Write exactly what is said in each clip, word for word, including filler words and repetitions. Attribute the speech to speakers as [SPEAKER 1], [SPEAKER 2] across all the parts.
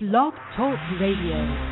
[SPEAKER 1] Blog Talk Radio.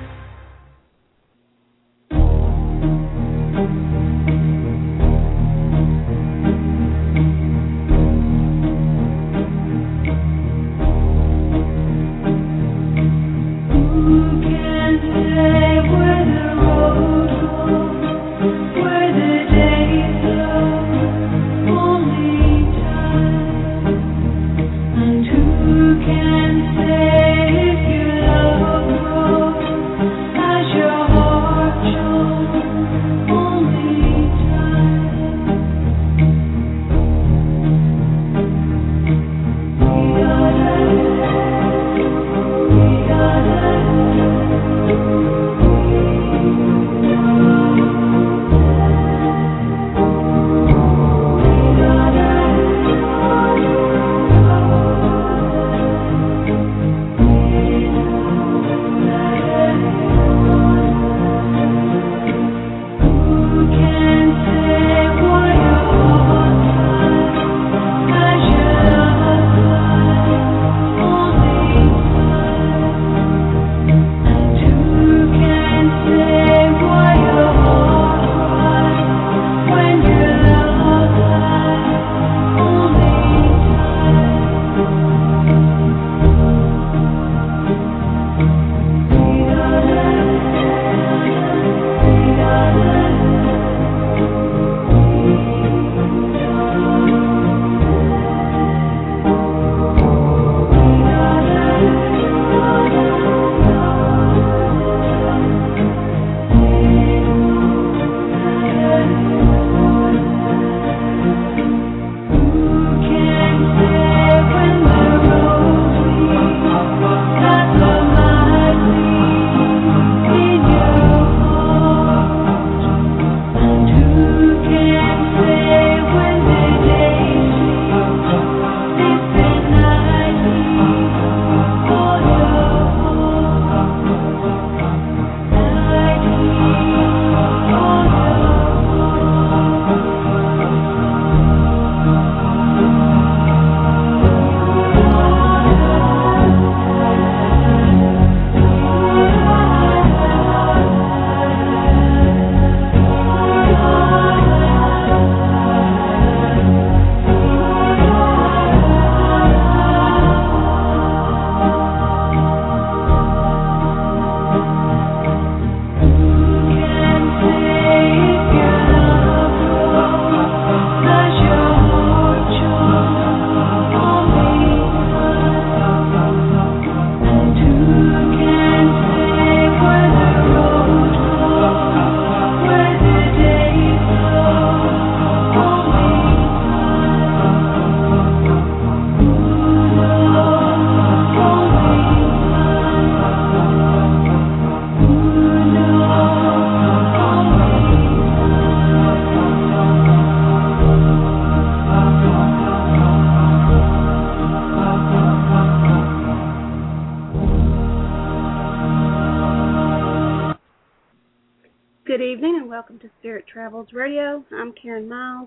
[SPEAKER 2] Good evening and welcome to Spirit Travels Radio. I'm Karen Miles,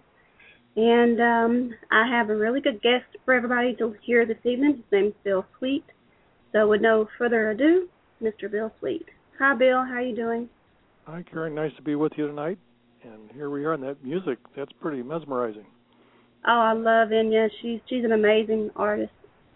[SPEAKER 2] and um, I have a really good guest for everybody to hear this evening. His name's Bill Sweet. So with no further ado, Mister Bill Sweet. Hi, Bill. How are you doing?
[SPEAKER 3] Hi, Karen. Nice to be with you tonight. And here we are, and that music, that's pretty mesmerizing.
[SPEAKER 2] Oh, I love Enya. She's, she's an amazing artist.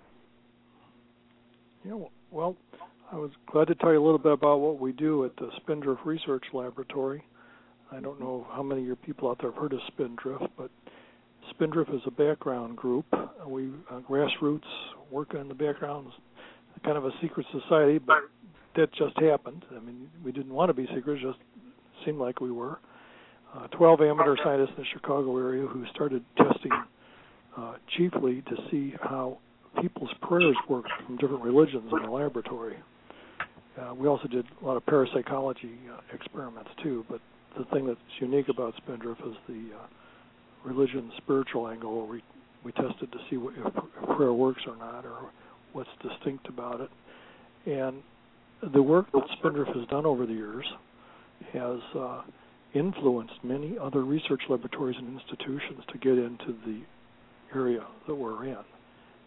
[SPEAKER 3] Yeah, well, I was glad to tell you a little bit about what we do at the Spindrift Research Laboratory. I don't know how many of your people out there have heard of Spindrift, but Spindrift is a background group. We uh, grassroots work in the background, kind of a secret society, but that just happened. I mean, we didn't want to be secret, it just seemed like we were. Uh, twelve amateur scientists in the Chicago area who started testing uh, chiefly to see how people's prayers worked from different religions in the laboratory. Uh, we also did a lot of parapsychology uh, experiments too, but the thing that's unique about Spindrift is the uh, religion spiritual angle, where we, we tested to see what, if, if prayer works or not, or what's distinct about it. And the work that Spindrift has done over the years has uh, influenced many other research laboratories and institutions to get into the area that we're in.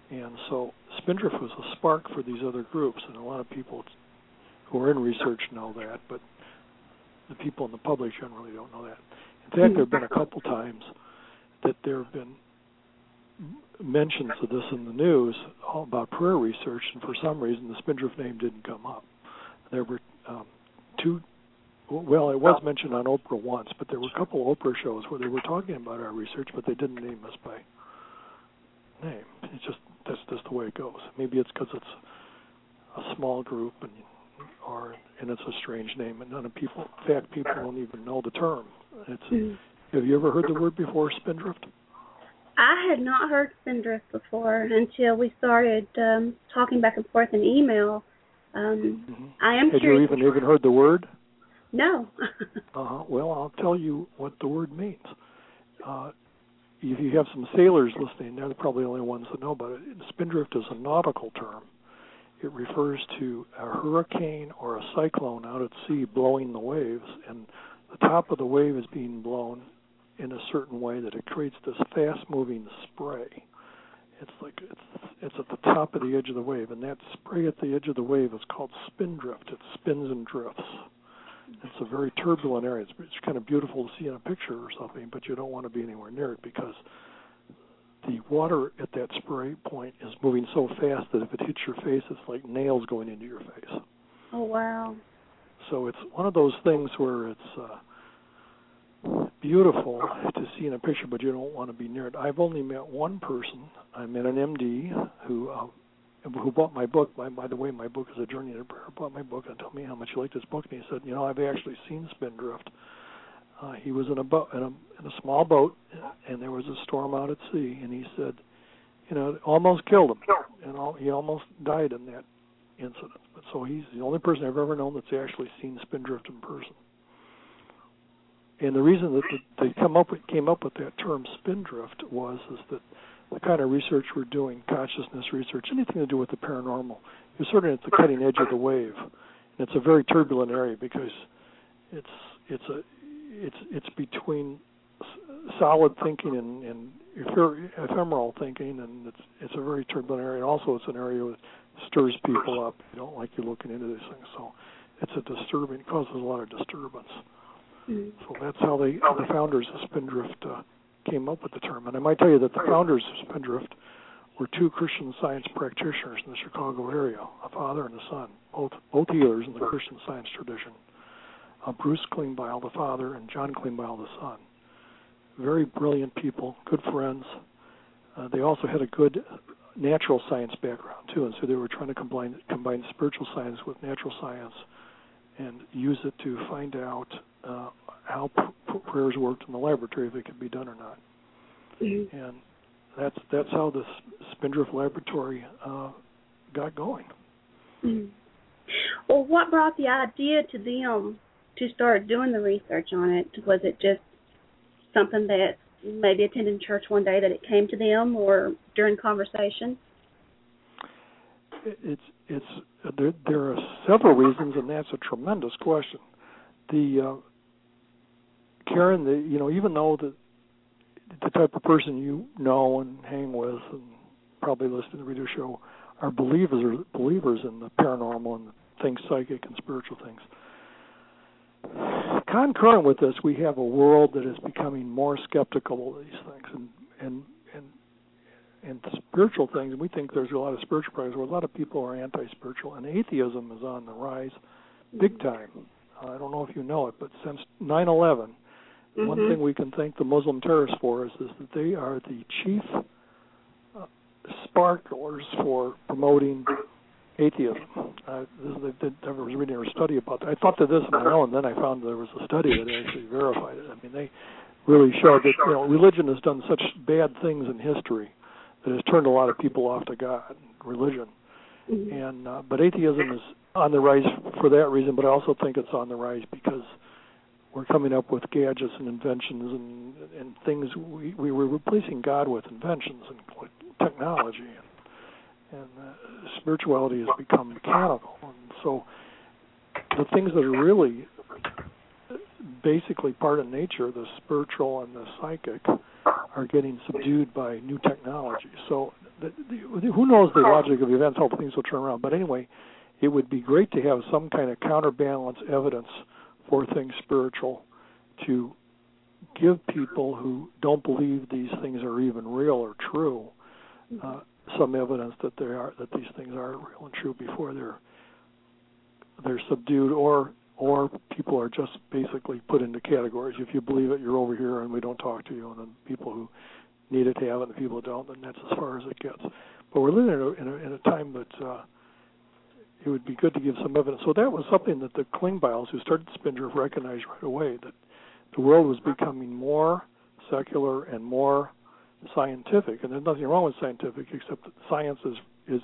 [SPEAKER 3] And so Spindrift was a spark for these other groups, and a lot of people who are in research know that, but the people in the public generally don't know that. In fact, there have been a couple times that there have been mentions of this in the news all about prayer research, and for some reason the Spindrift name didn't come up. There were um, two, well, it was mentioned on Oprah once, but there were a couple of Oprah shows where they were talking about our research, but they didn't name us by name. It's just, that's just the way it goes. Maybe it's because it's a small group, and or and it's a strange name, and none of people, in fact, people don't even know the term. It's, mm. Have you ever heard the word before, Spindrift?
[SPEAKER 2] I had not heard Spindrift before until we started um, talking back and forth in email. Um, mm-hmm. I am
[SPEAKER 3] Had
[SPEAKER 2] curious.
[SPEAKER 3] you even even heard the word?
[SPEAKER 2] No.
[SPEAKER 3] uh-huh. Well, I'll tell you what the word means. Uh, if you have some sailors listening, they're probably the only ones that know about it. Spindrift is a nautical term. It refers to a hurricane or a cyclone out at sea blowing the waves, and the top of the wave is being blown in a certain way that it creates this fast-moving spray. It's like it's it's at the top of the edge of the wave, and that spray at the edge of the wave is called spindrift. It spins and drifts. It's a very turbulent area. It's, it's kind of beautiful to see in a picture or something, but you don't want to be anywhere near it because the water at that spray point is moving so fast that if it hits your face, it's like nails going into your face.
[SPEAKER 2] Oh, wow.
[SPEAKER 3] So it's one of those things where it's uh, beautiful to see in a picture, but you don't want to be near it. I've only met one person. I met an M D who uh, who bought my book. By, by the way, my book is A Journey to Prayer. Bought my book and told me how much he liked his book. And he said, you know, I've actually seen Spindrift. Uh, he was in a boat, in a, in a small boat, and there was a storm out at sea. And he said, you know, it almost killed him, and all, he almost died in that incident. But so he's the only person I've ever known that's actually seen Spindrift in person. And the reason that they come up with, came up with that term Spindrift was is that the kind of research we're doing, consciousness research, anything to do with the paranormal, you're sort of at the cutting edge of the wave. And it's a very turbulent area because it's it's a it's it's between solid thinking and, and ephemeral thinking, and it's it's a very turbulent area. And also, it's an area that stirs people up. You don't like you looking into these things, so it's a disturbing. It causes a lot of disturbance. Mm-hmm. So that's how they the founders of Spindrift uh, came up with the term. And I might tell you that the founders of Spindrift were two Christian Science practitioners in the Chicago area, a father and a son, both both healers in the Christian Science tradition. Uh, Bruce Klingbeil, the father, and John Klingbeil, the son. Very brilliant people, good friends. Uh, they also had a good natural science background, too, and so they were trying to combine, combine spiritual science with natural science and use it to find out uh, how p- prayers worked in the laboratory, if it could be done or not. Mm-hmm. And that's that's how the Spindrift Laboratory uh, got going.
[SPEAKER 2] Mm-hmm. Well, what brought the idea to them to start doing the research on it? Was it just something that maybe attending church one day that it came to them, or during conversation?
[SPEAKER 3] It's it's there. There are several reasons, and that's a tremendous question. The uh, Karen, the, you know, even though the the type of person you know and hang with, and probably listen to the radio show, are believers are believers in the paranormal and things psychic and spiritual things. Concurrent with this, we have a world that is becoming more skeptical of these things and and and and spiritual things. And we think there's a lot of spiritual practice where a lot of people are anti-spiritual, and atheism is on the rise big time. Uh, I don't know if you know it, but since nine eleven, mm-hmm. one thing we can thank the Muslim terrorists for is, is that they are the chief uh, sparklers for promoting atheism. Uh, this, they, I was reading a study about that. I thought that this on my own, then I found there was a study that actually verified it. I mean, they really showed that, you know, religion has done such bad things in history that has turned a lot of people off to God and religion. Mm-hmm. And uh, but atheism is on the rise for that reason, but I also think it's on the rise because we're coming up with gadgets and inventions and and things. We, we were replacing God with inventions and technology, and, and uh, spirituality has become mechanical. And so the things that are really basically part of nature, the spiritual and the psychic, are getting subdued by new technology. So the, the, who knows the logic of events, how things will turn around. But anyway, it would be great to have some kind of counterbalance evidence for things spiritual to give people who don't believe these things are even real or true uh, some evidence that they are, that these things are real and true before they're they're subdued, or or people are just basically put into categories. If you believe it, you're over here, and we don't talk to you. And then people who need it to have it, and the people who don't, then that's as far as it gets. But we're living in a, in a, in a time that uh, it would be good to give some evidence. So that was something that the Klingbeils, who started Spindrift, recognized right away, that the world was becoming more secular and more scientific. And there's nothing wrong with scientific, except that science is, is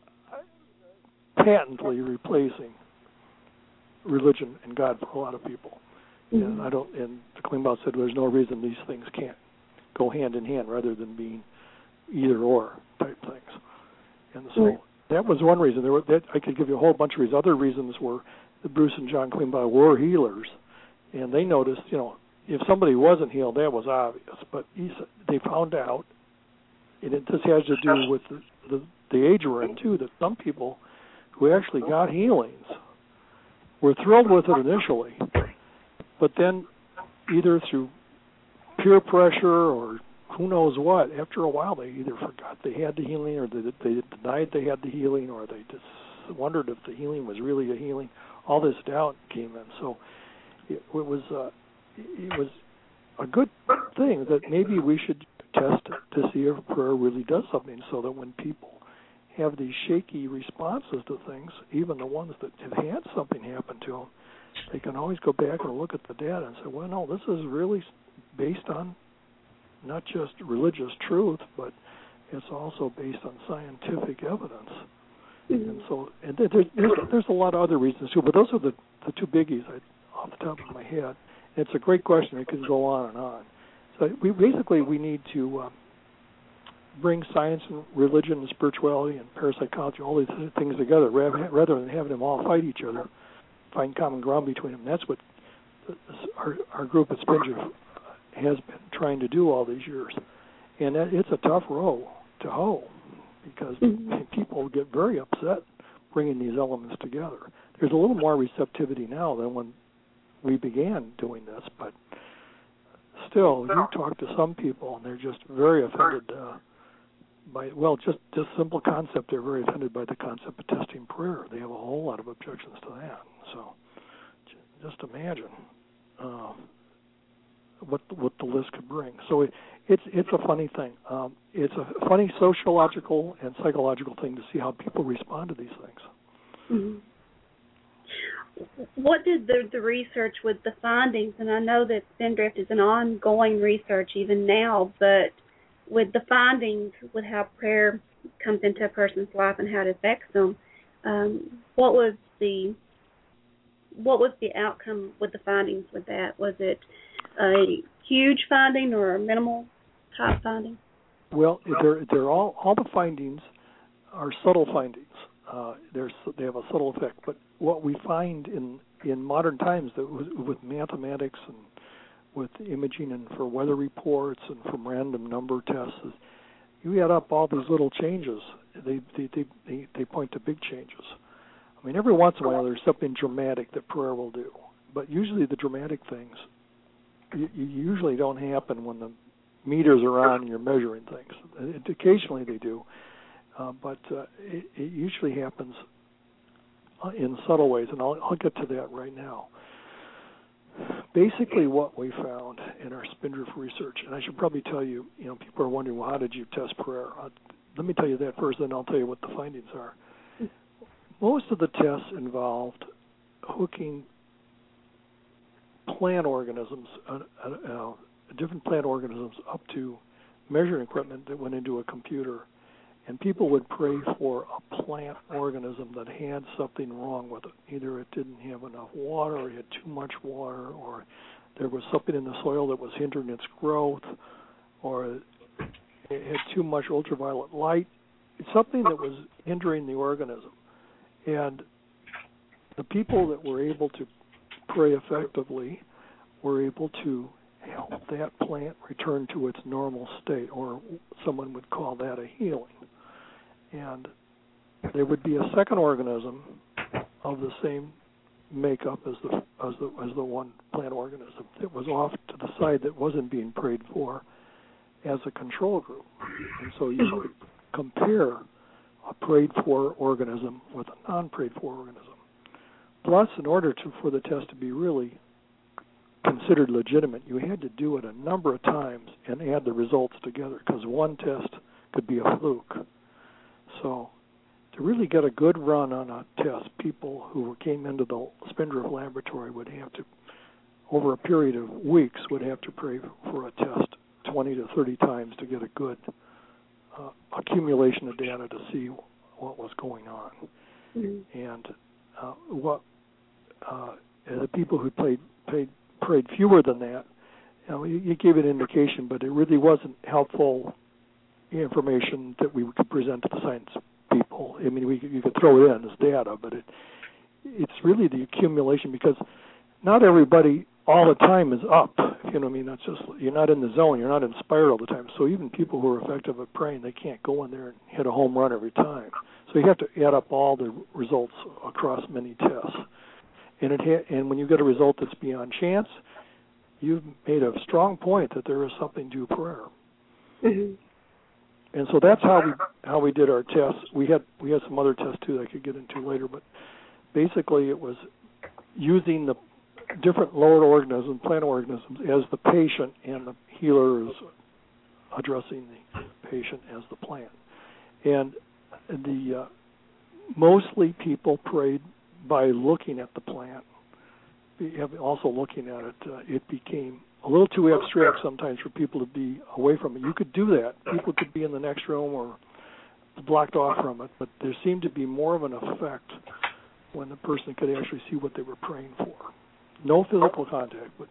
[SPEAKER 3] patently replacing religion and God for a lot of people. Mm-hmm. And I don't. And the Klingbeils said, well, there's no reason these things can't go hand in hand, rather than being either or type things. And so right. that was one reason. There were, that, I could give you a whole bunch of reasons. Other reasons were that Bruce and John Klingbeil were healers, and they noticed, you know, if somebody wasn't healed, that was obvious. But he, they found out, and it just has to do with the, the, the age we're in too, that some people who actually got healings were thrilled with it initially, but then either through peer pressure or who knows what, after a while they either forgot they had the healing, or they, they denied they had the healing, or they just wondered if the healing was really a healing. All this doubt came in. So it, it was uh, it was a good thing that maybe we should test to see if prayer really does something, so that when people have these shaky responses to things, even the ones that have had something happen to them, they can always go back and look at the data and say, well, no, this is really based on not just religious truth, but it's also based on scientific evidence. Mm-hmm. And so and there's, there's, there's a lot of other reasons too, but those are the, the two biggies I, off the top of my head. It's a great question. It can go on and on. So we basically we need to um, bring science and religion and spirituality and parapsychology, all these things together, rather than having them all fight each other, find common ground between them. That's what our, our group at Spindrift has been trying to do all these years. And it's a tough row to hoe, because mm-hmm. people get very upset bringing these elements together. There's a little more receptivity now than when we began doing this, but still, you talk to some people and they're just very offended uh, by, well, just just simple concept. They're very offended by the concept of testing prayer. They have a whole lot of objections to that. So just imagine uh, what what the list could bring. So it, it's it's a funny thing. Um, it's a funny sociological and psychological thing to see how people respond to these things.
[SPEAKER 2] Mm-hmm. What did the, the research with the findings, and I know that Spindrift is an ongoing research even now, but with the findings, with how prayer comes into a person's life and how it affects them, um, what was the what was the outcome with the findings with that? Was it a huge finding or a minimal type finding?
[SPEAKER 3] Well, they're they're all all the findings are subtle findings. Uh, there's they have a subtle effect, but what we find in, in modern times, that with, with mathematics and with imaging and for weather reports and from random number tests, is you add up all these little changes, they they, they they they point to big changes. I mean, every once in a while there's something dramatic that prayer will do, but usually the dramatic things you, you usually don't happen when the meters are on and you're measuring things. It, occasionally they do. Uh, but uh, it, it usually happens uh, in subtle ways, and I'll, I'll get to that right now. Basically, what we found in our Spindrift research, and I should probably tell you, you know, people are wondering, well, how did you test prayer? Uh, let me tell you that first, then I'll tell you what the findings are. Most of the tests involved hooking plant organisms, uh, uh, different plant organisms, up to measuring equipment that went into a computer. And people would pray for a plant organism that had something wrong with it. Either it didn't have enough water, or it had too much water, or there was something in the soil that was hindering its growth, or it had too much ultraviolet light. It's something that was hindering the organism. And the people that were able to pray effectively were able to help that plant return to its normal state, or someone would call that a healing. and there would be a second organism of the same makeup as the as the as the one plant organism that was off to the side that wasn't being prayed for as a control group. And so you could compare a prayed for organism with a non-prayed for organism. Plus, in order to for the test to be really considered legitimate, you had to do it a number of times and add the results together, because one test could be a fluke. So to really get a good run on a test, people who came into the Spindrift laboratory would have to, over a period of weeks, would have to pray for a test twenty to thirty times to get a good uh, accumulation of data to see what was going on. Mm-hmm. And uh, what uh, the people who played, played, prayed fewer than that, you know, you, you gave an indication, but it really wasn't helpful information that we could present to the science people. I mean, we you could throw it in as data, but it it's really the accumulation, because not everybody all the time is up. You know what I mean? That's just, you're not in the zone. You're not inspired all the time. So even people who are effective at praying, they can't go in there and hit a home run every time. So you have to add up all the results across many tests. And it ha- and when you get a result that's beyond chance, you've made a strong point that there is something to prayer. Mm-hmm. And so that's how we how we did our tests. We had we had some other tests too that I could get into later, but basically it was using the different lower organisms, plant organisms, as the patient, and the healer is addressing the patient as the plant. And the uh, mostly people prayed by looking at the plant. Also looking at it, uh, it became a little too abstract sometimes for people to be away from it. You could do that. People could be in the next room or blocked off from it, but there seemed to be more of an effect when the person could actually see what they were praying for. No physical contact, but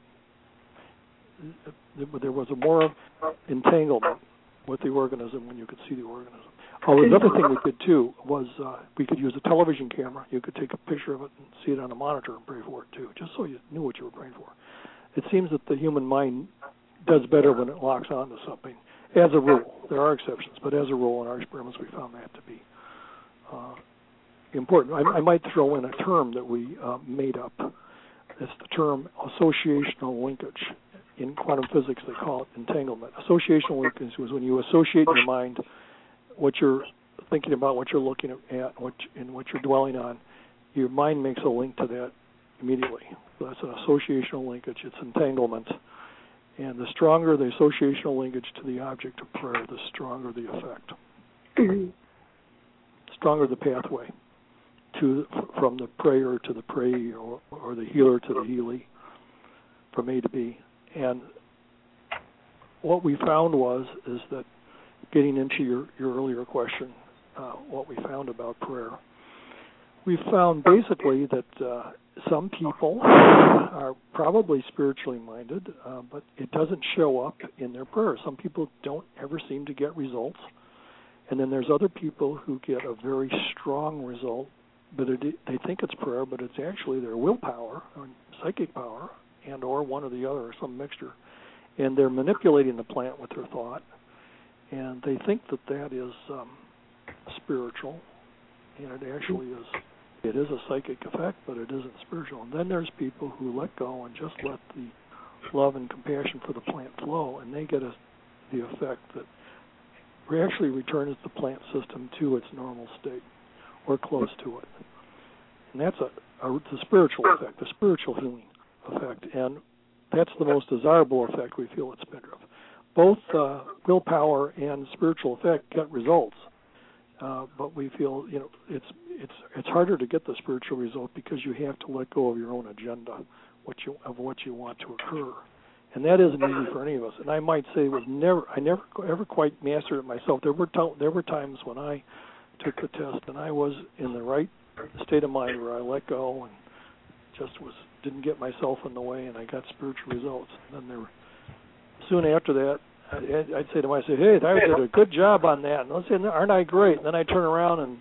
[SPEAKER 3] there was a more entanglement with the organism when you could see the organism. Oh, another thing we could too was uh, we could use a television camera. You could take a picture of it and see it on a monitor and pray for it too, just so you knew what you were praying for. It seems that the human mind does better when it locks onto something. As a rule, there are exceptions, but as a rule in our experiments we found that to be uh, important. I, I might throw in a term that we uh, made up. It's the term associational linkage. In quantum physics, they call it entanglement. Associational linkage was when you associate in your mind what you're thinking about, what you're looking at, what and what you're dwelling on. Your mind makes a link to that immediately. So that's an associational linkage. It's entanglement. And the stronger the associational linkage to the object of prayer, the stronger the effect. Mm-hmm. Stronger the pathway to from the prayer to the prayee, or, or the healer to the healee, from A to B. And what we found was is that, getting into your, your earlier question, uh, what we found about prayer, we found basically that uh, some people are probably spiritually minded, uh, but it doesn't show up in their prayer. Some people don't ever seem to get results. And then there's other people who get a very strong result, but it, they think it's prayer, but it's actually their willpower or psychic power and or one or the other, or some mixture. And they're manipulating the plant with their thought. And they think that that is um, spiritual, and it actually is. It is a psychic effect, but it isn't spiritual. And then there's people who let go and just let the love and compassion for the plant flow, and they get a, the effect that actually returns the plant system to its normal state, or close to it. And that's a, a the spiritual effect, the spiritual healing effect, and that's the most desirable effect we feel at Spindrift. Both uh, willpower and spiritual effect get results, uh, but we feel you know it's it's it's harder to get the spiritual result because you have to let go of your own agenda, what you of what you want to occur, and that isn't easy for any of us. And I might say it was never I never ever quite mastered it myself. There were t- there were times when I took the test and I was in the right state of mind where I let go and just was didn't get myself in the way, and I got spiritual results. And then there were soon after that, I'd, I'd say to myself, hey, I did a good job on that. And let's say, aren't I great? And then I'd turn around and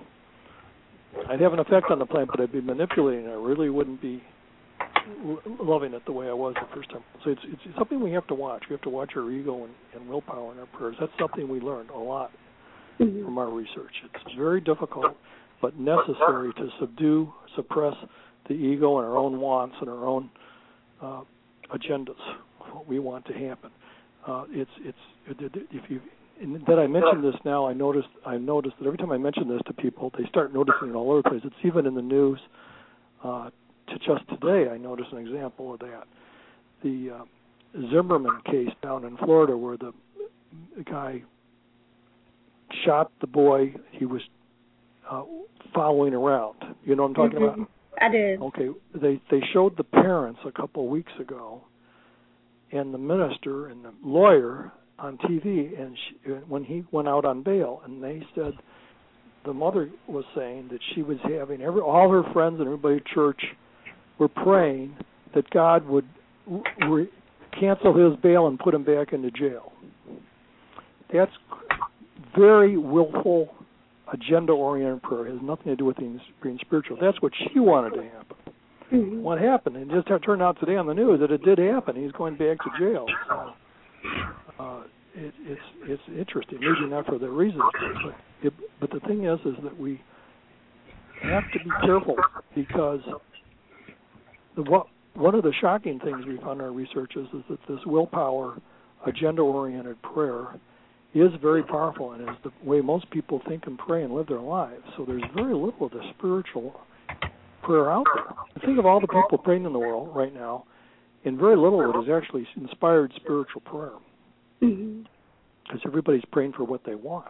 [SPEAKER 3] I'd have an effect on the plant, but I'd be manipulating it. I really wouldn't be loving it the way I was the first time. So it's, it's something we have to watch. We have to watch our ego and, and willpower in our prayers. That's something we learned a lot
[SPEAKER 2] mm-hmm.
[SPEAKER 3] from our research. It's very difficult, but necessary to subdue, suppress the ego and our own wants and our own uh, agendas, what we want to happen. Uh, it's it's if you and that I mention this now, I noticed I noticed that every time I mention this to people, they start noticing it all over the place. It's even in the news. Uh, to just today, I noticed an example of that. The uh, Zimmerman case down in Florida, where the, the guy shot the boy he was uh, following around. You know what I'm talking
[SPEAKER 2] mm-hmm.
[SPEAKER 3] about?
[SPEAKER 2] I did.
[SPEAKER 3] Okay, they they showed the parents a couple of weeks ago, and the minister and the lawyer on T V, and she, when he went out on bail, and they said the mother was saying that she was having every all her friends and everybody at church were praying that God would re- cancel his bail and put him back into jail. That's very willful, agenda-oriented prayer. It has nothing to do with being, being spiritual. That's what she wanted to happen.
[SPEAKER 2] Mm-hmm.
[SPEAKER 3] What happened? It just turned out today on the news that it did happen. He's going back to jail. So, uh, it, it's it's interesting. Maybe not for the reasons, but it, but the thing is, is that we have to be careful, because the what one of the shocking things we found in our research is, is that this willpower, agenda-oriented prayer is very powerful and is the way most people think and pray and live their lives. So there's very little of the spiritual prayer out there. Think of all the people praying in the world right now, and very little of it is actually inspired spiritual prayer.
[SPEAKER 2] Mm-hmm.
[SPEAKER 3] Because everybody's praying for what they want.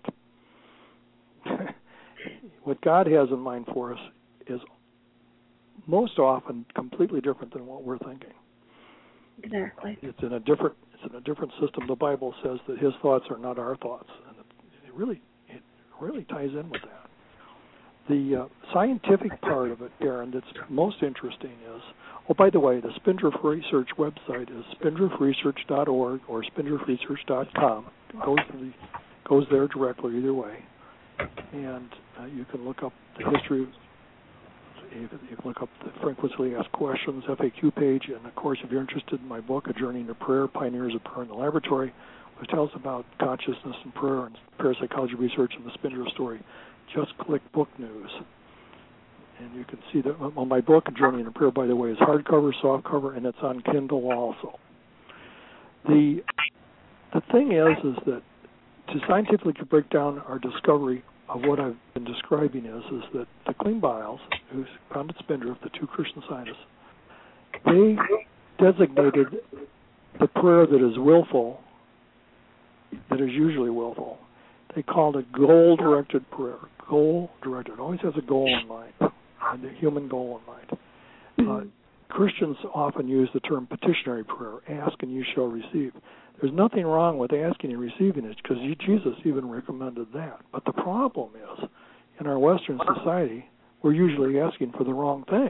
[SPEAKER 3] What God has in mind for us is most often completely different than what we're thinking.
[SPEAKER 2] Exactly.
[SPEAKER 3] It's in a different it's in a different system. The Bible says that his thoughts are not our thoughts, and it really it really ties in with that. The uh, scientific part of it, Aaron, that's most interesting is, oh, by the way, the Spindrift Research website is spindrift research dot org or spindrift research dot com. It goes to the goes there directly either way, and uh, you can look up the history of. You can look up the frequently asked questions F A Q page, and of course, if you're interested in my book, A Journey into Prayer: Pioneers of Prayer in the Laboratory, which tells about consciousness and prayer and parapsychology research and the Spindrift story, just click Book News, and you can see that. Well, my book, A Journey into Prayer, by the way, is hardcover, softcover, and it's on Kindle also. The the thing is, is that to scientifically break down our discovery of what I've been describing is, is that the Klingbeils, who founded Spindrift, the two Christian scientists, they designated the prayer that is willful, that is usually willful, they called it goal-directed prayer. Goal-directed. It always has a goal in mind, and a human goal in mind. Uh, Christians often use the term petitionary prayer, ask and you shall receive. There's nothing wrong with asking and receiving it, because Jesus even recommended that. But the problem is, in our Western society, we're usually asking for the wrong thing.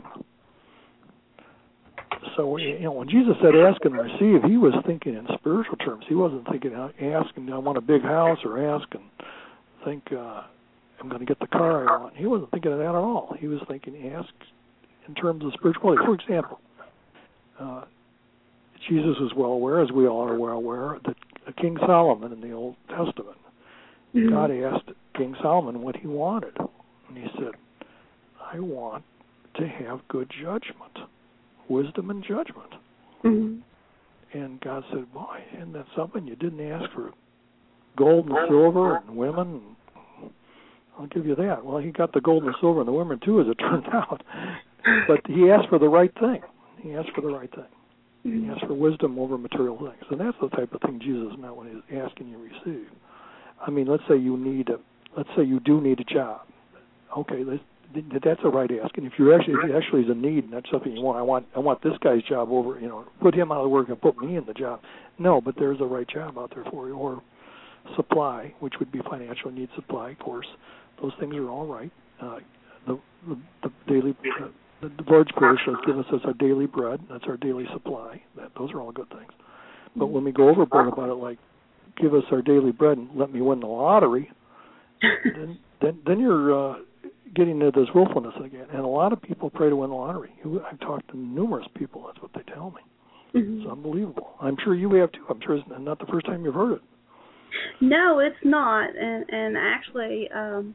[SPEAKER 3] So, you know, when Jesus said ask and receive, he was thinking in spiritual terms. He wasn't thinking ask and I want a big house, or ask and think uh, I'm going to get the car I want. He wasn't thinking of that at all. He was thinking ask in terms of spirituality. For example, uh, Jesus was well aware, as we all are well aware, that King Solomon in the Old Testament, mm-hmm. God asked King Solomon what he wanted. And he said, I want to have good judgment, wisdom and judgment. Mm-hmm. And God said, boy, isn't that something? You didn't ask for gold and silver and women. I'll give you that. Well, he got the gold and the silver and the women too, as it turned out. But he asked for the right thing. He asked for the right thing. He asks for wisdom over material things. And that's the type of thing Jesus meant when he's asking you receive. I mean, let's say you need a, let's say you do need a job. Okay, let's, that's a right ask. And if you're actually, if it actually is a need and that's something you want, I want, I want this guy's job over, you know, put him out of work and put me in the job. No, but there's a right job out there for you. Or supply, which would be financial need supply, of course. Those things are all right. Uh, the, the, the daily. Uh, The Lord's Prayer says, give us as our daily bread. That's our daily supply. That, those are all good things. But when we go overboard about it, like, give us our daily bread and let me win the lottery, then, then then you're uh, getting into this willfulness again. And a lot of people pray to win the lottery. I've talked to numerous people. That's what they tell me. Mm-hmm. It's unbelievable. I'm sure you have, too. I'm sure it's not the first time you've heard it.
[SPEAKER 2] No, it's not. And and actually, um,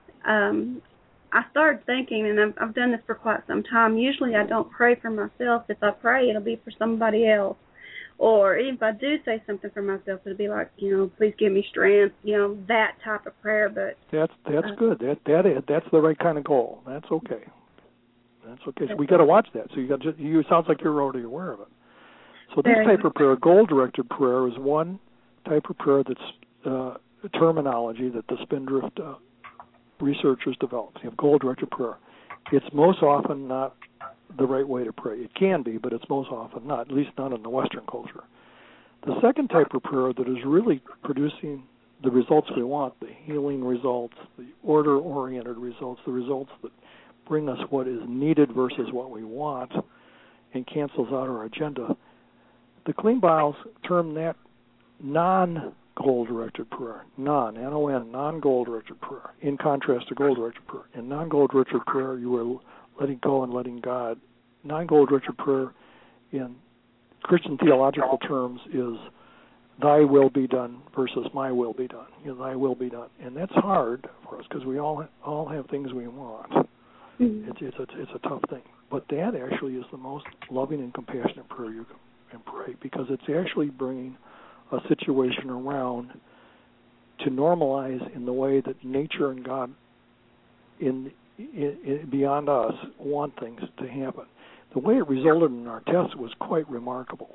[SPEAKER 2] um, I started thinking, and I've, I've done this for quite some time. Usually, I don't pray for myself. If I pray, it'll be for somebody else. Or if I do say something for myself, it'll be like, you know, please give me strength. You know, that type of prayer. But
[SPEAKER 3] that's that's
[SPEAKER 2] uh,
[SPEAKER 3] good. That that is that's the right kind of goal. That's okay. That's okay. So we got to watch that. So you got to, you. It sounds like you're already aware of it. So this type of prayer, goal-directed prayer, is one type of prayer that's uh, a terminology that the Spindrift uh, researchers developed. You have goal-directed prayer. It's most often not the right way to pray. It can be, but it's most often not, at least not in the Western culture. The second type of prayer that is really producing the results we want, the healing results, the order-oriented results, the results that bring us what is needed versus what we want and cancels out our agenda, the Clean Bibles term that non-goal-directed prayer, non, N O N, non-goal-directed prayer, in contrast to goal-directed prayer. In non-goal-directed prayer, you are letting go and letting God. Non-goal-directed prayer, in Christian theological terms, is thy will be done versus my will be done. You know, thy will be done. And that's hard for us because we all all have things we want. Mm-hmm. It's, it's, a, it's a tough thing. But that actually is the most loving and compassionate prayer you can and pray, because it's actually bringing a situation around to normalize in the way that nature and God in, in, in beyond us want things to happen. The way it resulted in our test was quite remarkable.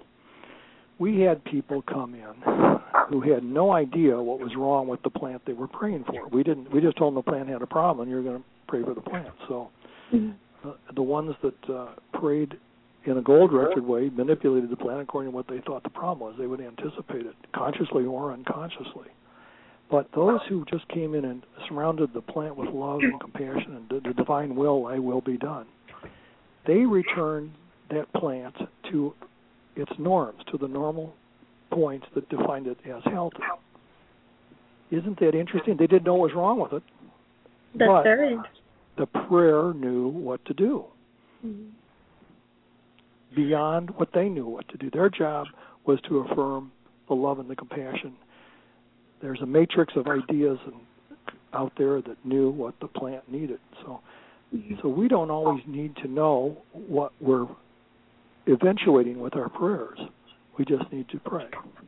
[SPEAKER 3] We had people come in who had no idea what was wrong with the plant they were praying for. We didn't. We just told them the plant had a problem, and you're going to pray for the plant. So mm-hmm. uh, the ones that uh, prayed in a goal-directed way manipulated the plant according to what they thought the problem was. They would anticipate it, consciously or unconsciously. But those who just came in and surrounded the plant with love and compassion and the, the divine will, thy will be done, they returned that plant to its norms, to the normal points that defined it as healthy. Isn't that interesting? They didn't know what was wrong with it.
[SPEAKER 2] That's
[SPEAKER 3] but
[SPEAKER 2] very
[SPEAKER 3] the prayer knew what to do.
[SPEAKER 2] Mm-hmm.
[SPEAKER 3] Beyond what they knew what to do. Their job was to affirm the love and the compassion. There's a matrix of ideas and, out there that knew what the plant needed. So, mm-hmm. so we don't always need to know what we're eventuating with our prayers. We just need to pray.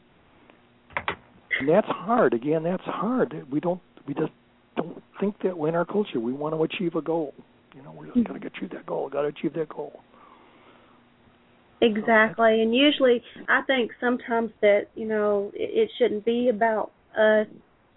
[SPEAKER 3] And that's hard. Again, that's hard. We don't. We just don't think that way in our culture. We want to achieve a goal. You know, we just mm-hmm. got to achieve that goal. Got to achieve that goal.
[SPEAKER 2] Exactly, and usually I think sometimes that, you know, it, it shouldn't be about us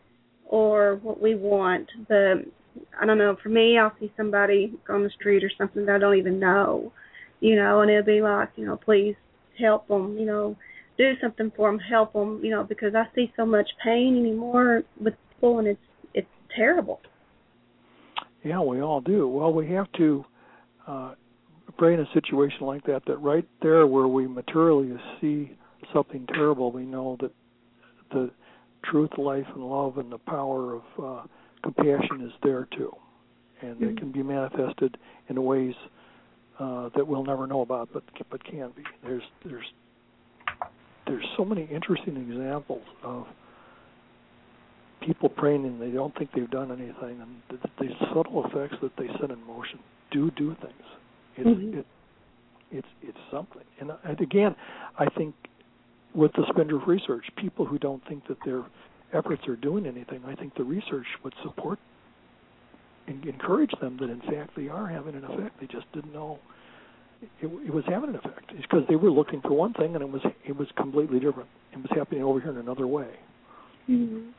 [SPEAKER 2] or what we want, but I don't know, for me, I'll see somebody on the street or something that I don't even know, you know, and it'll be like, you know, please help them, you know, do something for them, help them, you know, because I see so much pain anymore with people, and it's, it's terrible.
[SPEAKER 3] Yeah, we all do. Well, we have to uh, pray in a situation like that, that right there where we materially see something terrible, we know that the truth, life, and love and the power of uh, compassion is there too. And mm-hmm. it can be manifested in ways uh, that we'll never know about, but but can be. There's there's there's so many interesting examples of people praying and they don't think they've done anything, and the, the subtle effects that they set in motion do do things. It's mm-hmm. it, it's it's something. And, and again, I think with the Spindrift research, people who don't think that their efforts are doing anything, I think the research would support and encourage them that in fact they are having an effect. They just didn't know it, it was having an effect. It's because they were looking for one thing and it was it was completely different. It was happening over here in another way.
[SPEAKER 2] Mm-hmm.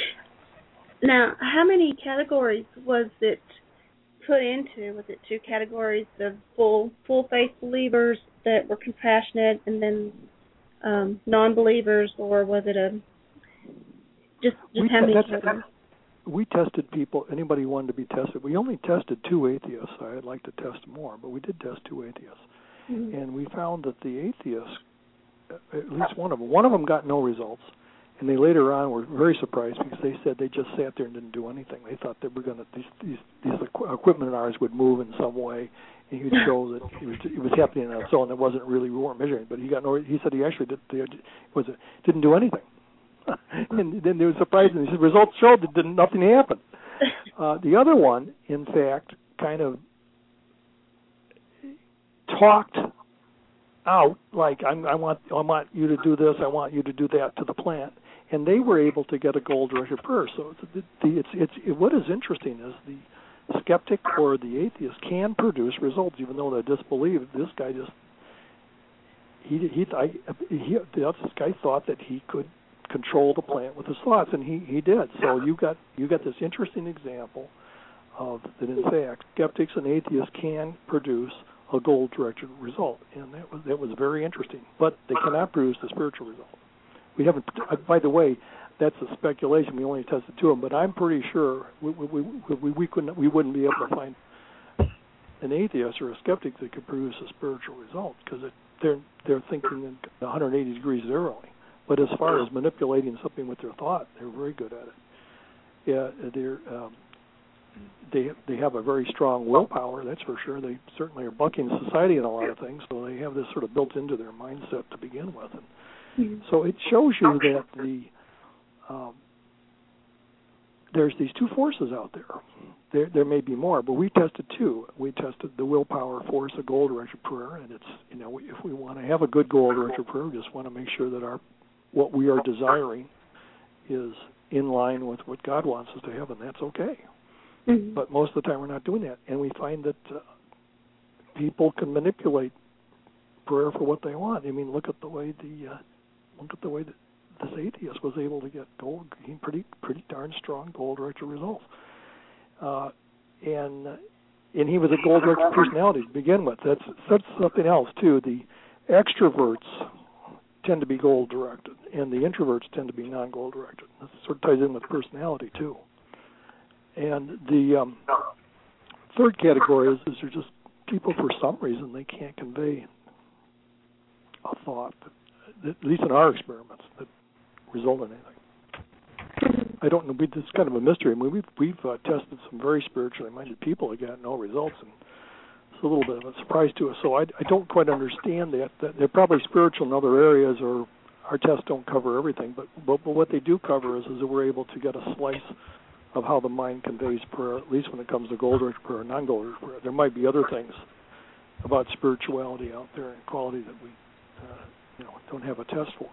[SPEAKER 2] Now, how many categories was it put into? Was it two categories of full full faith believers that were compassionate, and then um, non-believers, or was it a just, just
[SPEAKER 3] we
[SPEAKER 2] how many?
[SPEAKER 3] T- we tested people. Anybody who wanted to be tested. We only tested two atheists. I'd like to test more, but we did test two atheists, mm-hmm. and we found that the atheists, at least one of them, one of them got no results. And they later on were very surprised because they said they just sat there and didn't do anything. They thought they were going to these these these equipment of ours would move in some way, and he would show that it was it was happening on its own. It wasn't really we weren't measuring, but he got no. He said he actually did. He was didn't do anything. and then they were surprised, and the results showed that didn't, nothing happened. Uh, the other one, in fact, kind of talked out like I'm, I want I want you to do this, I want you to do that to the plant, and they were able to get a goal-directed prayer. So the, the, it's it's it, what is interesting is the skeptic or the atheist can produce results, even though they disbelieve. This guy just he he I, he this guy thought that he could control the plant with his thoughts, and he he did. So you got you got this interesting example of that. In fact, skeptics and atheists can produce a goal-directed result, and that was that was very interesting. But they cannot produce the spiritual result. We haven't. By the way, that's a speculation. We only tested two of them, but I'm pretty sure we we we, we couldn't we wouldn't be able to find an atheist or a skeptic that could produce a spiritual result because they're they're thinking in one hundred eighty degrees early. But as far as manipulating something with their thought, they're very good at it. Yeah, they're. Um, They they have a very strong willpower, that's for sure. They certainly are bucking society in a lot of things, so they have this sort of built into their mindset to begin with. And mm-hmm. So it shows you that the um, there's these two forces out there. There there may be more, but we tested two. We tested the willpower force, a goal-directed prayer, and it's you know if we want to have a good goal-directed prayer, we just want to make sure that our what we are desiring is in line with what God wants us to have, and that's okay. Mm-hmm. But most of the time we're not doing that, and we find that uh, people can manipulate prayer for what they want. I mean, look at the way the uh, look at the way that this atheist was able to get goal, pretty pretty darn strong goal-directed results, uh, and and he was a goal-directed personality to begin with. That's that's something else too. The extroverts tend to be goal-directed, and the introverts tend to be non-goal-directed. This sort of ties in with personality too. And the um, third category is, is they're just people, for some reason, they can't convey a thought, that, at least in our experiments, that result in anything. I don't know. We, it's kind of a mystery. I mean, we've, we've uh, tested some very spiritually minded people that got no results, and it's a little bit of a surprise to us. So I, I don't quite understand that. that. They're probably spiritual in other areas, or our tests don't cover everything. But, but, but what they do cover is, is that we're able to get a slice of how the mind conveys prayer, at least when it comes to goal-directed prayer and non-goal-directed prayer. There might be other things about spirituality out there and quality that we uh, you know, don't have a test for.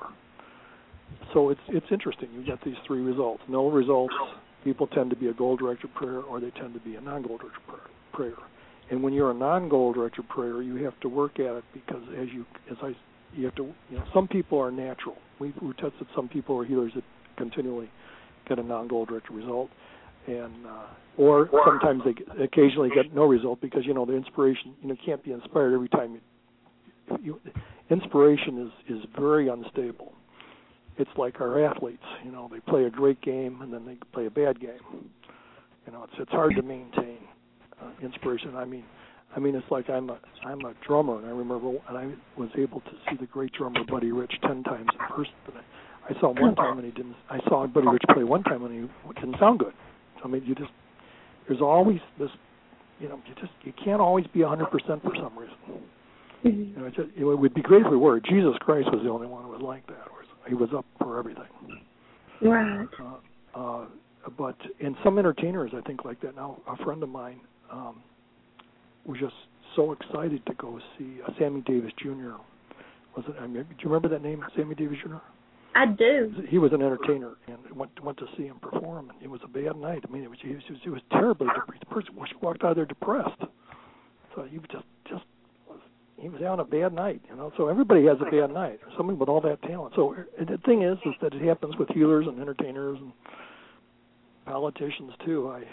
[SPEAKER 3] So it's it's interesting. You get these three results. No results, people tend to be a goal-directed prayer, or they tend to be a non-goal-directed prayer. And when you're a non-goal-directed prayer, you have to work at it because as you as I you have to you know some people are natural. We've we tested some people are healers that continually get a non-goal-directed result. And uh, or sometimes they get, occasionally get no result because you know the inspiration you know can't be inspired every time. You, you, inspiration is, is very unstable. It's like our athletes. You know they play a great game and then they play a bad game. You know it's it's hard to maintain uh, inspiration. I mean, I mean it's like I'm a I'm a drummer, and I remember and I was able to see the great drummer Buddy Rich ten times in person. But I, I saw him one time and he didn't. I saw Buddy Rich play one time and he didn't sound good. I mean, you just, there's always this, you know, you just, you can't always be one hundred percent for some reason. Mm-hmm. You know, it, just, it would be great if we were. Jesus Christ was the only one who was like that. He was up for everything.
[SPEAKER 2] Right.
[SPEAKER 3] Uh, uh, but, and some entertainers, I think, like that. Now, a friend of mine um, was just so excited to go see uh, Sammy Davis Junior Was it, I mean, do you remember that name, Sammy Davis Junior?
[SPEAKER 2] I do.
[SPEAKER 3] He was an entertainer and went went to see him perform, and it was a bad night. I mean, it was he was, he was terribly depressed. The person walked out of there depressed. So he just just was, he was out on a bad night, you know. So everybody has a bad night. Somebody with all that talent. So the thing is, is that it happens with healers and entertainers and politicians too. I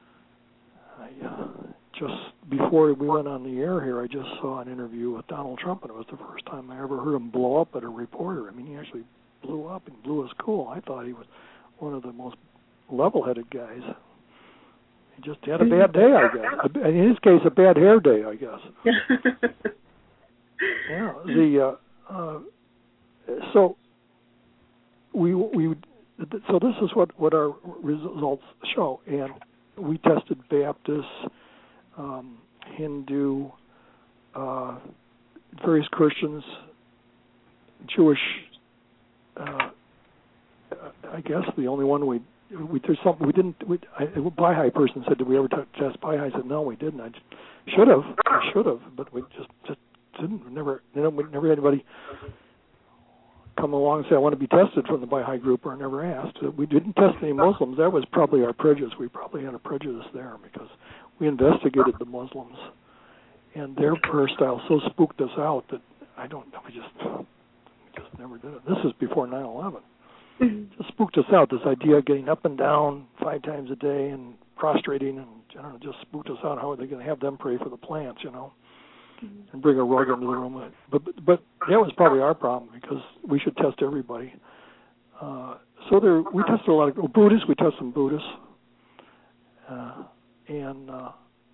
[SPEAKER 3] I uh, just before we went on the air here, I just saw an interview with Donald Trump, and it was the first time I ever heard him blow up at a reporter. I mean, he actually blew up and blew his cool. I thought he was one of the most level-headed guys. He just had a bad day, I guess. In his case, a bad hair day, I guess. yeah. The uh, uh, so we we so this is what, what our results show, and we tested Baptist, um, Hindu, uh, various Christians, Jewish. Uh, I guess the only one we we there's something we didn't. We, I, a Baha'i person said, "Did we ever t- test Baha'i?" I said, "No, we didn't. I should have. I should have, but we just just didn't. We never, you know, we never had anybody come along and say, I want to be tested from the Baha'i group, or never asked. We didn't test any Muslims. That was probably our prejudice. We probably had a prejudice there because we investigated the Muslims, and their prayer style so spooked us out that I don't know, we just, we just never did it. This is before nine eleven. Mm-hmm. Just spooked us out, this idea of getting up and down five times a day and prostrating, and I don't know, just spooked us out. How are they going to have them pray for the plants, you know? And bring a rug into the room. But, but but that was probably our problem because we should test everybody. Uh, so there, we tested a lot of oh, Buddhists. We tested some Buddhists, uh, and uh,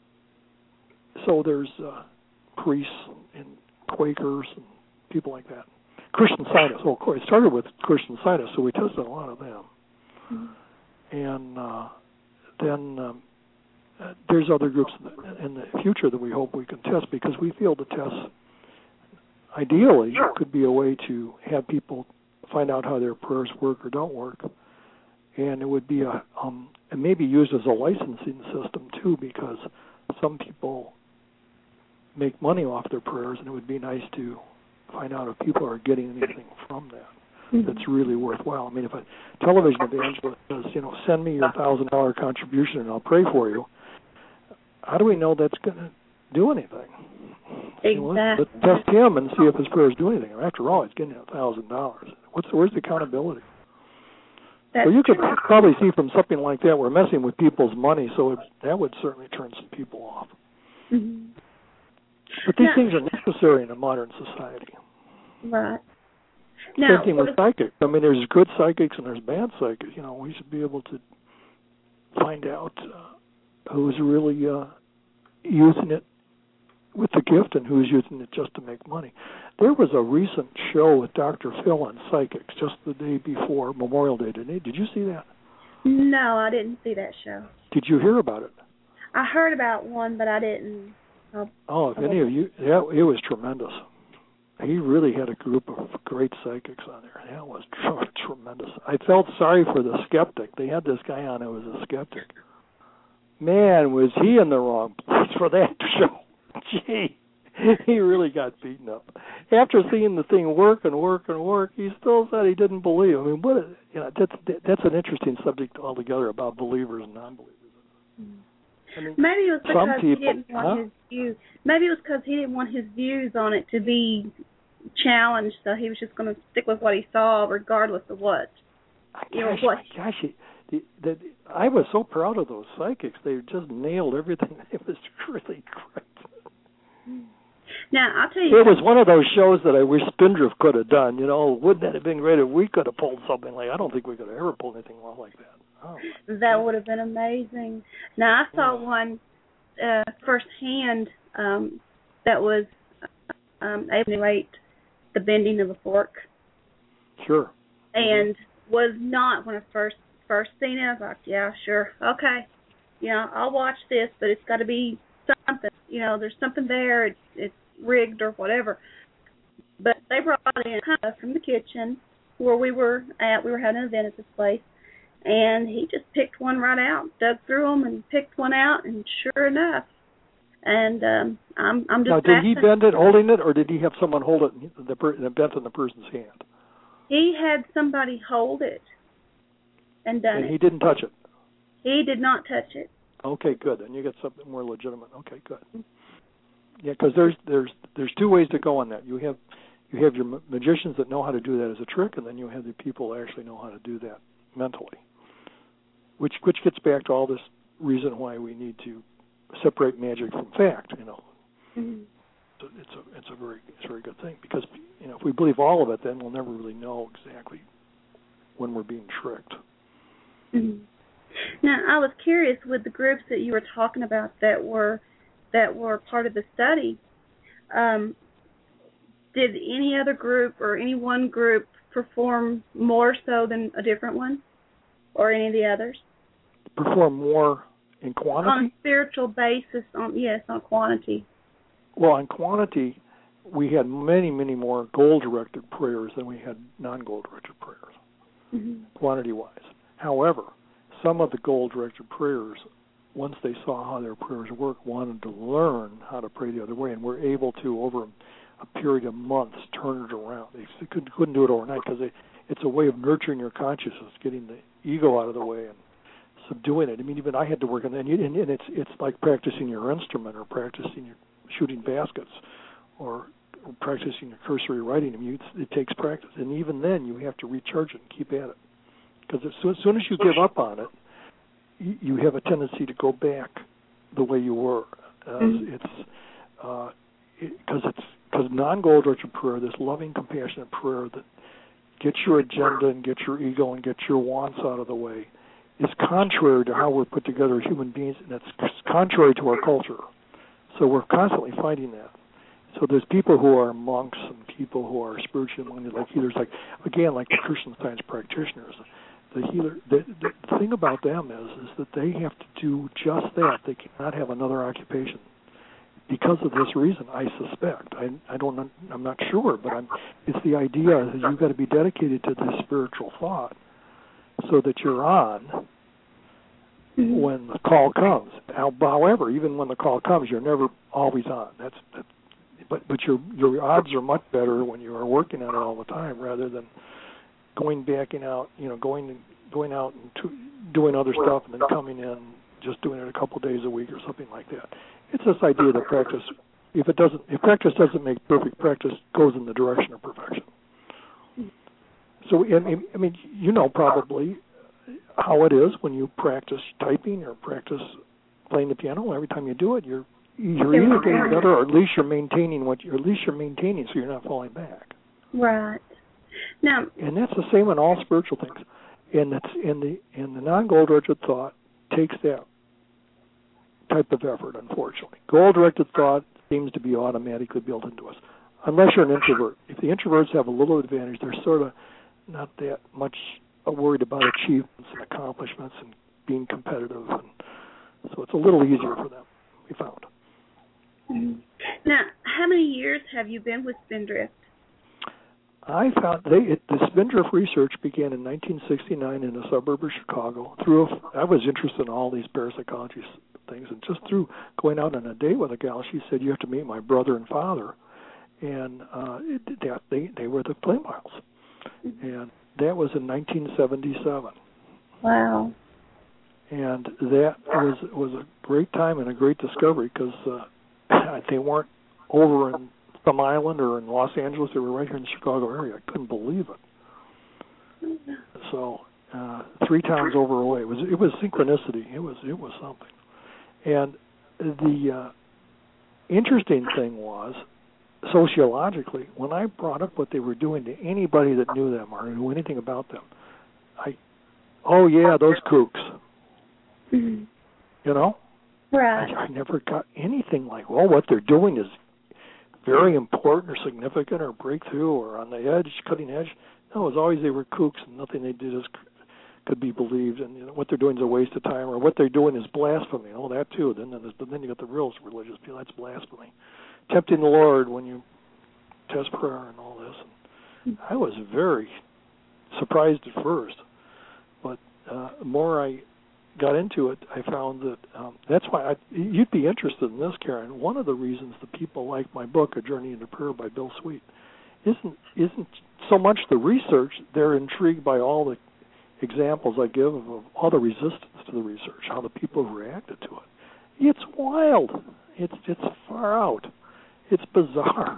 [SPEAKER 3] so there's uh, priests and Quakers and people like that. Christian Scientists. Oh, of course, it started with Christian Scientists, so we tested a lot of them. Mm-hmm. And uh, then. Um, Uh, there's other groups in the future that we hope we can test because we feel the tests, ideally, could be a way to have people find out how their prayers work or don't work. And it would be a, um, it may be used as a licensing system, too, because some people make money off their prayers, and it would be nice to find out if people are getting anything from that. Mm-hmm. That's really worthwhile. I mean, if a television evangelist says, you know, send me your one thousand dollars contribution and I'll pray for you, how do we know that's going to do anything?
[SPEAKER 2] Exactly.
[SPEAKER 3] You know, let's, let's test him and see if his prayers do anything. After all, he's getting one thousand dollars. What's Where's the accountability? That's well, you could true. probably see from something like that we're messing with people's money, so it, that would certainly turn some people off. Mm-hmm. But these now, things are necessary in a modern society.
[SPEAKER 2] Right.
[SPEAKER 3] Same now, thing with psychics. I mean, there's good psychics and there's bad psychics. You know, we should be able to find out uh, who's really uh, using it with the gift and who's using it just to make money. There was a recent show with Doctor Phil on psychics just the day before Memorial Day, didn't he? Did you see that?
[SPEAKER 2] No, I didn't see that show.
[SPEAKER 3] Did you hear about it?
[SPEAKER 2] I heard about one, but I didn't. I'll,
[SPEAKER 3] oh, if any of you, yeah, it was tremendous. He really had a group of great psychics on there. That was tr- tremendous. I felt sorry for the skeptic. They had this guy on who was a skeptic. Man, was he in the wrong place for that show. Gee, he really got beaten up. After seeing the thing work and work and work, he still said he didn't believe. I mean, what? A, you know, that's that's an interesting subject altogether about believers and non-believers.
[SPEAKER 2] I mean, maybe it was because
[SPEAKER 3] people,
[SPEAKER 2] he didn't want
[SPEAKER 3] huh?
[SPEAKER 2] his views. Maybe it was because he didn't want his views on it to be challenged, so he was just going to stick with what he saw, regardless of what. You know,
[SPEAKER 3] gosh,
[SPEAKER 2] what.
[SPEAKER 3] gosh, he, the, the, I was so proud of those psychics. They just nailed everything. It was really great.
[SPEAKER 2] Now, I'll tell you.
[SPEAKER 3] It was one of those shows that I wish Spindrift could have done. You know, wouldn't that have been great if we could have pulled something like? I don't think we could have ever pulled anything like that. Oh.
[SPEAKER 2] That would have been amazing. Now, I saw
[SPEAKER 3] yeah.
[SPEAKER 2] one uh, firsthand um, that was um, able to rate the bending of a fork.
[SPEAKER 3] Sure.
[SPEAKER 2] And
[SPEAKER 3] mm-hmm.
[SPEAKER 2] was not, when I first first seen it, I was like, yeah, sure, okay. You know, I'll watch this, but it's got to be something. You know, there's something there. It's, it's rigged or whatever. But they brought in from the kitchen where we were at. We were having an event at this place. And he just picked one right out, dug through them, and picked one out. And sure enough, and um, I'm I'm just.
[SPEAKER 3] Now, did he bend it, holding it, or did he have someone hold it, and the per- bent in the person's hand?
[SPEAKER 2] He had somebody hold it, and done
[SPEAKER 3] and
[SPEAKER 2] it.
[SPEAKER 3] And he didn't touch it.
[SPEAKER 2] He did not touch it.
[SPEAKER 3] Okay, good. And you get something more legitimate. Okay, good. Yeah, because there's there's there's two ways to go on that. You have you have your ma- magicians that know how to do that as a trick, and then you have the people that actually know how to do that mentally. Which which gets back to all this reason why we need to separate magic from fact. You know, mm-hmm. so it's a it's a very it's a very good thing because you know if we believe all of it, then we'll never really know exactly when we're being tricked.
[SPEAKER 2] Mm-hmm. Now, I was curious with the groups that you were talking about that were that were part of the study. Um, did any other group or any one group perform more so than a different one? Or any of the others?
[SPEAKER 3] Perform more in quantity?
[SPEAKER 2] On a spiritual basis, on yes, on quantity.
[SPEAKER 3] Well, on quantity, we had many, many more goal-directed prayers than we had non-goal-directed prayers.
[SPEAKER 2] mm-hmm.
[SPEAKER 3] quantity-wise. However, some of the goal-directed prayers, once they saw how their prayers work, wanted to learn how to pray the other way, and were able to, over a period of months, turn it around. They couldn't, couldn't do it overnight because it's a way of nurturing your consciousness, getting the ego out of the way and subduing it. I mean, even I had to work on that, and, and it's it's like practicing your instrument or practicing your shooting baskets or practicing your cursory writing. I mean, it's, it takes practice, and even then you have to recharge it and keep at it. Because as soon, as soon as you give up on it, you, you have a tendency to go back the way you were. Uh, mm-hmm. It's because uh, it, it's because non-goal-directed prayer, this loving, compassionate prayer that gets your agenda and gets your ego and gets your wants out of the way, is contrary to how we're put together as human beings, and it's contrary to our culture. So we're constantly fighting that. So there's people who are monks and people who are spiritually minded, like healers, like again, like the Christian Science practitioners. The healer, the, the thing about them is, is that they have to do just that. They cannot have another occupation because of this reason. I suspect. I, I don't. I'm not sure, but I'm. It's the idea that you've got to be dedicated to this spiritual thought, so that you're on mm-hmm. when the call comes. However, even when the call comes, you're never always on. That's. that's but but your your odds are much better when you are working on it all the time, rather than going backing out, you know, going going out and to, doing other stuff and then coming in, just doing it a couple of days a week or something like that. It's this idea that practice, if it doesn't, if practice doesn't make perfect, practice goes in the direction of perfection. So, I mean, you know probably how it is when you practice typing or practice playing the piano. Every time you do it, you're you're either getting better, or at least you're maintaining what you, at least you're maintaining, so you're not falling back.
[SPEAKER 2] Right. Now,
[SPEAKER 3] and that's the same in all spiritual things. And that's in the in the non-goal-directed thought takes that type of effort. Unfortunately, goal-directed thought seems to be automatically built into us, unless you're an introvert. If the introverts have a little advantage, they're sort of not that much worried about achievements and accomplishments and being competitive, and so it's a little easier for them. We found.
[SPEAKER 2] Mm-hmm. Now, how many years have you been with Spindrift?
[SPEAKER 3] I found they, it, the Spindrift research began in nineteen sixty-nine in a suburb of Chicago. Through a, I was interested in all these parapsychology things, and just through going out on a date with a gal, she said, "You have to meet my brother and father," and uh, it, that, they they were the Playmobiles, mm-hmm. and that was in nineteen seventy-seven.
[SPEAKER 2] Wow!
[SPEAKER 3] And that was was a great time and a great discovery because uh, they weren't over in some island or in Los Angeles. They were right here in the Chicago area. I couldn't believe it. So uh, three towns over away. It was it was synchronicity. It was it was something. And the uh, interesting thing was, sociologically, when I brought up what they were doing to anybody that knew them or knew anything about them, I, oh yeah, those kooks.
[SPEAKER 2] Mm-hmm.
[SPEAKER 3] You know?
[SPEAKER 2] Right.
[SPEAKER 3] I, I never got anything like, well, what they're doing is very important or significant or breakthrough or on the edge, cutting edge. No, it was always they were kooks and nothing they did is, could be believed, and you know, what they're doing is a waste of time, or what they're doing is blasphemy. Oh, that too. Then, then, then you got the real religious people. That's blasphemy. Tempting the Lord when you test prayer and all this. And I was very surprised at first, but uh, the more I got into it, I found that um, that's why I, you'd be interested in this, Karen. One of the reasons that people like my book, A Journey into Prayer by Bill Sweet, isn't isn't so much the research. They're intrigued by all the examples I give of, of all the resistance to the research, how the people have reacted to it. It's wild. It's it's far out. It's bizarre.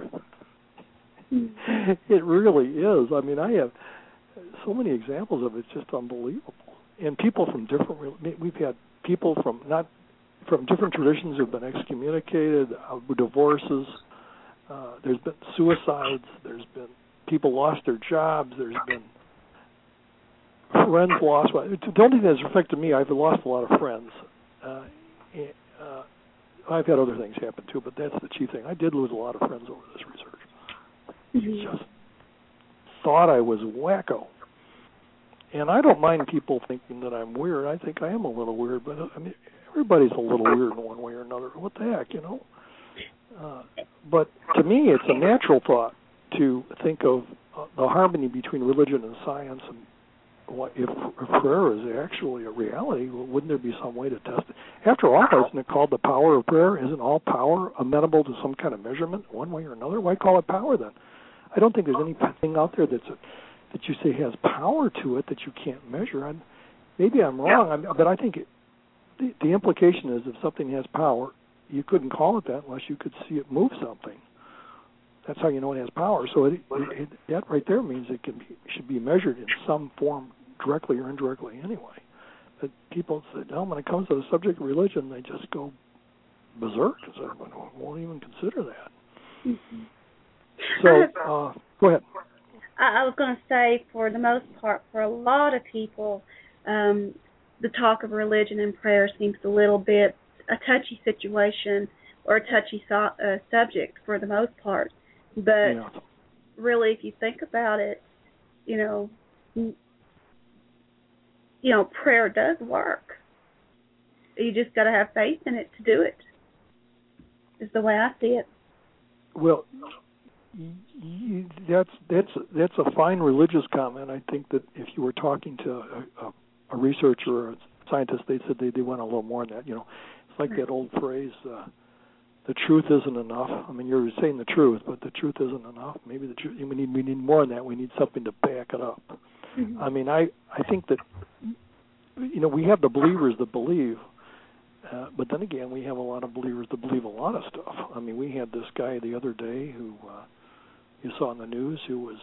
[SPEAKER 3] It really is. I mean, I have so many examples of it. It's just unbelievable. And people from different, we've had people from not from different traditions who've been excommunicated, uh, divorces. Uh, there's been suicides. There's been people lost their jobs. There's been friends lost. The only thing that's affected me, I've lost a lot of friends. Uh, uh, I've had other things happen too, but that's the chief thing. I did lose a lot of friends over this research. Mm-hmm. Just thought I was wacko. And I don't mind people thinking that I'm weird. I think I am a little weird, but I mean, everybody's a little weird in one way or another. What the heck, you know? Uh, but to me, it's a natural thought to think of uh, the harmony between religion and science and what, if, if prayer is actually a reality, wouldn't there be some way to test it? After all, isn't it called the power of prayer? Isn't all power amenable to some kind of measurement, one way or another? Why call it power then? I don't think there's anything out there that's a, that you say has power to it that you can't measure. I'm, maybe I'm wrong, I'm, but I think it, the, the implication is if something has power, you couldn't call it that unless you could see it move something. That's how you know it has power. So it, it, it, that right there means it can be, should be measured in some form, directly or indirectly anyway. But people say, no, when it comes to the subject of religion, they just go berserk. So I won't even consider that.
[SPEAKER 2] Mm-hmm.
[SPEAKER 3] So, uh, go ahead.
[SPEAKER 2] I, I was going to say, for the most part, for a lot of people, um, the talk of religion and prayer seems a little bit a touchy situation or a touchy so, uh, subject for the most part. But
[SPEAKER 3] yeah.
[SPEAKER 2] really, if you think about it, you know, you know, prayer does work. You just got to have faith in it to do it. Is the way I see it.
[SPEAKER 3] Well, you, that's that's that's a fine religious comment. I think that if you were talking to a, a, a researcher or a scientist, they said they they want a little more than that. You know, it's like that old phrase. Uh, The truth isn't enough. I mean, you're saying the truth, but the truth isn't enough. Maybe the truth. We need we need more than that. We need something to back it up.
[SPEAKER 2] Mm-hmm.
[SPEAKER 3] I mean, I I think that you know we have the believers that believe, uh, but then again, we have a lot of believers that believe a lot of stuff. I mean, we had this guy the other day who uh, you saw on the news who was.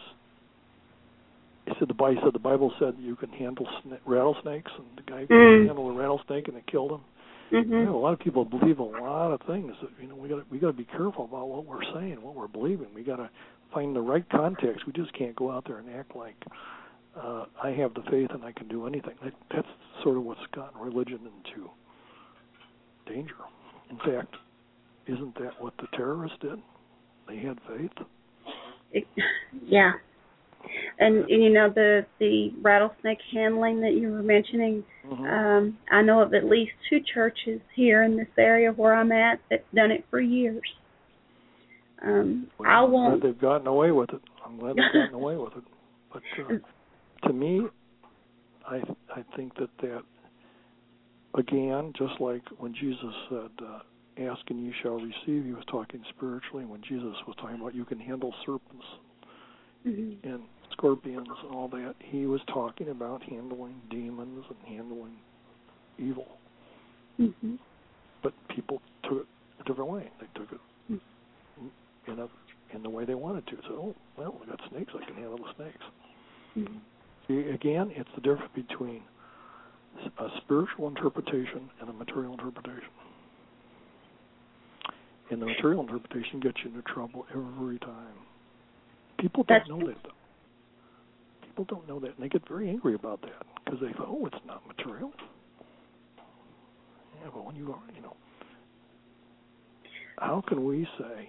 [SPEAKER 3] He said the Bible said the Bible said you can handle sna- rattlesnakes, and the guy couldn't
[SPEAKER 2] Mm.
[SPEAKER 3] handle a rattlesnake, and it killed him.
[SPEAKER 2] Mm-hmm.
[SPEAKER 3] You know, a lot of people believe a lot of things. That, you know, we got we got to be careful about what we're saying, what we're believing. We got to find the right context. We just can't go out there and act like uh, I have the faith and I can do anything. That, that's sort of what's gotten religion into danger. In fact, isn't that what the terrorists did? They had faith.
[SPEAKER 2] It, yeah. And, and, you know, the, the rattlesnake handling that you were mentioning, mm-hmm. um, I know of at least two churches here in this area where I'm at that's done it for years. Um,
[SPEAKER 3] well,
[SPEAKER 2] I
[SPEAKER 3] I'm
[SPEAKER 2] won't.
[SPEAKER 3] glad they've gotten away with it. I'm glad they've gotten away with it. But uh, to me, I I think that that, again, just like when Jesus said, uh, ask and you shall receive, he was talking spiritually. When Jesus was talking about you can handle serpents, mm-hmm. and scorpions and all that, he was talking about handling demons and handling evil.
[SPEAKER 2] Mm-hmm.
[SPEAKER 3] But people took it a different way. They took it mm-hmm. in a in the way they wanted to. So, oh, well, we got snakes, I can handle the snakes. Mm-hmm. See, again, it's the difference between a spiritual interpretation and a material interpretation. And the material interpretation gets you into trouble every time. People don't
[SPEAKER 2] That's
[SPEAKER 3] know that, though. People don't know that, and they get very angry about that because they go, oh, it's not material. Yeah, but when you are, you know, how can we say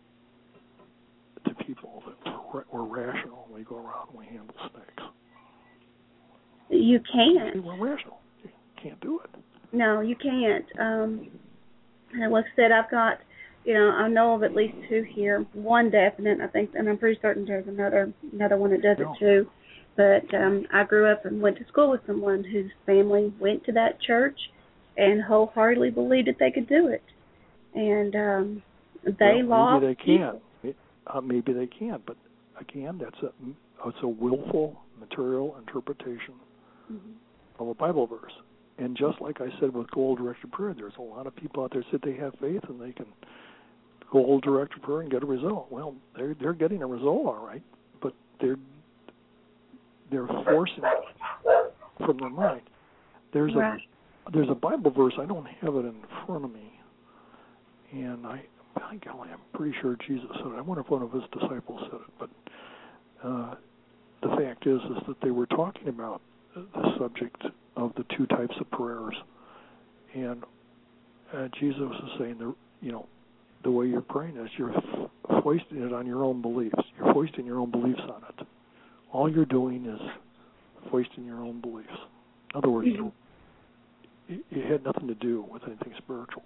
[SPEAKER 3] to people that we're, we're rational when we go around and we handle snakes?
[SPEAKER 2] You can't.
[SPEAKER 3] We're rational. You can't do it.
[SPEAKER 2] No, you can't. Um, and like I said, I've got, you know, I know of at least two here. One definite, I think, and I'm pretty certain there's another another one that does
[SPEAKER 3] no.
[SPEAKER 2] it too. But um, I grew up and went to school with someone whose family went to that church and wholeheartedly believed that they could do it. And um, they
[SPEAKER 3] well,
[SPEAKER 2] lost
[SPEAKER 3] maybe they can. Uh, maybe they can, but again, that's a it's a willful material interpretation mm-hmm. of a Bible verse. And just like I said with goal-directed prayer, there's a lot of people out there that say they have faith and they can goal-directed prayer and get a result. Well, they're they're getting a result, all right, but they're they're forcing it from their mind. There's
[SPEAKER 2] right.
[SPEAKER 3] a there's a Bible verse. I don't have it in front of me, and I I think I'm pretty sure Jesus said it. I wonder if one of his disciples said it, but uh, the fact is is that they were talking about the subject of the two types of prayers, and uh, Jesus was saying, the you know, the way you're praying is you're foisting it on your own beliefs. You're foisting your own beliefs on it. All you're doing is foisting your own beliefs. In other words, mm-hmm. it, it had nothing to do with anything spiritual.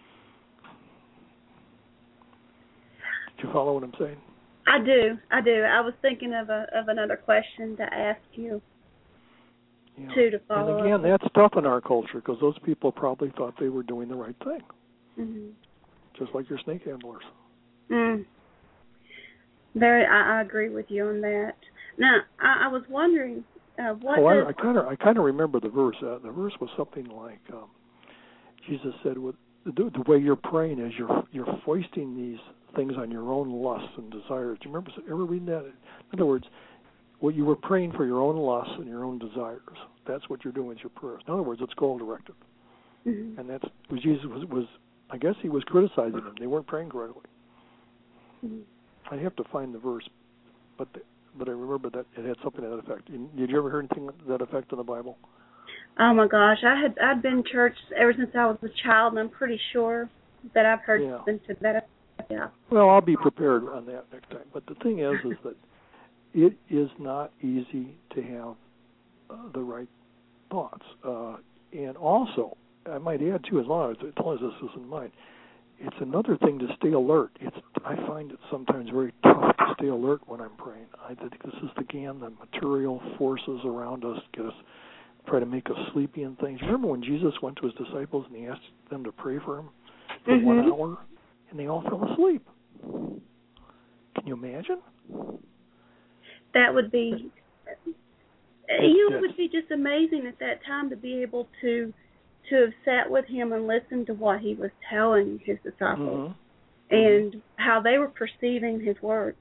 [SPEAKER 3] Did you follow what I'm saying?
[SPEAKER 2] I do. I do. I was thinking of a of another question to ask you.
[SPEAKER 3] Yeah.
[SPEAKER 2] too, to follow.
[SPEAKER 3] And again,
[SPEAKER 2] up.
[SPEAKER 3] that's tough in our culture because those people probably thought they were doing the right thing,
[SPEAKER 2] mm-hmm.
[SPEAKER 3] just like your snake handlers.
[SPEAKER 2] Mm. Very, I, I agree with you on that. Now, I, I was wondering, uh, what
[SPEAKER 3] oh,
[SPEAKER 2] does...
[SPEAKER 3] I kind of, I kind of remember the verse. Uh, the verse was something like, um, Jesus said, "With the, the way you're praying is you're you're foisting these things on your own lusts and desires." Do you remember ever reading that? In other words, what you were praying for your own lusts and your own desires. That's what you're doing with your prayers. In other words, it's goal directed.
[SPEAKER 2] Mm-hmm.
[SPEAKER 3] And that's what Jesus was, was. I guess he was criticizing them. They weren't praying correctly. Mm-hmm. I have to find the verse, but the, but I remember that it had something to that effect. Did you ever hear anything to that effect in the Bible?
[SPEAKER 2] Oh my gosh, I had I'd been in church ever since I was a child, and I'm pretty sure that I've heard
[SPEAKER 3] yeah.
[SPEAKER 2] something to that effect. Yeah.
[SPEAKER 3] Well, I'll be prepared on that next time. But the thing is, is that it is not easy to have uh, the right thoughts, uh, and also I might add too, as long as as long as this is in mind, it's another thing to stay alert. It's I find it sometimes very tough to stay alert when I'm praying. I think this is again the material forces around us get us try to make us sleepy and things. Remember when Jesus went to his disciples and he asked them to pray for him for
[SPEAKER 2] mm-hmm.
[SPEAKER 3] one hour, and they all fell asleep. Can you imagine?
[SPEAKER 2] That would be,
[SPEAKER 3] It,
[SPEAKER 2] you know,
[SPEAKER 3] it,
[SPEAKER 2] it would be just amazing at that time to be able to to have sat with him and listened to what he was telling his disciples
[SPEAKER 3] mm-hmm.
[SPEAKER 2] and
[SPEAKER 3] mm-hmm.
[SPEAKER 2] how they were perceiving his words.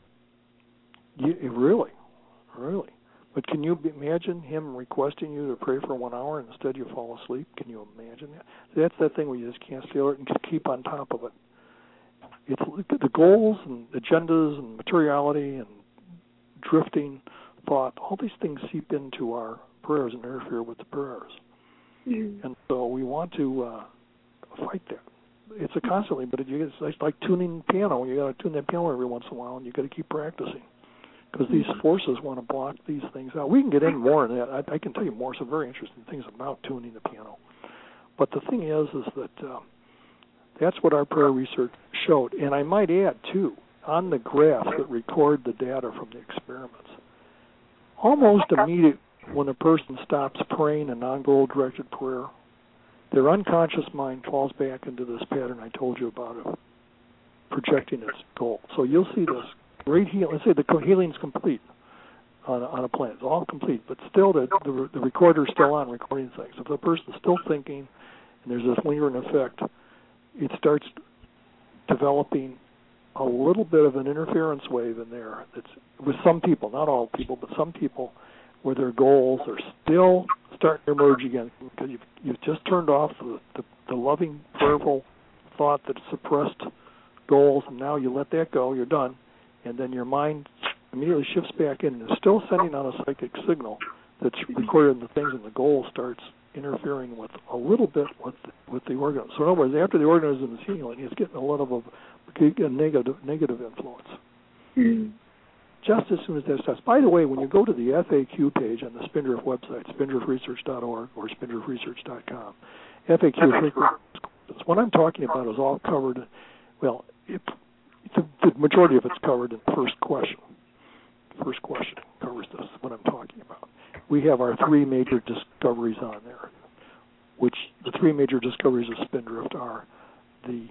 [SPEAKER 3] You, really, really. But can you imagine him requesting you to pray for one hour and instead you fall asleep? Can you imagine that? That's that thing where you just can't stay alert and just keep on top of it. It's the goals and agendas and materiality and drifting thought. All these things seep into our prayers and interfere with the prayers. Mm-hmm. And so we want to uh, fight that. It's a constantly, but you, it's like tuning piano. You got to tune that piano every once in a while, and you got to keep practicing. Because these forces want to block these things out. We can get in more on that. I, I can tell you more some very interesting things about tuning the piano. But the thing is, is that um, that's what our prayer research showed. And I might add, too, on the graphs that record the data from the experiments, almost immediately when a person stops praying a non-goal-directed prayer, their unconscious mind falls back into this pattern I told you about of projecting its goal. So you'll see this. Great healing. Let's say the healing's complete on a, on a plan. It's all complete, but still the, the the recorder's still on recording things. If the person's still thinking and there's this lingering effect, it starts developing a little bit of an interference wave in there. That's with some people, not all people, but some people, where their goals are still starting to emerge again because you've you've just turned off the the, the loving, prayerful thought that suppressed goals, and now you let that go. You're done. And then your mind immediately shifts back in and is still sending out a psychic signal that's recorded in the things, and the goal starts interfering with a little bit with with the organism. So in other words, after the organism is healing, it's getting a lot of a, a negative negative influence. Mm-hmm. Just as soon as that starts. By the way, when you go to the F A Q page on the Spindrift website, spindrift research dot org or spindrift research dot com, F A Q, what I'm talking about is all covered. Well, it, The, the majority of it's covered in the first question. First question covers this, what I'm talking about. We have our three major discoveries on there, which the three major discoveries of Spindrift are the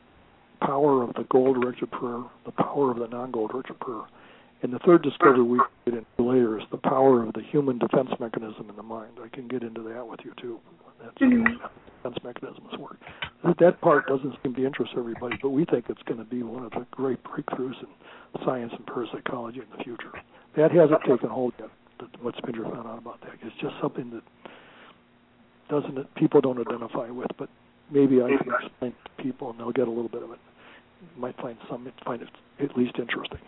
[SPEAKER 3] power of the goal-directed prayer, the power of the non-goal-directed prayer, and the third discovery we get into later is the power of the human defense mechanism in the mind. I can get into that with you, too. That's mm-hmm. how defense mechanisms work. That part doesn't seem to interest everybody, but we think it's going to be one of the great breakthroughs in science and parapsychology in the future. That hasn't taken hold yet, what Spindrift found out about that. It's just something that doesn't people don't identify with, but maybe I can explain it to people and they'll get a little bit of it. You might find some find it at least interesting.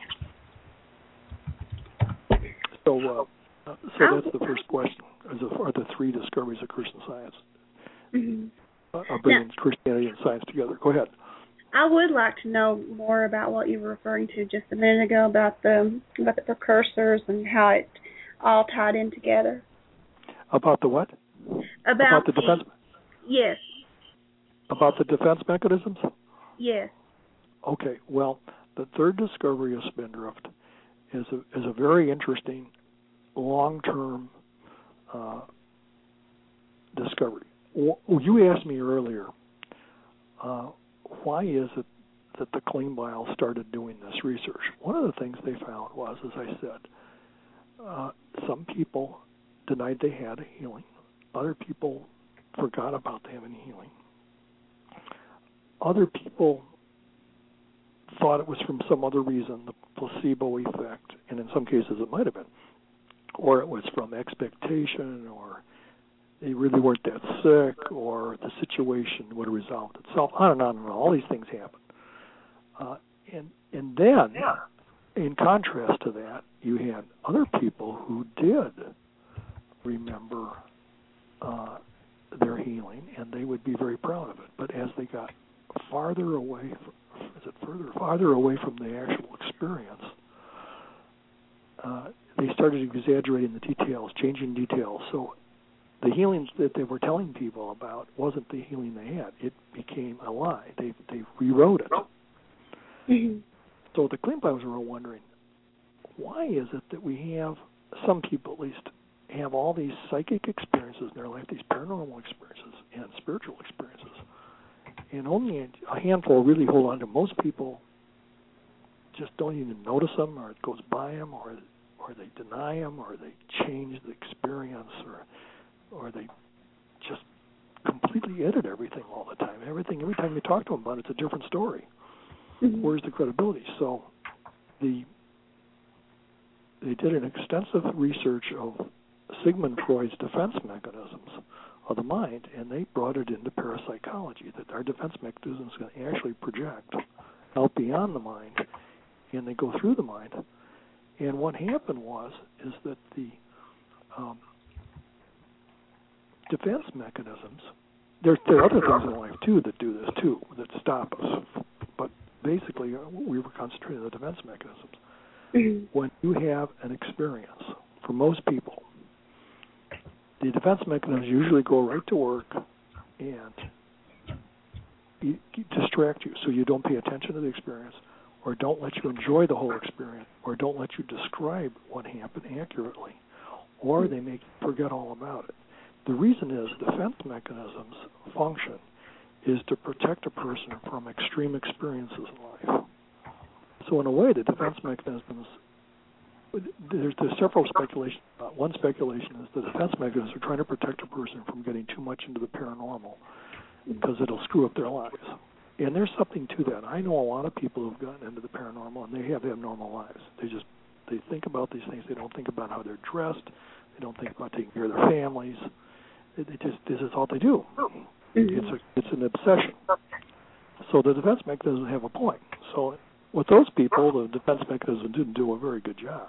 [SPEAKER 3] So, uh, so that's the first question: is are the three discoveries of Christian Science
[SPEAKER 2] mm-hmm.
[SPEAKER 3] uh, are bringing now, Christianity and science together? Go ahead.
[SPEAKER 2] I would like to know more about what you were referring to just a minute ago about the about the precursors and how it all tied in together.
[SPEAKER 3] About the what?
[SPEAKER 2] About,
[SPEAKER 3] about the defense.
[SPEAKER 2] Yes.
[SPEAKER 3] About the defense mechanisms?
[SPEAKER 2] Yes.
[SPEAKER 3] Okay. Well, the third discovery of Spindrift is a is a very interesting long-term uh, discovery. You asked me earlier, uh, why is it that the Klingbeils started doing this research? One of the things they found was, as I said, uh, some people denied they had a healing. Other people forgot about having healing. Other people thought it was from some other reason, the placebo effect, and in some cases it might have been, or it was from expectation, or they really weren't that sick, or the situation would have resolved itself, on and on and on. All these things happen. Uh, and and then, yeah. in contrast to that, you had other people who did remember uh, their healing, and they would be very proud of it. But as they got farther away, from, is it further, farther away from the actual experience, uh, they started exaggerating the details, changing details. So the healings that they were telling people about wasn't the healing they had. It became a lie. They they rewrote it. Mm-hmm. So the Klingbeils were wondering, why is it that we have, some people at least, have all these psychic experiences in their life, these paranormal experiences and spiritual experiences, and only a handful really hold on to. Most people just don't even notice them, or it goes by them, or or they deny them, or they change the experience, or or they just completely edit everything all the time. Everything, every time you talk to them about it, it's a different story. Mm-hmm. Where's the credibility? So the they did an extensive research of Sigmund Freud's defense mechanisms of the mind, and they brought it into parapsychology, that our defense mechanisms can actually project out beyond the mind, and they go through the mind. And what happened was is that the um, defense mechanisms, there, there are other things in life, too, that do this, too, that stop us. But basically, we were concentrating on the defense mechanisms. Mm-hmm. When you have an experience, for most people, the defense mechanisms usually go right to work and distract you so you don't pay attention to the experience, or don't let you enjoy the whole experience, or don't let you describe what happened accurately, or they make you forget all about it. The reason is defense mechanisms function is to protect a person from extreme experiences in life. So in a way, the defense mechanisms, there's, there's several speculations. Uh, one speculation is the defense mechanisms are trying to protect a person from getting too much into the paranormal because it'll screw up their lives. And there's something to that. I know a lot of people who've gotten into the paranormal, and they have abnormal lives. They just, they think about these things. They don't think about how they're dressed. They don't think about taking care of their families. They, they just, this is all they do. Mm-hmm. It's a, it's an obsession. So the defense mechanisms have a point. So with those people, the defense mechanism didn't do a very good job.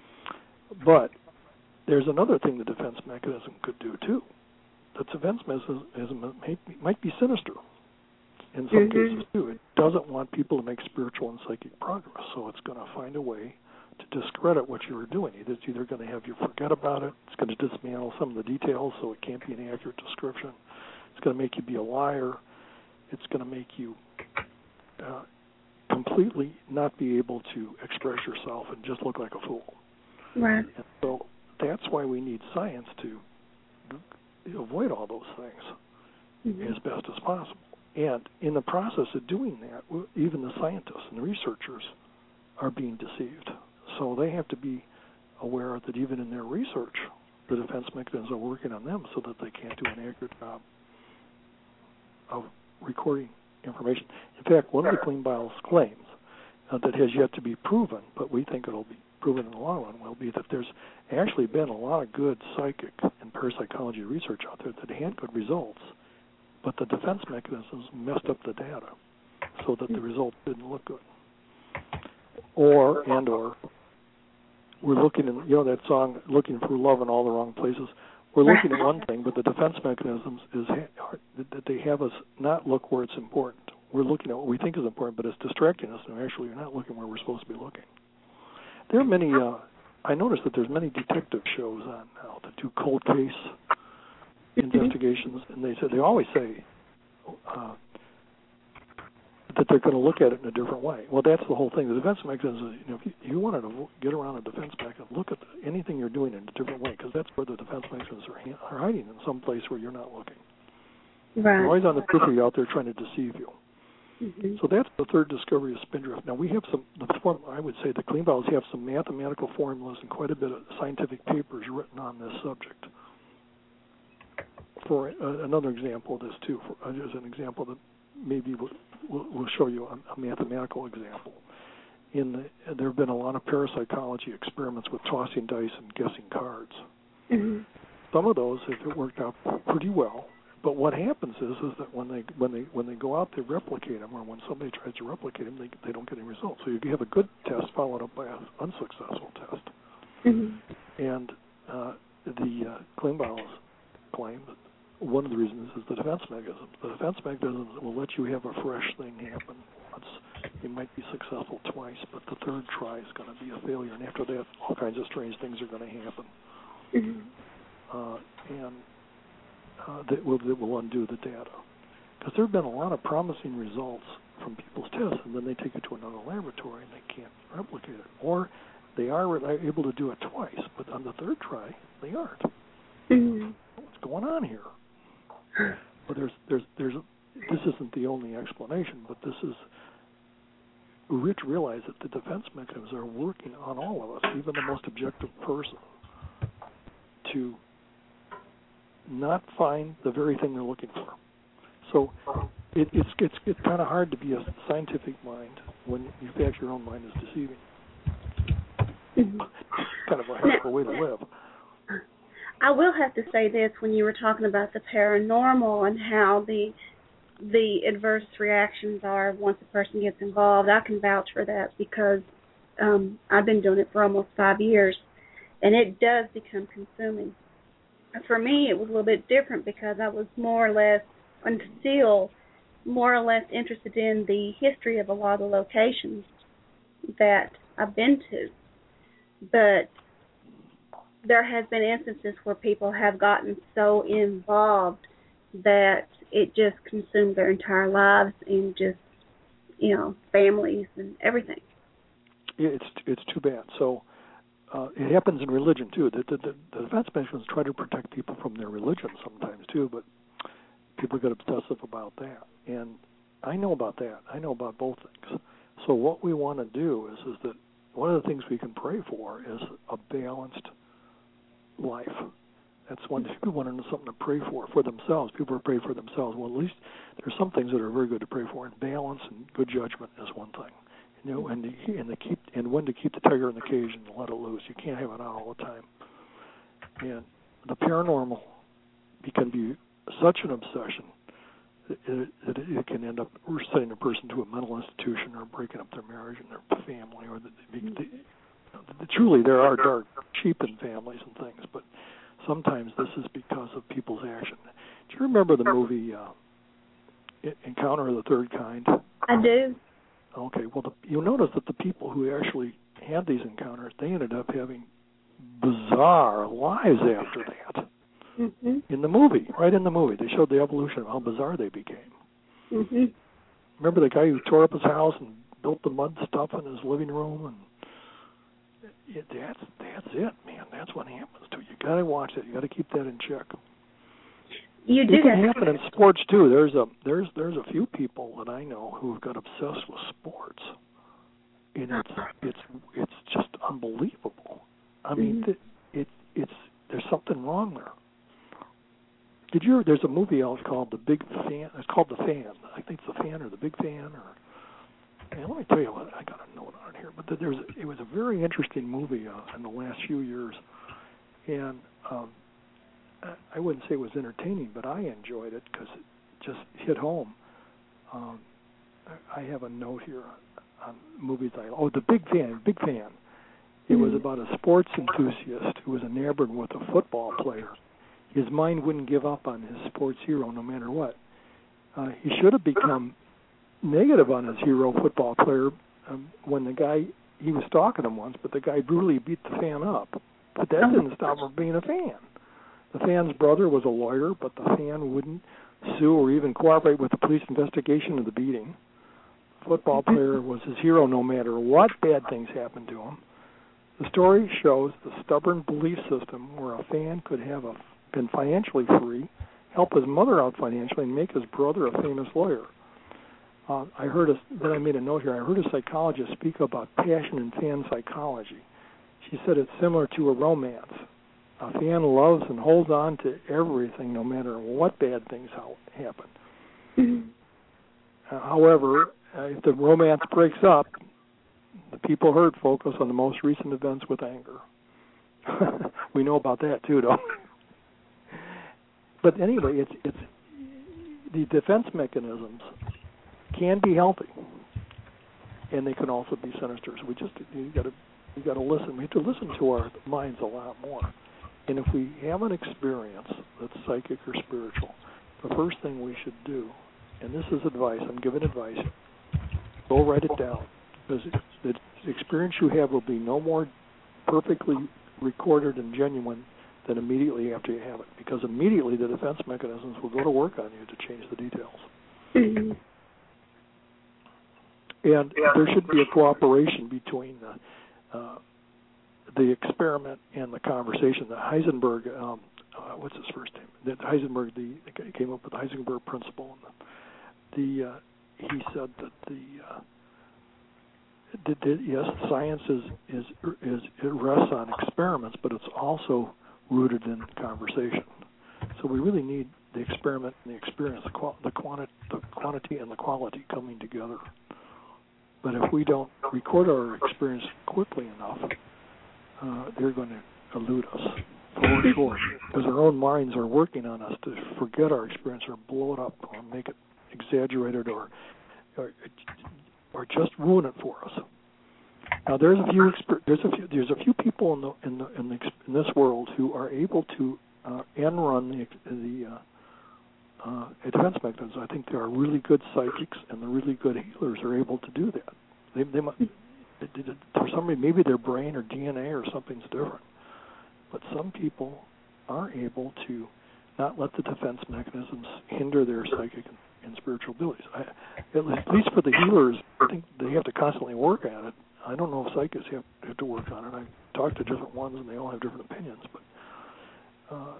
[SPEAKER 3] But there's another thing the defense mechanism could do, too. The defense mechanism might, might be sinister in some mm-hmm. cases, too. It doesn't want people to make spiritual and psychic progress, so it's going to find a way to discredit what you were doing. It's either going to have you forget about it, it's going to dismantle some of the details so it can't be an accurate description, it's going to make you be a liar, it's going to make you uh, completely not be able to express yourself and just look like a fool.
[SPEAKER 2] Right.
[SPEAKER 3] And so that's why we need science to avoid all those things mm-hmm. as best as possible. And in the process of doing that, even the scientists and the researchers are being deceived. So they have to be aware that even in their research, the defense mechanisms are working on them so that they can't do an accurate job of recording information. In fact, one of the Klingbeils' claims uh, that has yet to be proven, but we think it'll be proven in the long run, will be that there's actually been a lot of good psychic and parapsychology research out there that had good results, but the defense mechanisms messed up the data so that the results didn't look good. Or, and or, we're looking in, you know that song, Looking for Love in All the Wrong Places? We're looking at one thing, but the defense mechanisms is ha- that they have us not look where it's important. We're looking at what we think is important, but it's distracting us, and actually you're not looking where we're supposed to be looking. There are many, uh, I noticed that there's many detective shows on now that do cold case investigations, and they say, they always say, uh, the that they're going to look at it in a different way. Well, that's the whole thing. The defense mechanism is, you know, if you, you wanted to get around a defense mechanism, look at the, anything you're doing in a different way, because that's where the defense mechanisms are, are hiding, in some place where you're not looking.
[SPEAKER 2] Right.
[SPEAKER 3] They're always on the periphery out there trying to deceive you.
[SPEAKER 2] Mm-hmm.
[SPEAKER 3] So that's the third discovery of spindrift. Now we have some, the form, I would say the clean bottles have some mathematical formulas and quite a bit of scientific papers written on this subject. For uh, another example of this too, for, uh, as an example that maybe we'll, we'll, we'll show you a, a mathematical example. In the, there have been a lot of parapsychology experiments with tossing dice and guessing cards.
[SPEAKER 2] Mm-hmm.
[SPEAKER 3] Some of those, if it worked out pretty well. But what happens is, is that when they when they when they go out to replicate them, or when somebody tries to replicate them, they they don't get any results. So you have a good test followed up by an unsuccessful test.
[SPEAKER 2] Mm-hmm.
[SPEAKER 3] And uh, the uh, Klingbeils claim that one of the reasons is the defense mechanism. The defense mechanism will let you have a fresh thing happen once. You might be successful twice, but the third try is going to be a failure. And after that, all kinds of strange things are going to happen.
[SPEAKER 2] Mm-hmm.
[SPEAKER 3] Uh, and Uh, that, will, that will undo the data. Because there have been a lot of promising results from people's tests, and then they take it to another laboratory and they can't replicate it. Or they are able to do it twice, but on the third try, they aren't.
[SPEAKER 2] Mm-hmm.
[SPEAKER 3] What's going on here? But there's, there's, there's, this isn't the only explanation, but this is, we have to realize that the defense mechanisms are working on all of us, even the most objective person, to not find the very thing they're looking for. So it, it's it's it's kind of hard to be a scientific mind when in fact your own mind is deceiving.
[SPEAKER 2] Mm-hmm.
[SPEAKER 3] Kind of a horrible way to live.
[SPEAKER 2] I will have to say this: when you were talking about the paranormal and how the the adverse reactions are once a person gets involved, I can vouch for that because um, I've been doing it for almost five years, and it does become consuming. For me, it was a little bit different because I was more or less, and still more or less interested in the history of a lot of the locations that I've been to. But there has been instances where people have gotten so involved that it just consumed their entire lives and just, you know, families and everything.
[SPEAKER 3] It's it's too bad. So. Uh, it happens in religion, too. The, the, the, the defense mechanisms try to protect people from their religion sometimes, too, but people get obsessive about that. And I know about that. I know about both things. So what we want to do is, is that one of the things we can pray for is a balanced life. That's one thing people want to know, something to pray for, for themselves. People pray for themselves. Well, at least there's some things that are very good to pray for, and balance and good judgment is one thing. You know, and the, and the keep and when to keep the tiger in the cage and let it loose. You can't have it out all the time. And the paranormal can be such an obsession that it, that it can end up sending a person to a mental institution or breaking up their marriage and their family. Or the, the, the, truly, there are dark, cheapened families and things, but sometimes this is because of people's action. Do you remember the movie uh, Encounter of the Third Kind?
[SPEAKER 2] I do.
[SPEAKER 3] Okay, well, the, you'll notice that the people who actually had these encounters, they ended up having bizarre lives after that.
[SPEAKER 2] Mm-hmm.
[SPEAKER 3] In the movie, right in the movie, they showed the evolution of how bizarre they became.
[SPEAKER 2] Mm-hmm.
[SPEAKER 3] Remember the guy who tore up his house and built the mud stuff in his living room? And it, that's that's it, man. That's what happens to you. You got to watch it. You got to keep that in check.
[SPEAKER 2] You do
[SPEAKER 3] it can
[SPEAKER 2] that.
[SPEAKER 3] happen in sports too. There's a there's there's a few people that I know who have got obsessed with sports, and it's it's it's just unbelievable. I mean,
[SPEAKER 2] mm-hmm.
[SPEAKER 3] it, it it's there's something wrong there. Did you? There's a movie out called The Big Fan. It's called The Fan. I think it's The Fan or The Big Fan. Or man, let me tell you what I got a note on here. But there's it was a very interesting movie uh, in the last few years, and. Um, I wouldn't say it was entertaining, but I enjoyed it because it just hit home. Um, I have a note here on, on movies I oh the Big Fan, Big Fan. It was about a sports enthusiast who was enamored with a football player. His mind wouldn't give up on his sports hero no matter what. Uh, he should have become negative on his hero football player um, when the guy he was stalking him once, but the guy brutally beat the fan up. But that didn't stop him from being a fan. The fan's brother was a lawyer, but the fan wouldn't sue or even cooperate with the police investigation of the beating. football player was his hero no matter what bad things happened to him. The story shows the stubborn belief system where a fan could have a, been financially free, help his mother out financially, and make his brother a famous lawyer. Uh, I heard a, then I made a note here. I heard a psychologist speak about passion and fan psychology. She said it's similar to a romance. A fan loves and holds on to everything, no matter what bad things happen.
[SPEAKER 2] Mm-hmm.
[SPEAKER 3] Uh, however, uh, if the romance breaks up, the people hurt focus on the most recent events with anger. We know about that too, though. But anyway, it's it's the defense mechanisms can be healthy, and they can also be sinister. So we just you got to you got to listen. We have to listen to our minds a lot more. And if we have an experience that's psychic or spiritual, the first thing we should do, and this is advice, I'm giving advice, go write it down. Because the experience you have will be no more perfectly recorded and genuine than immediately after you have it. Because immediately the defense mechanisms will go to work on you to change the details.
[SPEAKER 2] Mm-hmm.
[SPEAKER 3] And there should be a cooperation between the uh, the experiment and the conversation. The Heisenberg, um, uh, what's his first name? The Heisenberg, the, the guy came up with the Heisenberg principle. And the, the uh, he said that the uh, Did, did, yes, science is, is is it rests on experiments, but it's also rooted in conversation. So we really need the experiment and the experience, the, qual- the, quanti- the quantity and the quality coming together. But if we don't record our experience quickly enough, uh, they're going to elude us for sure. Because our own minds are working on us to forget our experience or blow it up or make it exaggerated or or, or just ruin it for us. Now, there's a few there's a few there's a few people in the in the in, the, in this world who are able to uh, end run the the uh, uh, defense mechanisms. I think there are really good psychics and the really good healers are able to do that. They they might for some reason maybe their brain or D N A or something's different, but some people are able to not let the defense mechanisms hinder their psychic and, and spiritual abilities. I, at least for the healers, I think they have to constantly work at it. I don't know if psychics have, have to work on it. I've talked to different ones, and they all have different opinions. But, uh,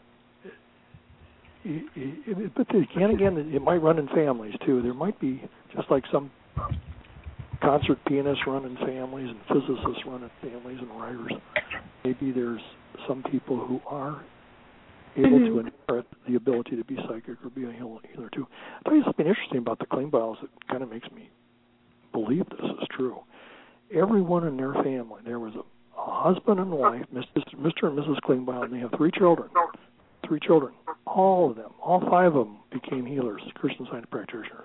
[SPEAKER 3] it, it, it, but they can again. It might run in families too. There might be just like some concert pianists run in families, and physicists run in families, and writers. Maybe there's some people who are able mm-hmm. to inherit the ability to be psychic or be a healer too. I'll tell you something interesting about the Klingbeils that kind of makes me believe this is true. Everyone in their family, there was a, a husband and wife, Mister and Missus Klingbeil, and they have three children. Three children. All of them, all five of them became healers, Christian Science practitioners.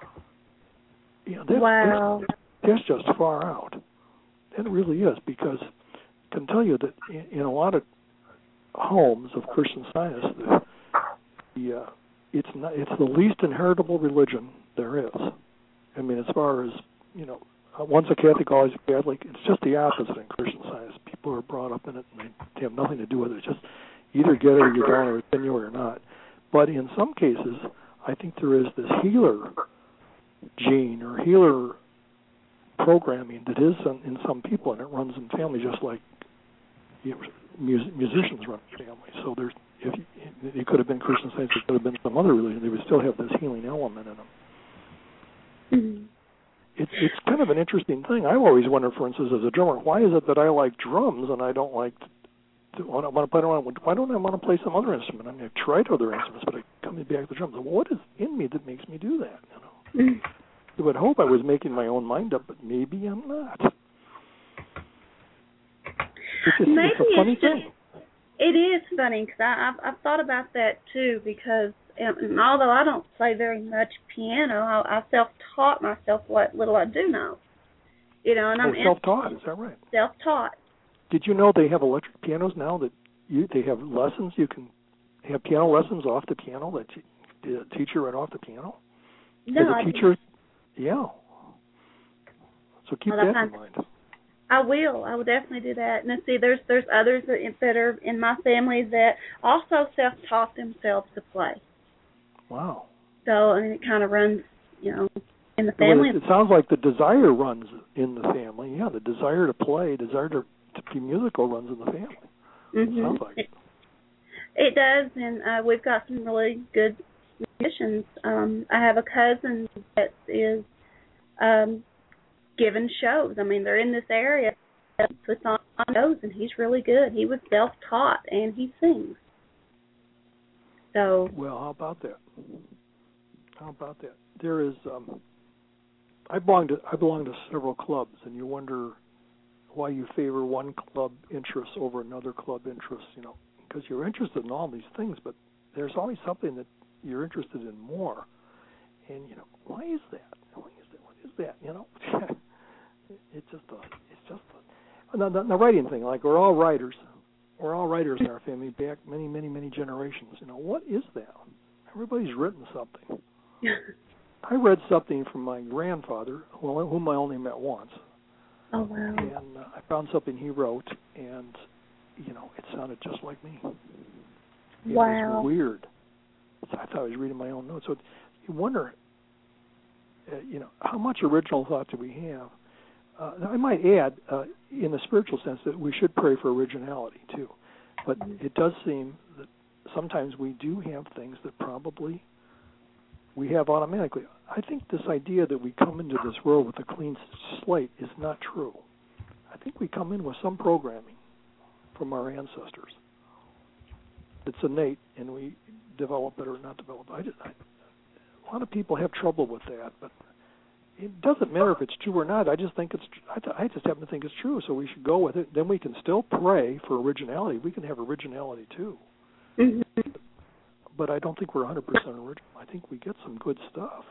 [SPEAKER 3] Yeah, that's,
[SPEAKER 2] wow.
[SPEAKER 3] That's, that's just far out. It really is, because I can tell you that in, in a lot of homes of Christian Science, the, the uh, it's not it's the least inheritable religion there is. I mean, as far as you know, once a Catholic, always a Catholic. It's just the opposite in Christian Science. People are brought up in it, and they have nothing to do with it. It's just either get it or you don't, or it's in you or not. But in some cases, I think there is this healer gene or healer programming that is in, in some people, and it runs in families just like you know, mus- musicians run in families. So there's, if you, it could have been Christian Science, it could have been some other religion. They would still have this healing element in them.
[SPEAKER 2] Mm-hmm.
[SPEAKER 3] It's it's kind of an interesting thing. I've always wondered, for instance, as a drummer, why is it that I like drums and I don't like to, want to play? Why don't I want to play some other instrument? I mean, I've tried other instruments, but I come back to the drums. Well, what is in me that makes me do that? You know,
[SPEAKER 2] mm-hmm.
[SPEAKER 3] I would hope I was making my own mind up, but maybe I'm not. It's, just,
[SPEAKER 2] maybe
[SPEAKER 3] it's a funny
[SPEAKER 2] it's just,
[SPEAKER 3] thing.
[SPEAKER 2] It is funny because I've I've thought about that too. Because and although I don't play very much piano, I, I self-taught myself what little I do know. You know, and
[SPEAKER 3] oh,
[SPEAKER 2] I'm
[SPEAKER 3] self-taught. Is that right?
[SPEAKER 2] Self-taught.
[SPEAKER 3] Did you know they have electric pianos now that you they have lessons? You can have piano lessons off the piano that you, the teacher right off the piano.
[SPEAKER 2] No,
[SPEAKER 3] As a
[SPEAKER 2] I
[SPEAKER 3] teacher, yeah. So keep
[SPEAKER 2] well,
[SPEAKER 3] that in mind.
[SPEAKER 2] I will. I will definitely do that. And see, there's there's others that, that are in my family that also self-taught themselves to play.
[SPEAKER 3] Wow.
[SPEAKER 2] So, I mean, it kind of runs, you know, in the family.
[SPEAKER 3] Well, it, it sounds like the desire runs in the family. Yeah, the desire to play, desire to, to be musical runs in the family.
[SPEAKER 2] Mm-hmm.
[SPEAKER 3] Sounds like it.
[SPEAKER 2] It does, and uh, we've got some really good musicians. Um, I have a cousin that is um, giving shows. I mean, they're in this area, puts on shows, and he's really good. He was self-taught, and he sings. So.
[SPEAKER 3] Well, how about that? How about that? There is. Um, I belong to I belong to several clubs, and you wonder why you favor one club interest over another club interest. You know, because you're interested in all these things, but there's always something that you're interested in more. And you know, why is that? Why is that? What is that? You know, it's just a. It's just a. The, the, the writing thing. Like we're all writers. We're all writers in our family back many, many, many generations. You know, what is that? Everybody's written something. I read something from my grandfather, whom I only met once.
[SPEAKER 2] Oh, wow.
[SPEAKER 3] And uh, I found something he wrote, and, you know, it sounded just like me. It
[SPEAKER 2] wow.
[SPEAKER 3] was weird. So I thought I was reading my own notes. So you wonder, uh, you know, how much original thought do we have? Uh, I might add, uh, in the spiritual sense, that we should pray for originality, too. But mm-hmm. it does seem that sometimes we do have things that probably we have automatically. I think this idea that we come into this world with a clean slate is not true. I think we come in with some programming from our ancestors. It's innate, and we develop it or not develop it. I just, I, a lot of people have trouble with that, but it doesn't matter if it's true or not. I just think it's. I, th- I just happen to think it's true, so we should go with it. Then we can still pray for originality. We can have originality too.
[SPEAKER 2] Mm-hmm.
[SPEAKER 3] But I don't think we're one hundred percent original. I think we get some good stuff.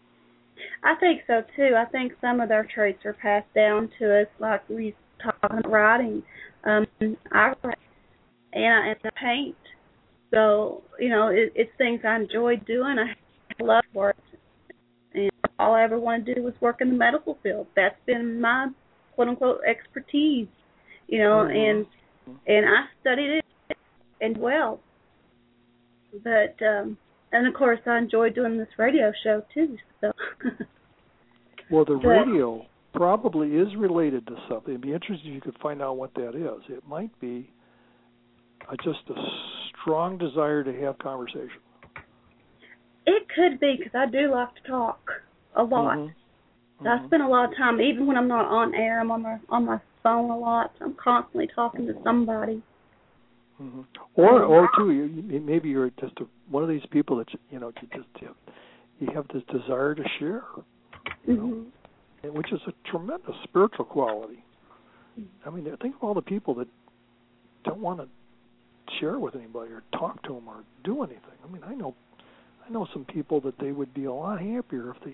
[SPEAKER 2] I think so too. I think some of their traits are passed down to us, like we talked about writing. Um, I write and, and I paint. So you know, it, it's things I enjoy doing. I love work. And all I ever wanted to do was work in the medical field. That's been my quote-unquote expertise, you know, mm-hmm. and and I studied it and well. But, um, and of course, I enjoy doing this radio show, too. So.
[SPEAKER 3] Well, the
[SPEAKER 2] but,
[SPEAKER 3] radio probably is related to something. It'd be interesting if you could find out what that is. It might be a, just a strong desire to have conversation.
[SPEAKER 2] It could be, because I do like to talk a lot.
[SPEAKER 3] Mm-hmm.
[SPEAKER 2] So I spend a lot of time, even when I'm not on air, I'm on my, on my phone a lot. So I'm constantly talking to somebody.
[SPEAKER 3] Mm-hmm. Or, or too, you, you, maybe you're just a, one of these people that, you know, you just have, you have this desire to share, you
[SPEAKER 2] mm-hmm.
[SPEAKER 3] know, which is a tremendous spiritual quality. I mean, think of all the people that don't want to share with anybody or talk to them or do anything. I mean, I know I know some people that they would be a lot happier if they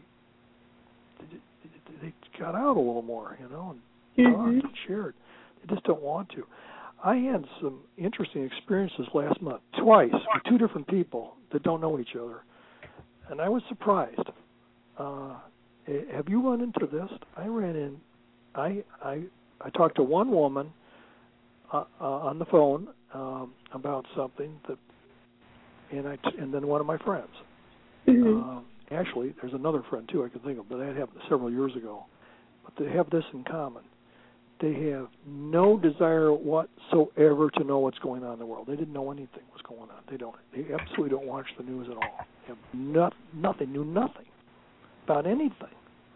[SPEAKER 3] they, they got out a little more, you know, and
[SPEAKER 2] mm-hmm.
[SPEAKER 3] talked and shared. They just don't want to. I had some interesting experiences last month, twice, with two different people that don't know each other, and I was surprised. Uh, have you run into this? I ran in. I I I talked to one woman uh, uh, on the phone um, about something that. And I t- and then one of my friends.
[SPEAKER 2] Mm-hmm.
[SPEAKER 3] Uh, actually, there's another friend too I can think of, but that happened several years ago. But they have this in common: they have no desire whatsoever to know what's going on in the world. They didn't know anything was going on. They don't. They absolutely don't watch the news at all. They have not, nothing. Knew nothing about anything.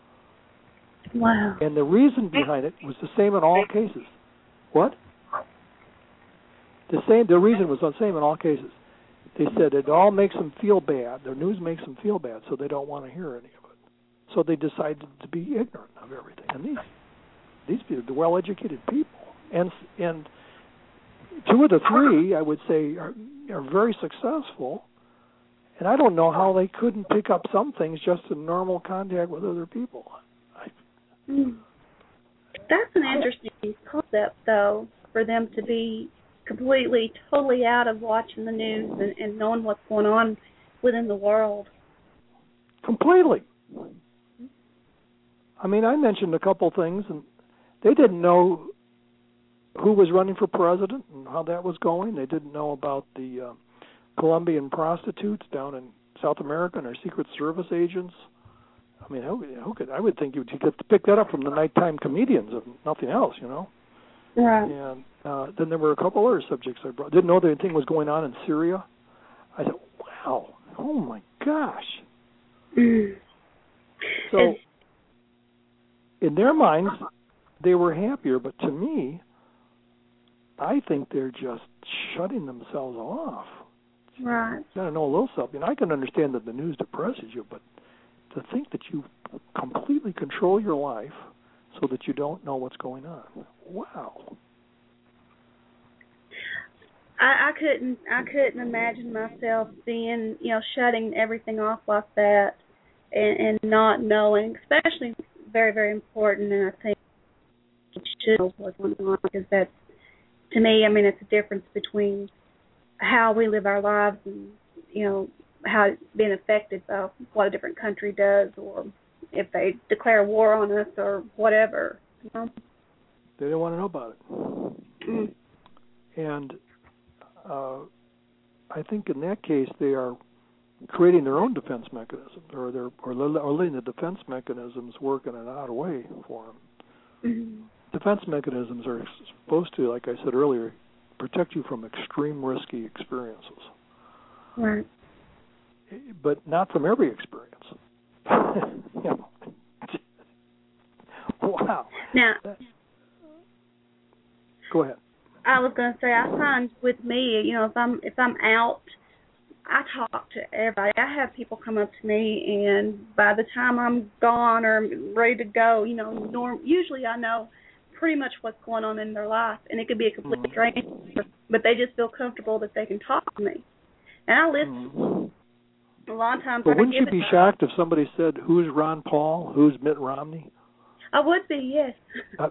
[SPEAKER 2] Wow.
[SPEAKER 3] And the reason behind it was the same in all cases. What? The same. The reason was the same in all cases. They said it all makes them feel bad. Their news makes them feel bad, so they don't want to hear any of it. So they decided to be ignorant of everything. And these these people, the well-educated people, and and two of the three, I would say, are, are very successful. And I don't know how they couldn't pick up some things just in normal contact with other people. I,
[SPEAKER 2] mm. That's an interesting concept, though, for them to be completely, totally out of watching the news and, and knowing what's going on within the world.
[SPEAKER 3] Completely. I mean, I mentioned a couple things, and they didn't know who was running for president and how that was going. They didn't know about the uh, Colombian prostitutes down in South America and our Secret Service agents. I mean, who, who could? I would think you'd get to pick that up from the nighttime comedians, if nothing else, you know.
[SPEAKER 2] Right.
[SPEAKER 3] And uh, then there were a couple other subjects I brought. Didn't know that anything was going on in Syria. I said, wow, oh my gosh.
[SPEAKER 2] Mm.
[SPEAKER 3] So,
[SPEAKER 2] it's,
[SPEAKER 3] in their minds, they were happier, but to me, I think they're just shutting themselves off.
[SPEAKER 2] right.
[SPEAKER 3] You got to know a little something. I can understand that the news depresses you, but to think that you completely control your life so that you don't know what's going on. Wow.
[SPEAKER 2] I, I couldn't I couldn't imagine myself being, you know, shutting everything off like that and, and not knowing, especially very, very important, and I think you should know what's going on, because that's, to me, I mean, it's a difference between how we live our lives and, you know, how it's being affected by what a different country does, or if they declare war on us or whatever. You know?
[SPEAKER 3] They didn't want to know about it.
[SPEAKER 2] Mm.
[SPEAKER 3] And uh, I think in that case they are creating their own defense mechanism, or they're or, or letting the defense mechanisms work in an odd way for them.
[SPEAKER 2] Mm-hmm.
[SPEAKER 3] Defense mechanisms are supposed to, like I said earlier, protect you from extreme risky experiences.
[SPEAKER 2] Right.
[SPEAKER 3] But not from every experience. You know. Wow.
[SPEAKER 2] Now,
[SPEAKER 3] go ahead.
[SPEAKER 2] I was going to say, I find with me, you know, if I'm if I'm out, I talk to everybody. I have people come up to me, and by the time I'm gone or ready to go, you know, norm, usually I know pretty much what's going on in their life, and it could be a complete
[SPEAKER 3] Mm-hmm.
[SPEAKER 2] stranger, but they just feel comfortable that they can talk to me, and I listen.
[SPEAKER 3] Mm-hmm.
[SPEAKER 2] A lot of times,
[SPEAKER 3] But
[SPEAKER 2] I
[SPEAKER 3] wouldn't you
[SPEAKER 2] give
[SPEAKER 3] be
[SPEAKER 2] it-
[SPEAKER 3] shocked if somebody said, "Who's Ron Paul? Who's Mitt Romney?"
[SPEAKER 2] I would be, yes.
[SPEAKER 3] Uh,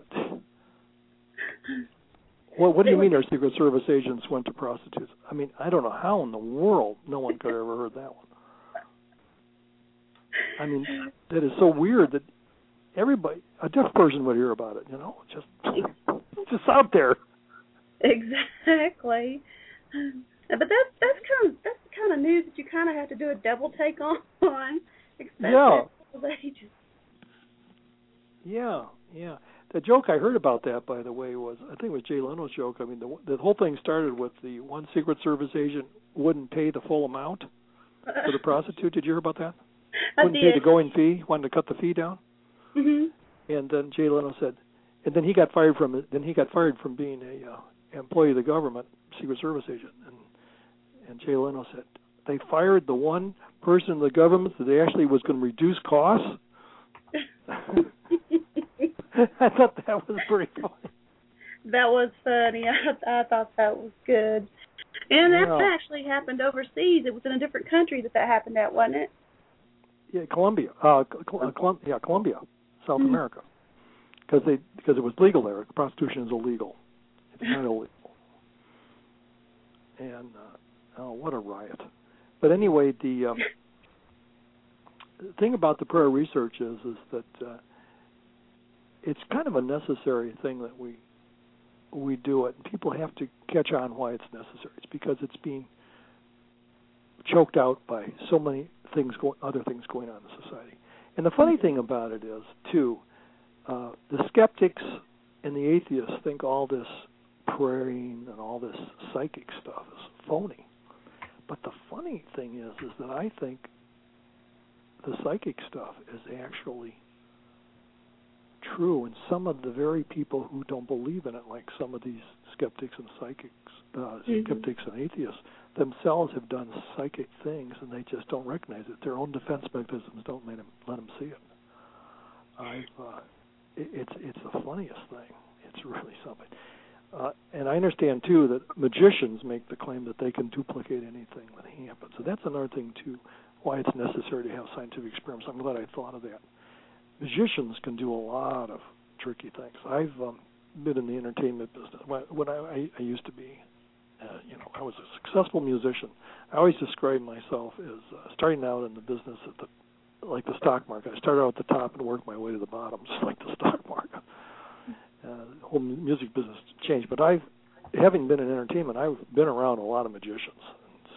[SPEAKER 3] well, what do you mean our Secret Service agents went to prostitutes? I mean, I don't know how in the world no one could have ever heard that one. I mean, that is so weird that everybody, a deaf person would hear about it, you know, just just out there.
[SPEAKER 2] Exactly. But that's that's kind of that's the kind of news that you kind of have to do a double take on, especially
[SPEAKER 3] Yeah.
[SPEAKER 2] at those ages.
[SPEAKER 3] Yeah, yeah. The joke I heard about that, by the way, was, I think it was Jay Leno's joke. I mean, the the whole thing started with the one Secret Service agent wouldn't pay the full amount for the prostitute. Did you hear about that?
[SPEAKER 2] I
[SPEAKER 3] Wouldn't
[SPEAKER 2] did.
[SPEAKER 3] pay the going fee, wanted to cut the fee down.
[SPEAKER 2] Mhm.
[SPEAKER 3] And then Jay Leno said, and then he got fired from then he got fired from being a uh, employee of the government, Secret Service agent. And and Jay Leno said, they fired the one person in the government that they actually was going to reduce costs. I thought that was pretty funny.
[SPEAKER 2] That was funny. I, I thought that was good. And that
[SPEAKER 3] Yeah.
[SPEAKER 2] actually happened overseas. It was in a different country that that happened at, wasn't it?
[SPEAKER 3] Yeah, Colombia. Uh, Col- Colum- yeah, Colombia, South
[SPEAKER 2] Mhm.
[SPEAKER 3] America, because they because it was legal there. Prostitution is illegal. It's not illegal. And uh, oh, what a riot! But anyway, the um, the thing about the prayer research is is that uh, it's kind of a necessary thing that we we do it. And people have to catch on why it's necessary. It's because it's being choked out by so many things, go- other things going on in society. And the funny thing about it is, too, uh, the skeptics and the atheists think all this praying and all this psychic stuff is phony. But the funny thing is, is that I think the psychic stuff is actually true, and some of the very people who don't believe in it, like some of these skeptics and psychics, uh,
[SPEAKER 2] Mm-hmm.
[SPEAKER 3] skeptics and atheists, themselves have done psychic things, and they just don't recognize it. Their own defense mechanisms don't let them let them see it. I've, uh, it it's it's the funniest thing. It's really something. Uh, and I understand too that magicians make the claim that they can duplicate anything that happens. So that's another thing too, why it's necessary to have scientific experiments. I'm glad I thought of that. Magicians can do a lot of tricky things. I've um, been in the entertainment business. When, when I, I, I used to be, uh, you know, I was a successful musician. I always describe myself as uh, starting out in the business at the, like the stock market. I started out at the top and worked my way to the bottom, just like the stock market. Uh, the whole music business changed. But I've, having been in entertainment, I've been around a lot of magicians,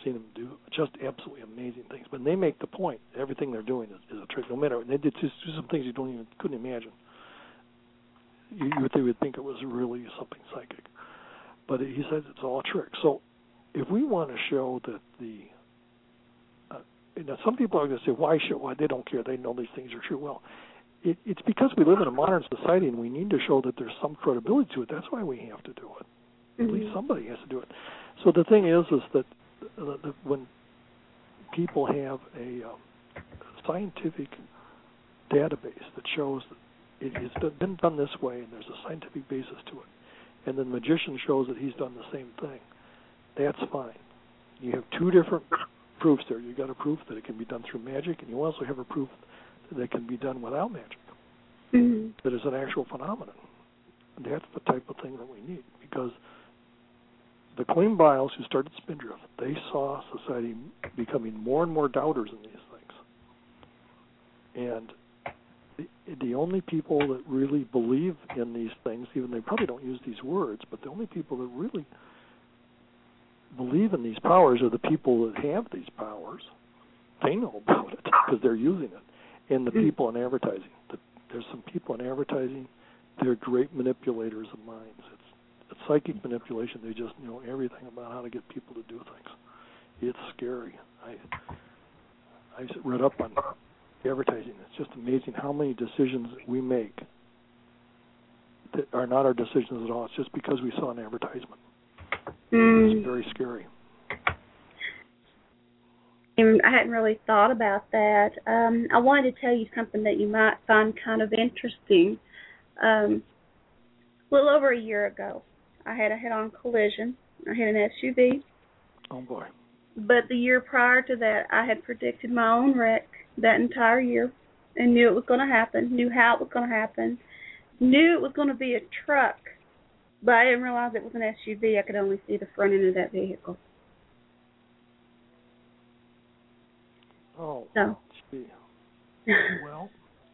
[SPEAKER 3] seen them do just absolutely amazing things. But they make the point. Everything they're doing is, is a trick. No matter, they did just do some things you don't even couldn't imagine. You, you would, they would think it was really something psychic. But he says it's all a trick. So if we want to show that the, uh, you know, some people are going to say, why show? Why they don't care? They know these things are true. Well, it, it's because we live in a modern society and we need to show that there's some credibility to it. That's why we have to do it. Mm-hmm. At least somebody has to do it. So the thing is, is that, uh, that when people have a um, scientific database that shows that it has been done this way and there's a scientific basis to it, and the magician shows that he's done the same thing, that's fine. You have two different proofs there. You've got a proof that it can be done through magic, and you also have a proof that it can be done without magic, mm-hmm. that is an actual phenomenon. And that's the type of thing that we need, because the Clean Biles who started Spindrift, they saw society becoming more and more doubters in these things. And the, the only people that really believe in these things, even they probably don't use these words, but the only people that really believe in these powers are the people that have these powers. They know about it because they're using it. And the people in advertising. The, there's some people in advertising, they're great manipulators of minds. It's, it's psychic manipulation. They just know everything about how to get people to do things. It's scary. I I read up on advertising. It's just amazing how many decisions we make that are not our decisions at all. It's just because we saw an advertisement. Mm. It's very scary.
[SPEAKER 2] And I hadn't really thought about that. Um, I wanted to tell you something that you might find kind of interesting. Um, a little over a year ago, I had a head-on collision. I hit an S U V.
[SPEAKER 3] Oh, boy.
[SPEAKER 2] But the year prior to that, I had predicted my own wreck that entire year and knew it was going to happen, knew how it was going to happen, knew it was going to be a truck, but I didn't realize it was an S U V. I could only see the front end of that vehicle.
[SPEAKER 3] Oh,
[SPEAKER 2] so.
[SPEAKER 3] Gee. Well,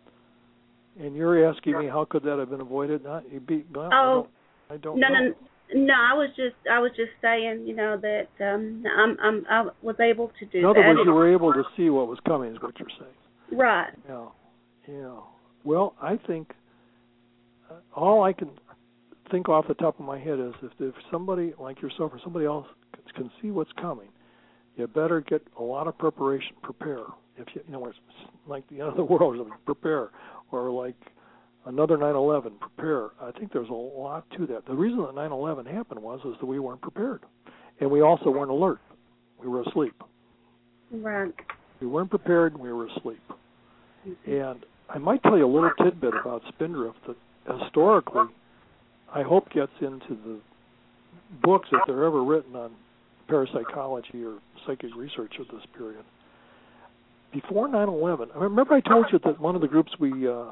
[SPEAKER 3] and you're asking me how could that have been avoided? Not you be. Well,
[SPEAKER 2] oh,
[SPEAKER 3] I don't, I don't
[SPEAKER 2] no,
[SPEAKER 3] know.
[SPEAKER 2] no, no. I was just, I was just saying, you know, that um, I'm, I'm, I was able to do
[SPEAKER 3] that. In other
[SPEAKER 2] that.
[SPEAKER 3] words, you were able to see what was coming, is what you're saying.
[SPEAKER 2] Right.
[SPEAKER 3] Yeah, yeah. Well, I think uh, all I can think off the top of my head is if, if somebody like yourself or somebody else can see what's coming, you better get a lot of preparation, prepare. If you, you know, it's like the end of the world, prepare. Or like another nine eleven, prepare. I think there's a lot to that. The reason that nine eleven happened was is that we weren't prepared. And we also weren't alert. We were asleep.
[SPEAKER 2] Right.
[SPEAKER 3] We weren't prepared and we were asleep. Mm-hmm. And I might tell you a little tidbit about Spindrift that historically I hope gets into the books if they're ever written on parapsychology or psychic research of this period. Before nine eleven, I remember I told you that one of the groups we uh,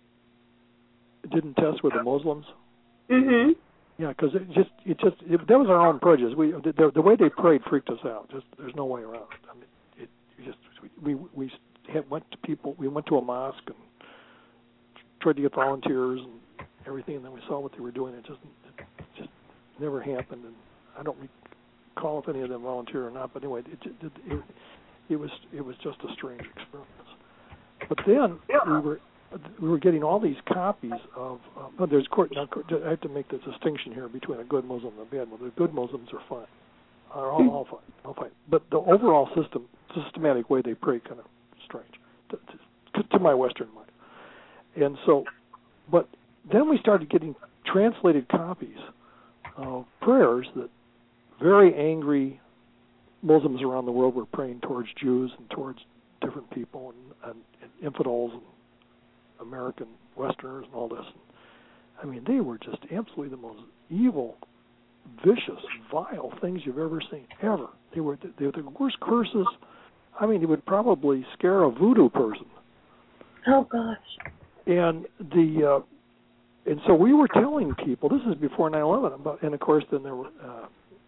[SPEAKER 3] didn't test were the Muslims.
[SPEAKER 2] Mhm.
[SPEAKER 3] Yeah, because it just it just it, that was our own prejudice. We the, the way they prayed freaked us out. Just there's no way around it. I mean, it, it just we we had, went to people. We went to a mosque and tried to get volunteers and everything, and then we saw what they were doing. It just it just never happened, and I don't recall if any of them volunteered or not. But anyway, it it, it It was it was just a strange experience. But then we were we were getting all these copies of. Uh, but there's court. Now, I have to make the distinction here between a good Muslim and a bad Muslim. The good Muslims are fine, are all, all fine, all fine. But the overall system, systematic way they pray, kind of strange to, to, to my Western mind. And so, but then we started getting translated copies of prayers that very angry Muslims around the world were praying towards Jews and towards different people and, and, and infidels and American Westerners and all this. I mean, they were just absolutely the most evil, vicious, vile things you've ever seen, ever. They were they were the worst curses. I mean, they would probably scare a voodoo person.
[SPEAKER 2] Oh gosh.
[SPEAKER 3] And the uh, and so we were telling people, this is before nine eleven, about, and of course then there were. Uh,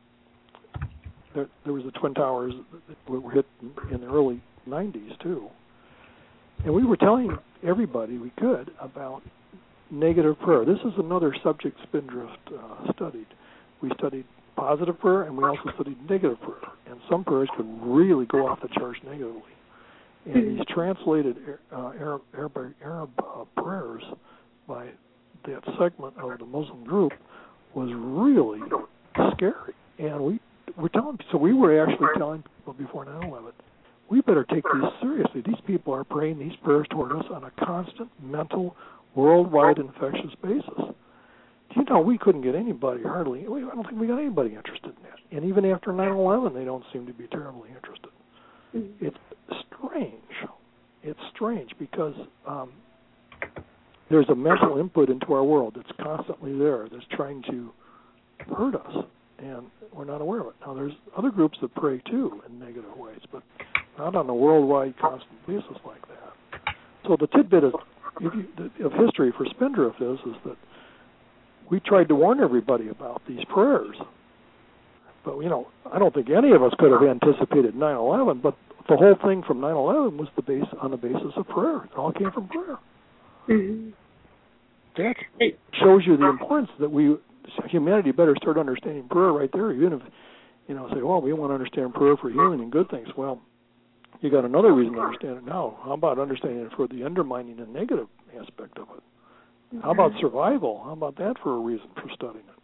[SPEAKER 3] There, there was the Twin Towers that were hit in the early nineties, too. And we were telling everybody we could about negative prayer. This is another subject Spindrift uh, studied. We studied positive prayer, and we also studied negative prayer. And some prayers could really go off the charts negatively. And mm-hmm. these translated uh, Arab, Arab, Arab uh, prayers by that segment of the Muslim group was really scary. And we were telling, so we were actually telling people before nine eleven, we better take these seriously. These people are praying these prayers toward us on a constant, mental, worldwide infectious basis. Do you know, we couldn't get anybody, hardly, I don't think we got anybody interested in that. And even after nine eleven, they don't seem to be terribly interested. Mm-hmm. It's strange. It's strange because um, there's a mental input into our world that's constantly there, that's trying to hurt us, and we're not aware of it. Now, there's other groups that pray, too, in negative ways, but not on a worldwide, constant basis like that. So the tidbit of, if you, of history for Spindrift is, is that we tried to warn everybody about these prayers. But, you know, I don't think any of us could have anticipated nine eleven, but the whole thing from nine eleven was the base on the basis of prayer. It all came from prayer. Mm-hmm. That shows you the importance that we, humanity better start understanding prayer right there, even if, you know, say, well, we want to understand prayer for healing and good things. Well, you got another reason to understand it now. How about understanding it for the undermining and negative aspect of it? Mm-hmm. How about survival? How about that for a reason for studying it?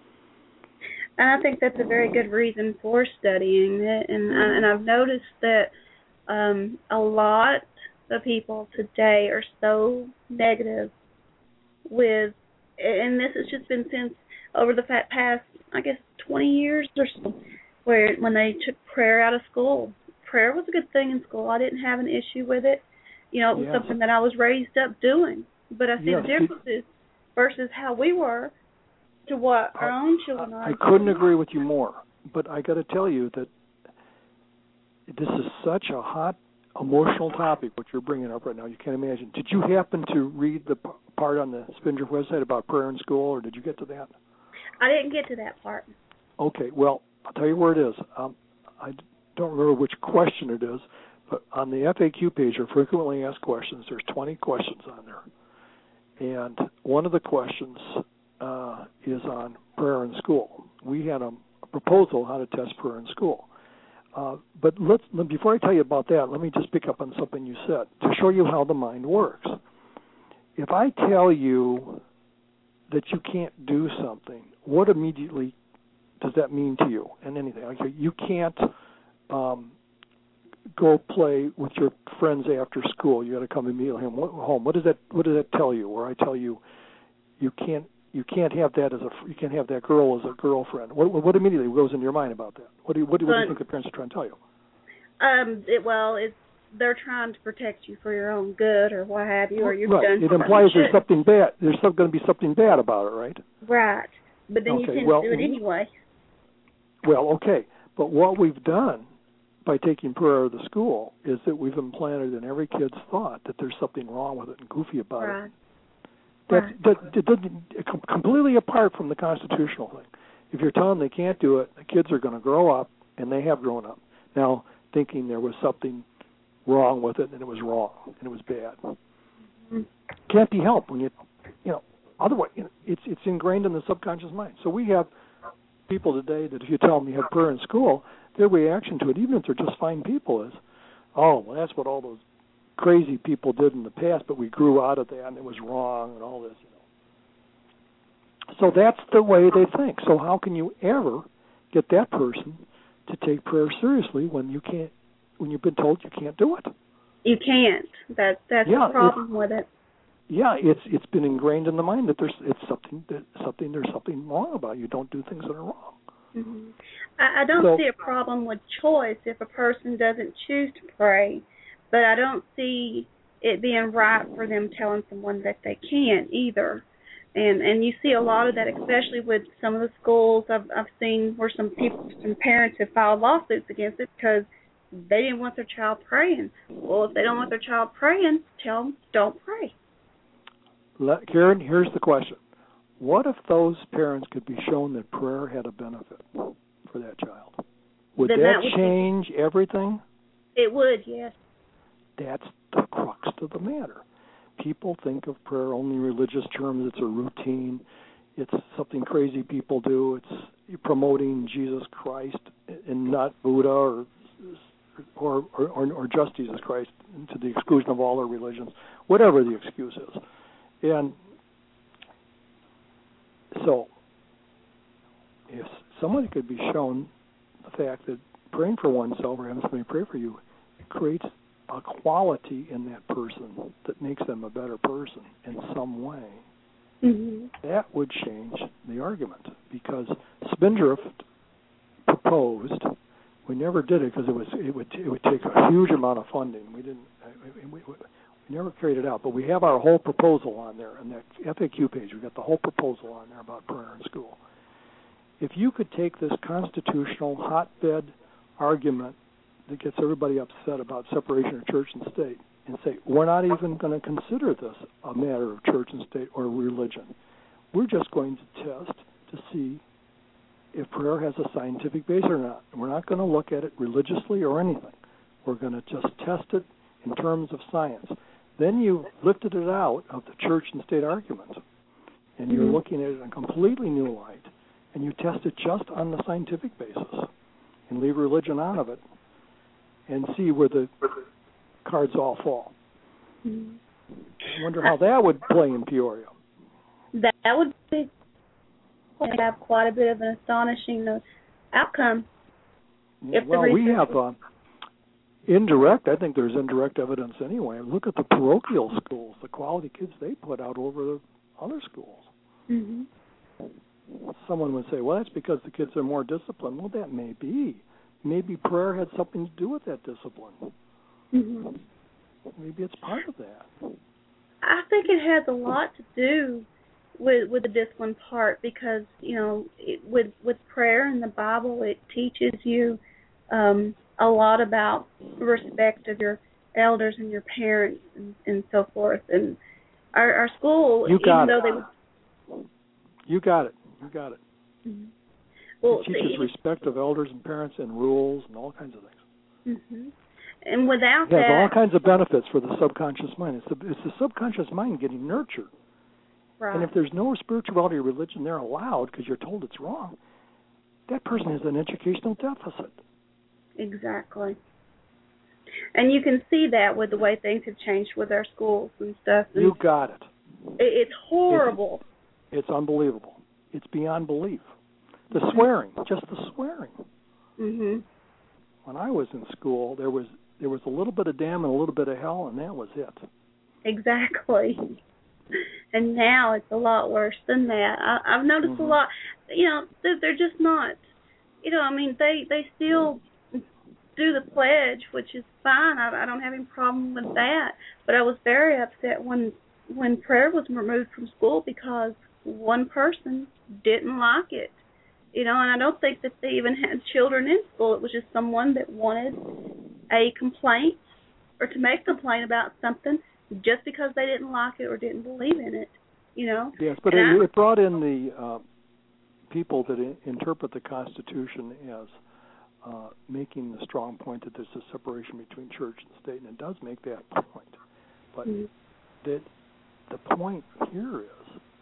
[SPEAKER 2] And I think that's a very good reason for studying it. And, mm-hmm. and I've noticed that um, a lot of people today are so negative with, and this has just been since over the past, I guess, twenty years or so, where when they took prayer out of school. Prayer was a good thing in school. I didn't have an issue with it. You know, it was yes. something that I was raised up doing. But I see yes. the differences versus how we were to what our own children are.
[SPEAKER 3] I couldn't agree with you more. But I got to tell you that this is such a hot, emotional topic, what you're bringing up right now. You can't imagine. Did you happen to read the part on the Spindrift website about prayer in school, or did you get to that?
[SPEAKER 2] I didn't get to that part.
[SPEAKER 3] Okay. Well, I'll tell you where it is. Um, I don't remember which question it is, but on the F A Q page, or frequently asked questions, there's twenty questions on there. And one of the questions uh, is on prayer in school. We had a, a proposal how to test prayer in school. Uh, but let's, before I tell you about that, let me just pick up on something you said to show you how the mind works. If I tell you that you can't do something, what immediately does that mean to you? And anything, like you can't um, go play with your friends after school. You got to come immediately home. What does that What does that tell you? Or I tell you, you can't you can't have that as a you can't have that girl as a girlfriend. What What immediately goes into your mind about that? What do you What do, what do you think the parents are trying to tell you?
[SPEAKER 2] Um. It, well, it's they're trying to protect you for your own good, or what have you, or you've
[SPEAKER 3] right.
[SPEAKER 2] done.
[SPEAKER 3] It implies there's something bad. There's going to be something bad about it, right?
[SPEAKER 2] Right. But then
[SPEAKER 3] okay.
[SPEAKER 2] you tend
[SPEAKER 3] well,
[SPEAKER 2] to do it anyway.
[SPEAKER 3] Well, okay. But what we've done by taking prayer out of the school is that we've implanted in every kid's thought that there's something wrong with it and goofy about
[SPEAKER 2] right.
[SPEAKER 3] it. That's right. that, that, completely apart from the constitutional thing. If you're telling them they can't do it, the kids are going to grow up, and they have grown up, now thinking there was something wrong with it, and it was wrong, and it was bad. Mm-hmm. Can't be helped when you, you know, otherwise, you know, it's it's ingrained in the subconscious mind. So we have people today that if you tell them you have prayer in school, their reaction to it, even if they're just fine people, is, oh, well, that's what all those crazy people did in the past, but we grew out of that, and it was wrong, and all this. You know. So that's the way they think. So how can you ever get that person to take prayer seriously when you can't, when you've been told you can't do it?
[SPEAKER 2] You can't. That that's
[SPEAKER 3] yeah,
[SPEAKER 2] the problem with it.
[SPEAKER 3] Yeah, it's it's been ingrained in the mind that there's it's something that something there's something wrong about you. Don't do things that are wrong.
[SPEAKER 2] Mm-hmm. I, I don't
[SPEAKER 3] so,
[SPEAKER 2] see a problem with choice if a person doesn't choose to pray, but I don't see it being right for them telling someone that they can't either. And and you see a lot of that, especially with some of the schools I've I've seen where some people, some parents have filed lawsuits against it because they didn't want their child praying. Well, if they don't want their child praying, tell them don't pray.
[SPEAKER 3] Let, Karen, here's the question. What if those parents could be shown that prayer had a benefit for that child? Would
[SPEAKER 2] then
[SPEAKER 3] that,
[SPEAKER 2] that would
[SPEAKER 3] change
[SPEAKER 2] be,
[SPEAKER 3] everything?
[SPEAKER 2] It would, yes.
[SPEAKER 3] That's the crux of the matter. People think of prayer only in religious terms. It's a routine. It's something crazy people do. It's promoting Jesus Christ and not Buddha or or or, or just Jesus Christ to the exclusion of all other religions, whatever the excuse is. And so, if somebody could be shown the fact that praying for oneself or having somebody pray for you creates a quality in that person that makes them a better person in some way, mm-hmm. that would change the argument. Because Spindrift proposed, we never did it because it was it would it would take a huge amount of funding. We didn't we, we, we never carried it out. But we have our whole proposal on there on that F A Q page. We've got the whole proposal on there about prayer in school. If you could take this constitutional hotbed argument that gets everybody upset about separation of church and state and say, we're not even going to consider this a matter of church and state or religion. We're just going to test to see if prayer has a scientific base or not. And we're not going to look at it religiously or anything. We're going to just test it in terms of science. Then you lifted it out of the church and state argument, and you're mm-hmm. looking at it in a completely new light, and you test it just on the scientific basis and leave religion out of it and see where the cards all fall. Mm-hmm. I wonder how that would play in Peoria.
[SPEAKER 2] That would be have quite a bit of an astonishing uh, outcome. If
[SPEAKER 3] well, we have uh, indirect, I think there's indirect evidence anyway. Look at the parochial schools, the quality kids they put out over the other schools. Mm-hmm. Someone would say, well, that's because the kids are more disciplined. Well, that may be. Maybe prayer had something to do with that discipline. Mm-hmm. Maybe it's part of that.
[SPEAKER 2] I think it has a lot to do with with the discipline part because, you know, it, with with prayer in the Bible, it teaches you um, a lot about respect of your elders and your parents and, and so forth. And our, our school,
[SPEAKER 3] you got
[SPEAKER 2] even though
[SPEAKER 3] it.
[SPEAKER 2] they would...
[SPEAKER 3] You got it. You got it.
[SPEAKER 2] Mm-hmm. Well,
[SPEAKER 3] it teaches the, respect of elders and parents and rules and all kinds of things.
[SPEAKER 2] Mm-hmm. And without
[SPEAKER 3] it has
[SPEAKER 2] that...
[SPEAKER 3] all kinds of benefits for the subconscious mind. It's the, it's the subconscious mind getting nurtured.
[SPEAKER 2] Right.
[SPEAKER 3] And if there's no spirituality or religion there allowed because you're told it's wrong, that person has an educational deficit.
[SPEAKER 2] Exactly. And you can see that with the way things have changed with our schools and stuff. And
[SPEAKER 3] you got it.
[SPEAKER 2] It's horrible.
[SPEAKER 3] It's, it's unbelievable. It's beyond belief. The swearing, just the swearing.
[SPEAKER 2] Mm-hmm.
[SPEAKER 3] When I was in school, there was there was a little bit of damn and a little bit of hell, and that was it.
[SPEAKER 2] Exactly. And now it's a lot worse than that. I, I've noticed mm-hmm. a lot. You know, they're, they're just not. You know, I mean, they they still do the pledge, which is fine. I, I don't have any problem with that. But I was very upset when when prayer was removed from school because one person didn't like it. You know, and I don't think that they even had children in school. It was just someone that wanted a complaint or to make a complaint about something just because they didn't like it or didn't believe in it, you know.
[SPEAKER 3] Yes, but it, I, it brought in the uh, people that in, interpret the Constitution as uh, making the strong point that there's a separation between church and state, and it does make that point. But mm-hmm. that the point here is,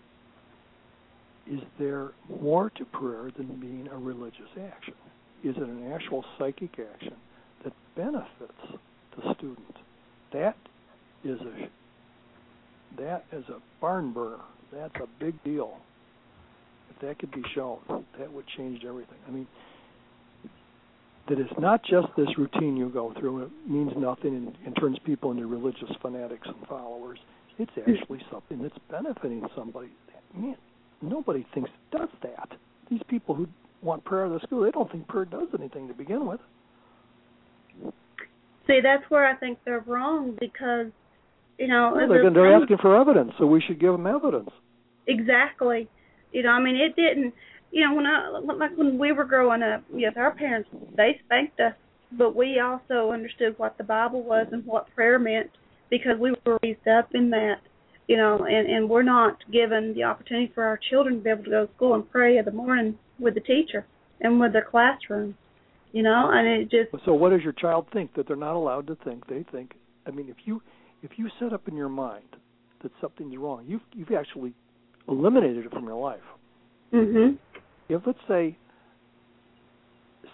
[SPEAKER 3] is there more to prayer than being a religious action? Is it an actual psychic action that benefits the student? That is a that is a barn burner. That's a big deal. If that could be shown, that would change everything. I mean, that it's not just this routine you go through. It means nothing and, and turns people into religious fanatics and followers. It's actually something that's benefiting somebody. Man, nobody thinks it does that. These people who want prayer in the school, they don't think prayer does anything to begin with.
[SPEAKER 2] See, that's where I think they're wrong because, you know...
[SPEAKER 3] Well, they're, they're asking for evidence, so we should give them evidence.
[SPEAKER 2] Exactly. You know, I mean, it didn't... You know, when I like when we were growing up, yes, our parents, they spanked us, but we also understood what the Bible was and what prayer meant because we were raised up in that. You know, and, and we're not given the opportunity for our children to be able to go to school and pray in the morning with the teacher and with their classroom, you know, and it just...
[SPEAKER 3] So what does your child think that they're not allowed to think? They think, I mean, if you if you set up in your mind that something's wrong, you've, you've actually eliminated it from your life.
[SPEAKER 2] Mm-hmm.
[SPEAKER 3] If, let's say,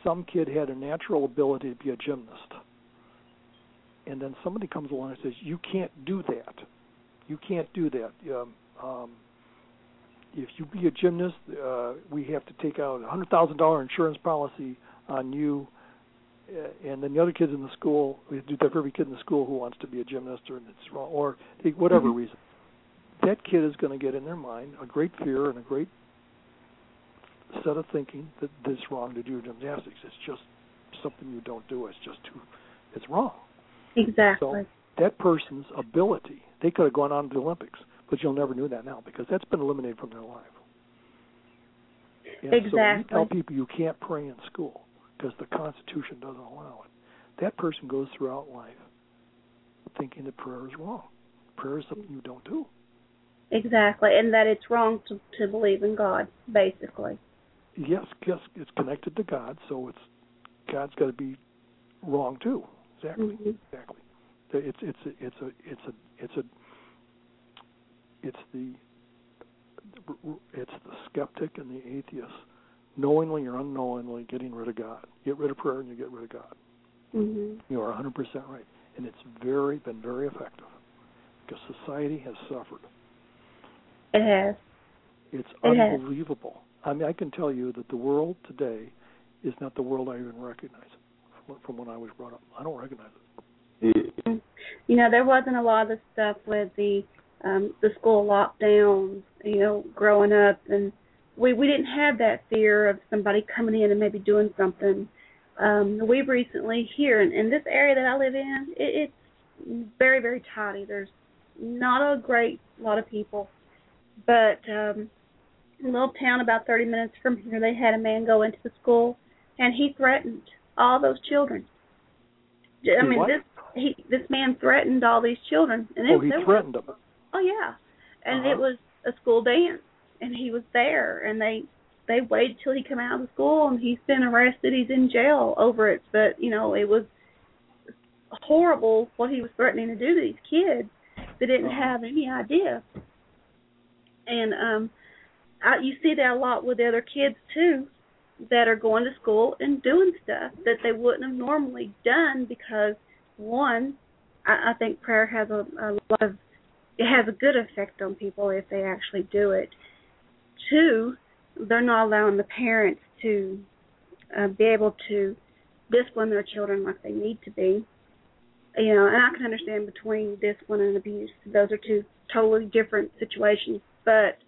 [SPEAKER 3] some kid had a natural ability to be a gymnast, and then somebody comes along and says, you can't do that. You can't do that. Um, um, if you be a gymnast, uh, we have to take out a one hundred thousand dollars insurance policy on you, uh, and then the other kids in the school, we have to do that for every kid in the school who wants to be a gymnast, or it's wrong, or whatever mm-hmm. reason. That kid is going to get in their mind a great fear and a great set of thinking that it's wrong to do gymnastics. It's just something you don't do. It's just too, it's wrong.
[SPEAKER 2] Exactly.
[SPEAKER 3] So that person's ability, they could have gone on to the Olympics, but you'll never know that now because that's been eliminated from their life. And
[SPEAKER 2] exactly.
[SPEAKER 3] So when you tell people you can't pray in school because the Constitution doesn't allow it, that person goes throughout life thinking that prayer is wrong. Prayer is something you don't do.
[SPEAKER 2] Exactly, and that it's wrong to, to believe in God, basically.
[SPEAKER 3] Yes, yes, it's connected to God, so it's God's got to be wrong too. Exactly,
[SPEAKER 2] mm-hmm.
[SPEAKER 3] exactly. It's it's a, it's a it's a it's a it's the it's the skeptic and the atheist, knowingly or unknowingly, getting rid of God. Get rid of prayer and you get rid of God.
[SPEAKER 2] Mm-hmm.
[SPEAKER 3] You are one hundred percent right, and it's very been very effective because society has suffered.
[SPEAKER 2] It has.
[SPEAKER 3] It's
[SPEAKER 2] it
[SPEAKER 3] unbelievable.
[SPEAKER 2] Has.
[SPEAKER 3] I mean, I can tell you that the world today is not the world I even recognize from, from when I was brought up. I don't recognize it.
[SPEAKER 2] You know, there wasn't a lot of the stuff with the um, the school lockdowns, you know, growing up, and we, we didn't have that fear of somebody coming in and maybe doing something. Um, we've recently here, in, in this area that I live in, it, it's very, very tidy. There's not a great lot of people. But um, in a little town about thirty minutes from here, they had a man go into the school, and he threatened all those children. I
[SPEAKER 3] he
[SPEAKER 2] mean,
[SPEAKER 3] what?
[SPEAKER 2] this he this man threatened all these children. And
[SPEAKER 3] oh,
[SPEAKER 2] it,
[SPEAKER 3] he
[SPEAKER 2] it
[SPEAKER 3] threatened
[SPEAKER 2] was,
[SPEAKER 3] them.
[SPEAKER 2] Oh yeah, and
[SPEAKER 3] uh-huh.
[SPEAKER 2] it was a school dance, and he was there, and they they waited till he came out of the school, and he's been arrested. He's in jail over it. But you know, it was horrible what he was threatening to do to these kids that didn't
[SPEAKER 3] uh-huh.
[SPEAKER 2] have any idea. And um, I, you see that a lot with other kids, too, that are going to school and doing stuff that they wouldn't have normally done because, one, I, I think prayer has a, a lot of, it has a good effect on people if they actually do it. Two, they're not allowing the parents to uh, be able to discipline their children like they need to be. You know, and I can understand between discipline and abuse. Those are two totally different situations. But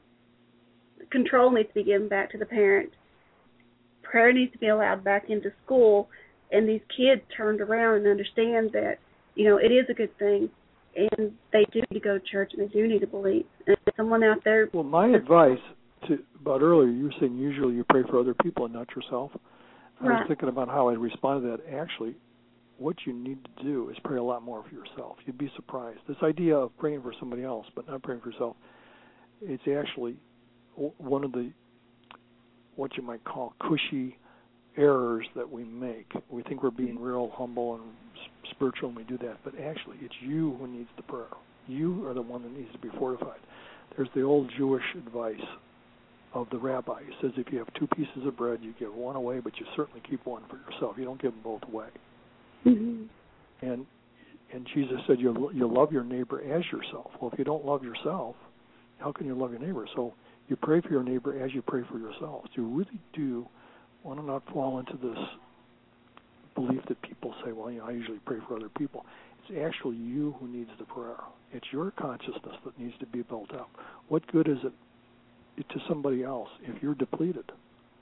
[SPEAKER 2] control needs to be given back to the parents. Prayer needs to be allowed back into school, and these kids turned around and understand that, you know, it is a good thing, and they do need to go to church, and they do need to believe. And someone out there...
[SPEAKER 3] Well, my advice to about earlier, you were saying usually you pray for other people and not yourself. I
[SPEAKER 2] right.
[SPEAKER 3] was thinking about how I responded to that. Actually, what you need to do is pray a lot more for yourself. You'd be surprised. This idea of praying for somebody else but not praying for yourself, it's actually one of the, what you might call cushy errors that we make. We think we're being real humble and spiritual and we do that, but actually it's you who needs the prayer. You are the one that needs to be fortified. There's the old Jewish advice of the rabbi. It says if you have two pieces of bread, you give one away, but you certainly keep one for yourself. You don't give them both away.
[SPEAKER 2] Mm-hmm.
[SPEAKER 3] And and Jesus said you you love your neighbor as yourself. Well, if you don't love yourself, how can you love your neighbor? So you pray for your neighbor as you pray for yourself. So you really do want to not fall into this belief that people say, well, you know, I usually pray for other people. It's actually you who needs the prayer. It's your consciousness that needs to be built up. What good is it to somebody else if you're depleted?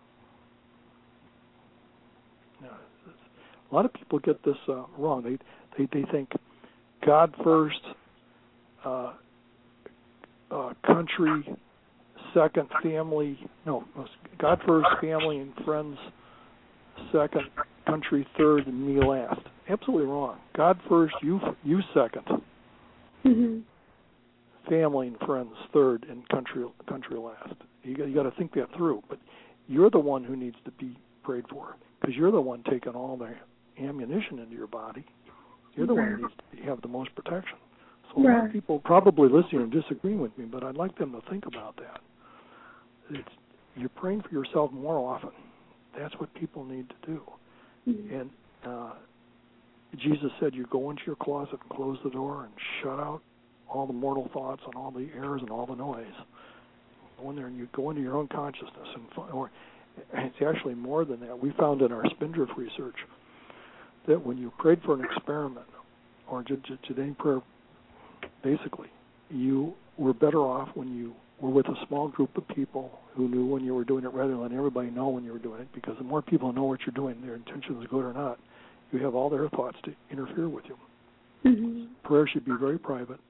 [SPEAKER 3] Now, a lot of people get this uh, wrong. They, they they think God first, uh, uh, country second, family. No, God first, family and friends second, country third, and me last. Absolutely wrong. God first, you you second,
[SPEAKER 2] mm-hmm.
[SPEAKER 3] family and friends third, and country country last. You got, you got to think that through. But you're the one who needs to be prayed for because you're the one taking all the ammunition into your body. You're the
[SPEAKER 2] right.
[SPEAKER 3] one who needs to have the most protection. So a
[SPEAKER 2] right.
[SPEAKER 3] lot of people probably listening and disagreeing with me, but I'd like them to think about that. It's, you're praying for yourself more often. That's what people need to do.
[SPEAKER 2] Mm-hmm.
[SPEAKER 3] And uh, Jesus said, you go into your closet and close the door and shut out all the mortal thoughts and all the errors and all the noise. Go in there and you go into your own consciousness. And or it's actually more than that. We found in our Spindrift research that when you prayed for an experiment or did, did, did any prayer, basically, you were better off when you were with a small group of people who knew when you were doing it rather than letting everybody know when you were doing it, because the more people know what you're doing, their intention is good or not, you have all their thoughts to interfere with you.
[SPEAKER 2] Mm-hmm.
[SPEAKER 3] Prayer should be very private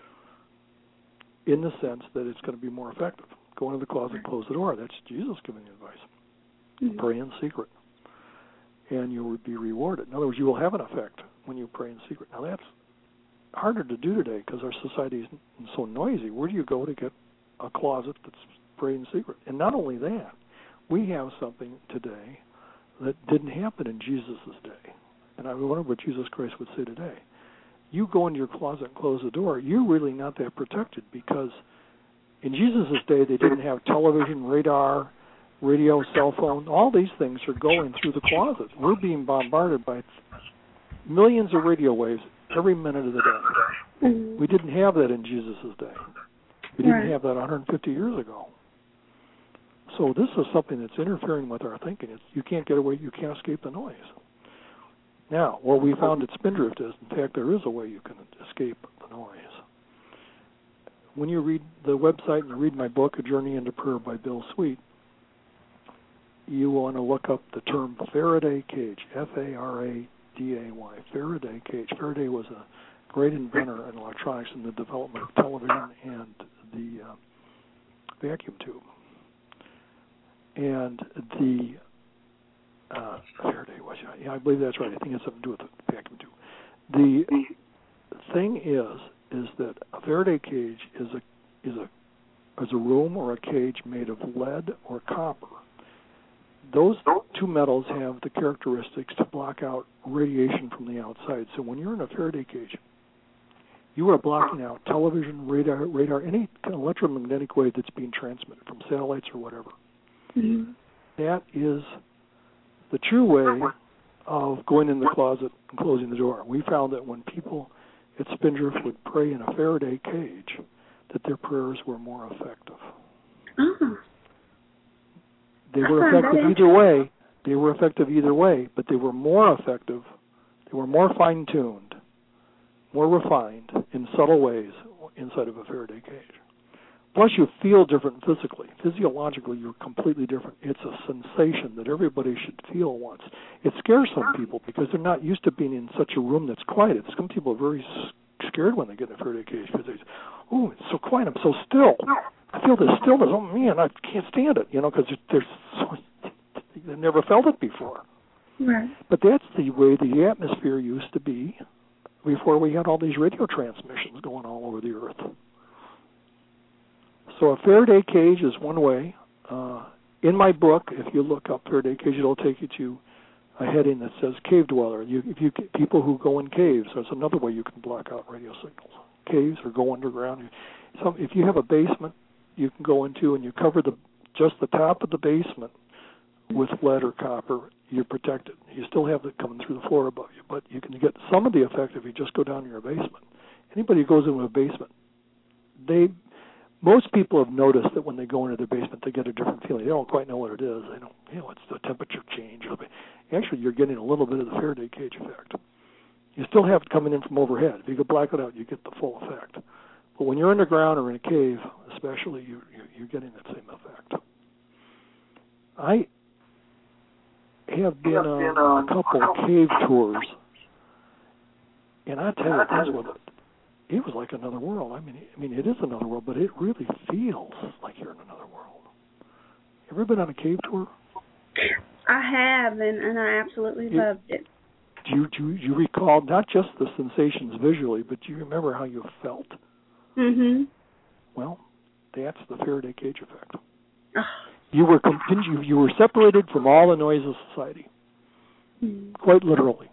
[SPEAKER 3] in the sense that it's going to be more effective. Go into the closet, close the door. That's Jesus giving you advice. Mm-hmm. Pray in secret, and you will be rewarded. In other words, you will have an effect when you pray in secret. Now, that's harder to do today because our society is so noisy. Where do you go to get a closet that's prayed in secret? And not only that, we have something today that didn't happen in Jesus' day. And I wonder what Jesus Christ would say today. You go into your closet and close the door, you're really not that protected, because in Jesus' day they didn't have television, radar, radio, cell phone. All these things are going through the closet. We're being bombarded by millions of radio waves every minute of the day.
[SPEAKER 2] Mm-hmm.
[SPEAKER 3] We didn't have that in Jesus' day. We didn't
[SPEAKER 2] right.
[SPEAKER 3] have that one hundred fifty years ago. So this is something that's interfering with our thinking. It's, you can't get away, you can't escape the noise. Now, what we found at Spindrift is, in fact, there is a way you can escape the noise. When you read the website and you read my book, A Journey into Prayer by Bill Sweet, you want to look up the term Faraday cage, F A R A D A Y, Faraday cage. Faraday was a great inventor in electronics in the development of television and the uh, vacuum tube. And the uh, Faraday was, yeah, I believe that's right. I think it has something to do with the vacuum tube. The thing is, is that a Faraday cage is a is a is a room or a cage made of lead or copper. Those two metals have the characteristics to block out radiation from the outside. So when you're in a Faraday cage, you are blocking out television, radar, radar, any kind of electromagnetic wave that's being transmitted from satellites or whatever.
[SPEAKER 2] Mm-hmm.
[SPEAKER 3] That is the true way of going in the closet and closing the door. We found that when people at Spindrift would pray in a Faraday cage, that their prayers were more effective.
[SPEAKER 2] Oh.
[SPEAKER 3] They were effective either way. They were effective either way, but they were more effective. They were more fine-tuned, more refined in subtle ways inside of a Faraday cage. Plus, you feel different physically. Physiologically, you're completely different. It's a sensation that everybody should feel once. It scares some people because they're not used to being in such a room that's quiet. Some people are very scared when they get in a Faraday cage because they say, oh, it's so quiet, I'm so still. I feel this stillness. Oh, man, I can't stand it, you know, because there's so, they've never felt it before.
[SPEAKER 2] Right.
[SPEAKER 3] But that's the way the atmosphere used to be before we had all these radio transmissions going all over the earth. So a Faraday cage is one way. Uh, in my book, if you look up Faraday cage, it'll take you to a heading that says cave dweller. You, if you people who go in caves, there's another way you can block out radio signals. Caves or go underground. Some, if you have a basement, you can go into and you cover the just the top of the basement with lead or copper, you're protected. You still have it coming through the floor above you, but you can get some of the effect if you just go down to your basement. Anybody who goes into a basement, they most people have noticed that when they go into their basement, they get a different feeling. They don't quite know what it is. They don't, you know, it's the temperature change. Actually, you're getting a little bit of the Faraday cage effect. You still have it coming in from overhead. If you could black it out, you get the full effect. But when you're underground or in a cave, especially, you, you, you're getting that same effect. I have been on a couple of cave tours, and I tell you, this was, it was like another world. I mean, I mean, it is another world, but it really feels like you're in another world. Ever been on a cave tour?
[SPEAKER 2] I have, and, and I absolutely
[SPEAKER 3] it,
[SPEAKER 2] loved it.
[SPEAKER 3] Do you, do you recall not just the sensations visually, but do you remember how you felt?
[SPEAKER 2] Mm-hmm.
[SPEAKER 3] Well, that's the Faraday cage effect.
[SPEAKER 2] Oh.
[SPEAKER 3] You were you, you were separated from all the noise of society, mm-hmm. quite literally.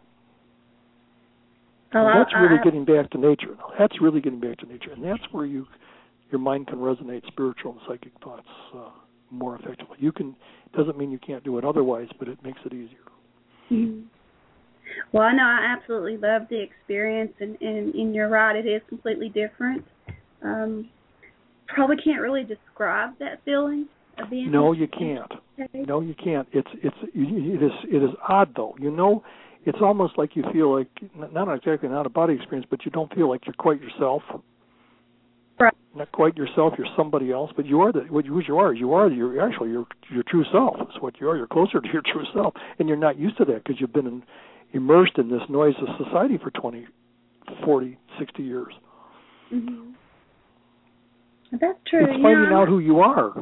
[SPEAKER 2] Oh,
[SPEAKER 3] that's
[SPEAKER 2] I,
[SPEAKER 3] really
[SPEAKER 2] I,
[SPEAKER 3] getting back to nature. That's really getting back to nature, and that's where you, your mind can resonate spiritual and psychic thoughts uh, more effectively. You can doesn't mean you can't do it otherwise, but it makes it easier.
[SPEAKER 2] Mm-hmm. Well, I know I absolutely love the experience, and, and, and you're right, it is completely different. Um, probably can't really describe that feeling of being.
[SPEAKER 3] No, you can't. No, you can't. It's it's it is it is odd though. You know, it's almost like you feel like not exactly an out of body experience, but you don't feel like you're quite yourself.
[SPEAKER 2] Right.
[SPEAKER 3] Not quite yourself. You're somebody else, but you are the what you, you are. You are you're actually your your true self. That's what you are. You're closer to your true self, and you're not used to that because you've been in, immersed in this noise of society for twenty, forty, sixty years.
[SPEAKER 2] Mm-hmm. That's true.
[SPEAKER 3] It's finding
[SPEAKER 2] yeah.
[SPEAKER 3] out who you are.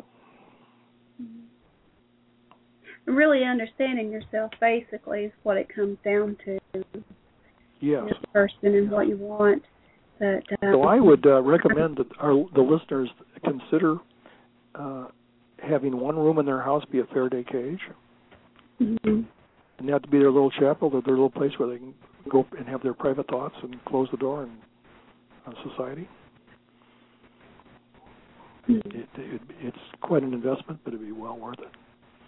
[SPEAKER 2] Really understanding yourself, basically, is what it comes down to.
[SPEAKER 3] Yes.
[SPEAKER 2] Your person and yeah. what you want. But, uh,
[SPEAKER 3] so I would uh, recommend that our the listeners consider uh, having one room in their house be a Faraday cage.
[SPEAKER 2] Mm-hmm.
[SPEAKER 3] And that to be their little chapel, their little place where they can go and have their private thoughts and close the door and on society. Mm-hmm. It, it, it's quite an investment, but it'd be well worth it.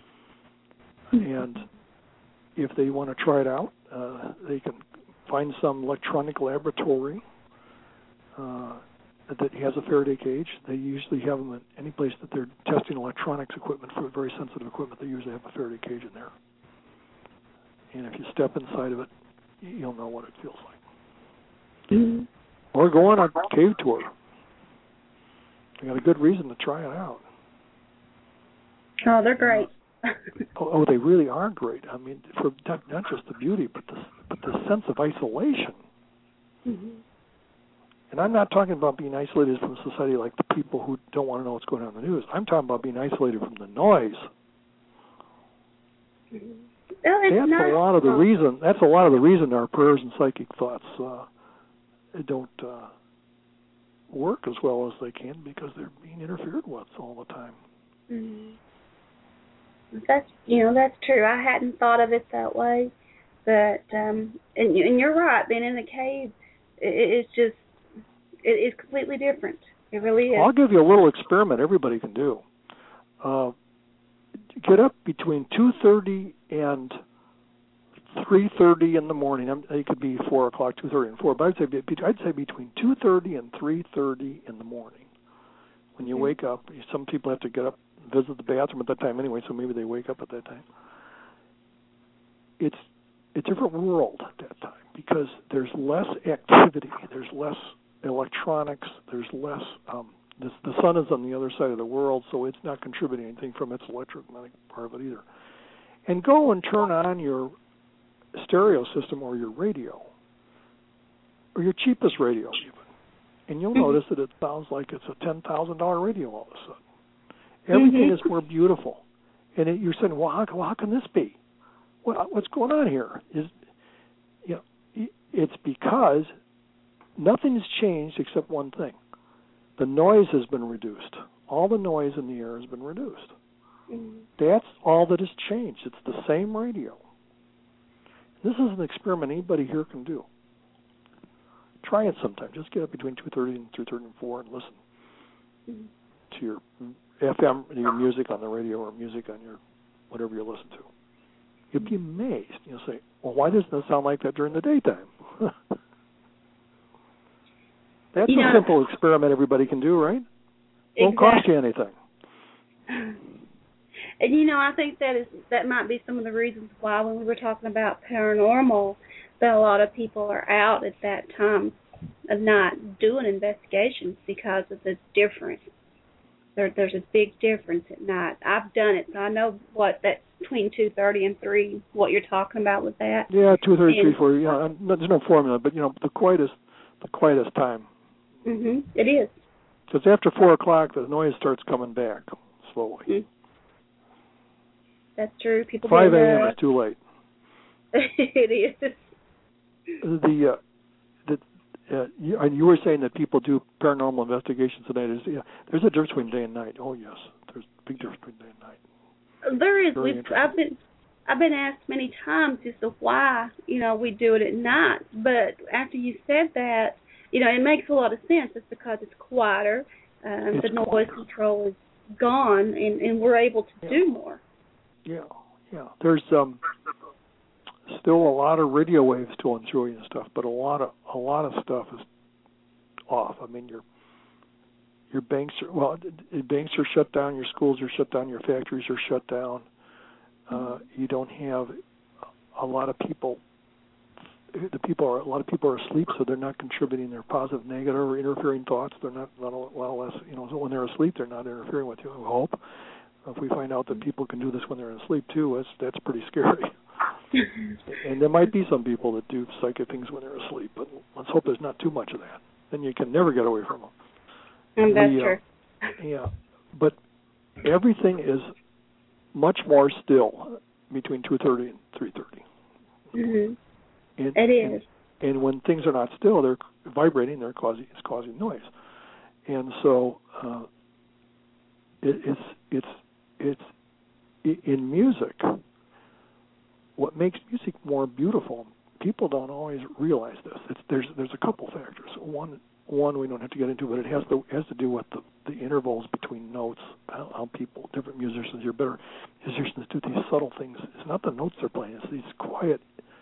[SPEAKER 3] And if they want to try it out, uh, they can find some electronic laboratory uh, that has a Faraday cage. They usually have them at any place that they're testing electronics equipment for very sensitive equipment. They usually have a Faraday cage in there. And if you step inside of it, you'll know what it feels like. Mm-hmm. Or go on a cave tour. You got a good reason to try it out.
[SPEAKER 2] Oh, they're great.
[SPEAKER 3] oh, oh, they really are great. I mean, for not, not just the beauty, but the but the sense of isolation. Mm-hmm. And I'm not talking about being isolated from society like the people who don't want to know what's going on in the news. I'm talking about being isolated from the noise.
[SPEAKER 2] Mm-hmm. Well,
[SPEAKER 3] that's
[SPEAKER 2] not,
[SPEAKER 3] a lot of the reason. That's a lot of the reason our prayers and psychic thoughts uh, don't uh, work as well as they can, because they're being interfered with all the time.
[SPEAKER 2] Mm-hmm. That's you know that's true. I hadn't thought of it that way, but um, and and you're right. Being in the cave, it, it's just it, it's completely different. It really is.
[SPEAKER 3] I'll give you a little experiment everybody can do. Uh, get up between two thirty and three thirty in the morning. It could be four o'clock, two thirty, and four. But I'd say I'd say between two thirty and three thirty in the morning. When you mm-hmm. wake up, some people have to get up. Visit the bathroom at that time anyway, so maybe they wake up at that time. It's a different world at that time because there's less activity, there's less electronics, there's less. Um, this, the sun is on the other side of the world, so it's not contributing anything from its electromagnetic part of it either. And go and turn on your stereo system or your radio, or your cheapest radio even, and you'll notice that it sounds like it's a ten thousand dollar radio all of a sudden. Everything mm-hmm. is more beautiful, and it, you're saying, "Well, how, well, how can this be? What, what's going on here?" Is you know, it's because nothing has changed except one thing: the noise has been reduced. All the noise in the air has been reduced. Mm-hmm. That's all that has changed. It's the same radio. This is an experiment anybody here can do. Try it sometime. Just get up between two thirty and three thirty and four and listen mm-hmm. to your F M, your music on the radio or music on your whatever you listen to. You'll be amazed. You'll say, well, why doesn't it sound like that during the daytime? That's you a know, simple experiment everybody can do, right? Exactly. Won't cost you anything.
[SPEAKER 2] And, you know, I think that is that might be some of the reasons why when we were talking about paranormal, that a lot of people are out at that time of not doing investigations because of the difference. There, there's a big difference at night. I've done it, so I know what that between two thirty and three. What you're talking about with that?
[SPEAKER 3] Yeah, two thirty, three, four. Yeah, there's no formula, but you know, the quietest, the quietest time.
[SPEAKER 2] Mhm. It is.
[SPEAKER 3] Because after four o'clock, the noise starts coming back slowly.
[SPEAKER 2] Mm. That's true. People.
[SPEAKER 3] Five a.m. is too late.
[SPEAKER 2] It is.
[SPEAKER 3] The. Uh, Uh, you, and you were saying that people do paranormal investigations tonight. Is, yeah, there's a difference between day and night. Oh yes, there's a big difference between day and night.
[SPEAKER 2] There is. We've, I've been I've been asked many times as to why you know we do it at night. But after you said that, you know, it makes a lot of sense. It's because it's quieter. Um,
[SPEAKER 3] it's
[SPEAKER 2] the noise
[SPEAKER 3] quieter.
[SPEAKER 2] control is gone, and, and we're able to
[SPEAKER 3] yeah.
[SPEAKER 2] do more.
[SPEAKER 3] Yeah, yeah. There's um, still a lot of radio waves going through and stuff, but a lot of a lot of stuff is off. I mean, your your banks are well, banks are shut down, your schools are shut down, your factories are shut down. Uh, you don't have a lot of people. The people are a lot of people are asleep, so they're not contributing their positive, negative, or interfering thoughts. They're not, not a lot less. You know, so when they're asleep, they're not interfering with you. I hope. If we find out that people can do this when they're asleep too, that's that's pretty scary. And there might be some people that do psychic things when they're asleep, but let's hope there's not too much of that. Then you can never get away from them.
[SPEAKER 2] And that's
[SPEAKER 3] we, uh,
[SPEAKER 2] true.
[SPEAKER 3] Yeah, but everything is much more still between two thirty and three thirty.
[SPEAKER 2] Mm-hmm.
[SPEAKER 3] And,
[SPEAKER 2] it is.
[SPEAKER 3] And, and when things are not still, they're vibrating. They're causing it's causing noise. And so uh, it, it's it's it's in music. What makes music more beautiful? People don't always realize this. It's, there's there's a couple factors. One one we don't have to get into, but it has to has to do with the, the intervals between notes. How, how people, different musicians, you're better musicians do these subtle things. It's not the notes they're playing. It's these quiet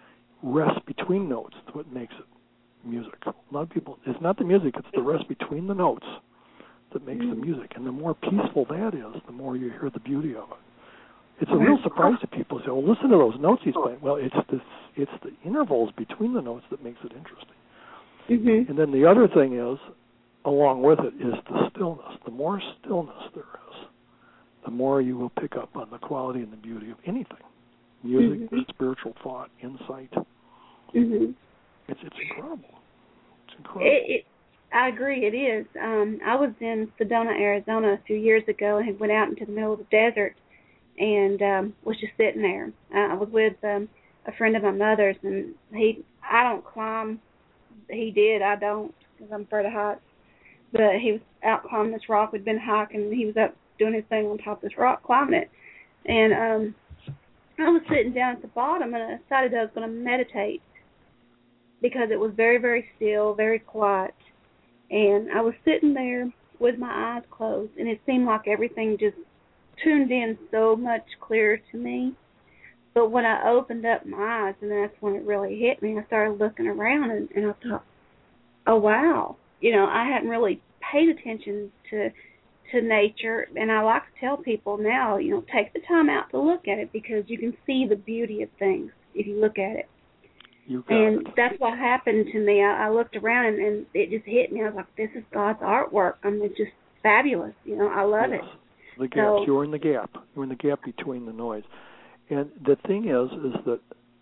[SPEAKER 3] rest between notes. That's what makes it music. A lot of people, it's not the music, it's the rest between the notes that makes mm-hmm. the music. And the more peaceful that is, the more you hear the beauty of it. It's a real surprise to people. Say, "Well, listen to those notes he's playing." Well, it's this, it's the intervals between the notes that makes it interesting.
[SPEAKER 2] Mm-hmm.
[SPEAKER 3] And then the other thing is, along with it, is the stillness. The more stillness there is, the more you will pick up on the quality and the beauty of anything. Music, mm-hmm. spiritual thought, insight.
[SPEAKER 2] Mm-hmm.
[SPEAKER 3] It's it's incredible. It's incredible.
[SPEAKER 2] It, it, I agree. It is. Um, I was in Sedona, Arizona, a few years ago, and had went out into the middle of the desert, and um, was just sitting there. Uh, I was with um, a friend of my mother's, and he. I don't climb. He did. I don't, because I'm afraid of heights. But he was out climbing this rock. We'd been hiking, and he was up doing his thing on top of this rock, climbing it, and um. I was sitting down at the bottom, and I decided I was going to meditate because it was very, very still, very quiet. And I was sitting there with my eyes closed, and it seemed like everything just tuned in so much clearer to me. But when I opened up my eyes, and that's when it really hit me, I started looking around, and, and I thought, oh, wow. You know, I hadn't really paid attention to to nature, and I like to tell people now, you know, take the time out to look at it because you can see the beauty of things if you look at it.
[SPEAKER 3] You got
[SPEAKER 2] and
[SPEAKER 3] it.
[SPEAKER 2] That's what happened to me. I, I looked around, and, and it just hit me. I was like, this is God's artwork. I mean, it's just fabulous. You know, I love
[SPEAKER 3] yes.
[SPEAKER 2] it.
[SPEAKER 3] The gap.
[SPEAKER 2] So,
[SPEAKER 3] You're in the gap. You're in the gap between the noise. And the thing is, is that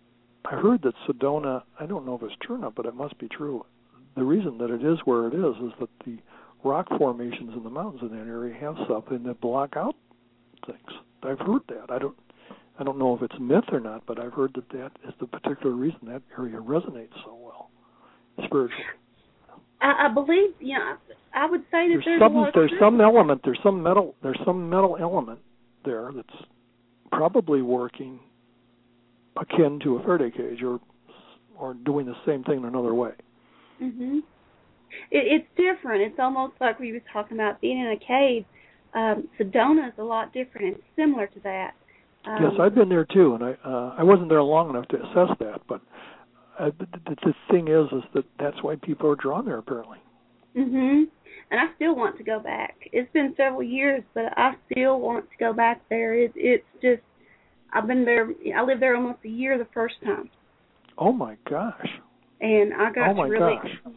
[SPEAKER 3] I heard that Sedona, I don't know if it's true or not, but it must be true. The reason that it is where it is is that the rock formations in the mountains in that area have something that block out things. I've heard that. I don't I don't know if it's myth or not, but I've heard that that is the particular reason that area resonates so well spiritually.
[SPEAKER 2] I, I believe, you know, I would say that
[SPEAKER 3] there's,
[SPEAKER 2] there's,
[SPEAKER 3] some
[SPEAKER 2] a lot of
[SPEAKER 3] there's
[SPEAKER 2] truth.
[SPEAKER 3] some element there's some metal there's some metal element there that's probably working akin to a Faraday cage or or doing the same thing in another way.
[SPEAKER 2] Mhm. It, it's different. It's almost like we were talking about being in a cave. Um, Sedona is a lot different. It's similar to that. Um,
[SPEAKER 3] yes, I've been there too, and I uh, I wasn't there long enough to assess that. But I, the, the thing is, is that that's why people are drawn there apparently.
[SPEAKER 2] Mhm. And I still want to go back. It's been several years, but I still want to go back there. It, it's just I've been there. I lived there almost a year the first time.
[SPEAKER 3] Oh my gosh.
[SPEAKER 2] And I got
[SPEAKER 3] oh my
[SPEAKER 2] to really.
[SPEAKER 3] Gosh.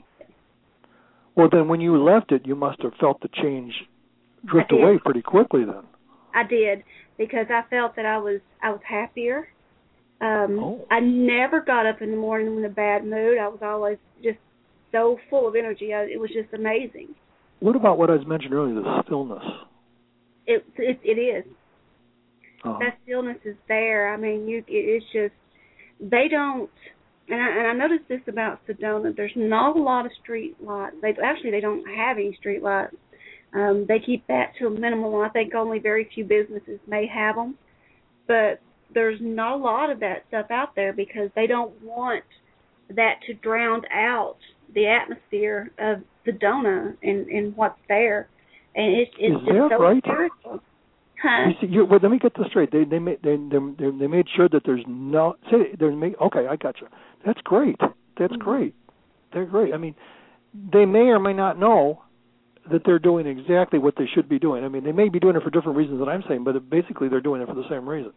[SPEAKER 3] Well, then when you left it, you must have felt the change drift away pretty quickly then.
[SPEAKER 2] I did, because I felt that I was I was happier. Um,
[SPEAKER 3] oh.
[SPEAKER 2] I never got up in the morning in a bad mood. I was always just so full of energy. I, it was just amazing.
[SPEAKER 3] What about what I mentioned earlier, the stillness?
[SPEAKER 2] It it, it is.
[SPEAKER 3] Uh-huh.
[SPEAKER 2] That stillness is there. I mean, you it, it's just, they don't, and I, and I noticed this about Sedona, there's not a lot of street lights. They, actually, they don't have any street lights. Um, they keep that to a minimum. I think only very few businesses may have them. But there's not a lot of that stuff out there because they don't want that to drown out the atmosphere of Sedona and, and what's there. and it's it's
[SPEAKER 3] Is
[SPEAKER 2] just
[SPEAKER 3] that
[SPEAKER 2] so
[SPEAKER 3] right?
[SPEAKER 2] spiritual. Huh?
[SPEAKER 3] You see, you, well, let me get this straight. They they made they they, they made sure that there's no say there's okay. I got you. That's great. That's
[SPEAKER 2] Mm-hmm.
[SPEAKER 3] great. They're great. I mean, they may or may not know that they're doing exactly what they should be doing. I mean, they may be doing it for different reasons than I'm saying, but basically they're doing it for the same reason.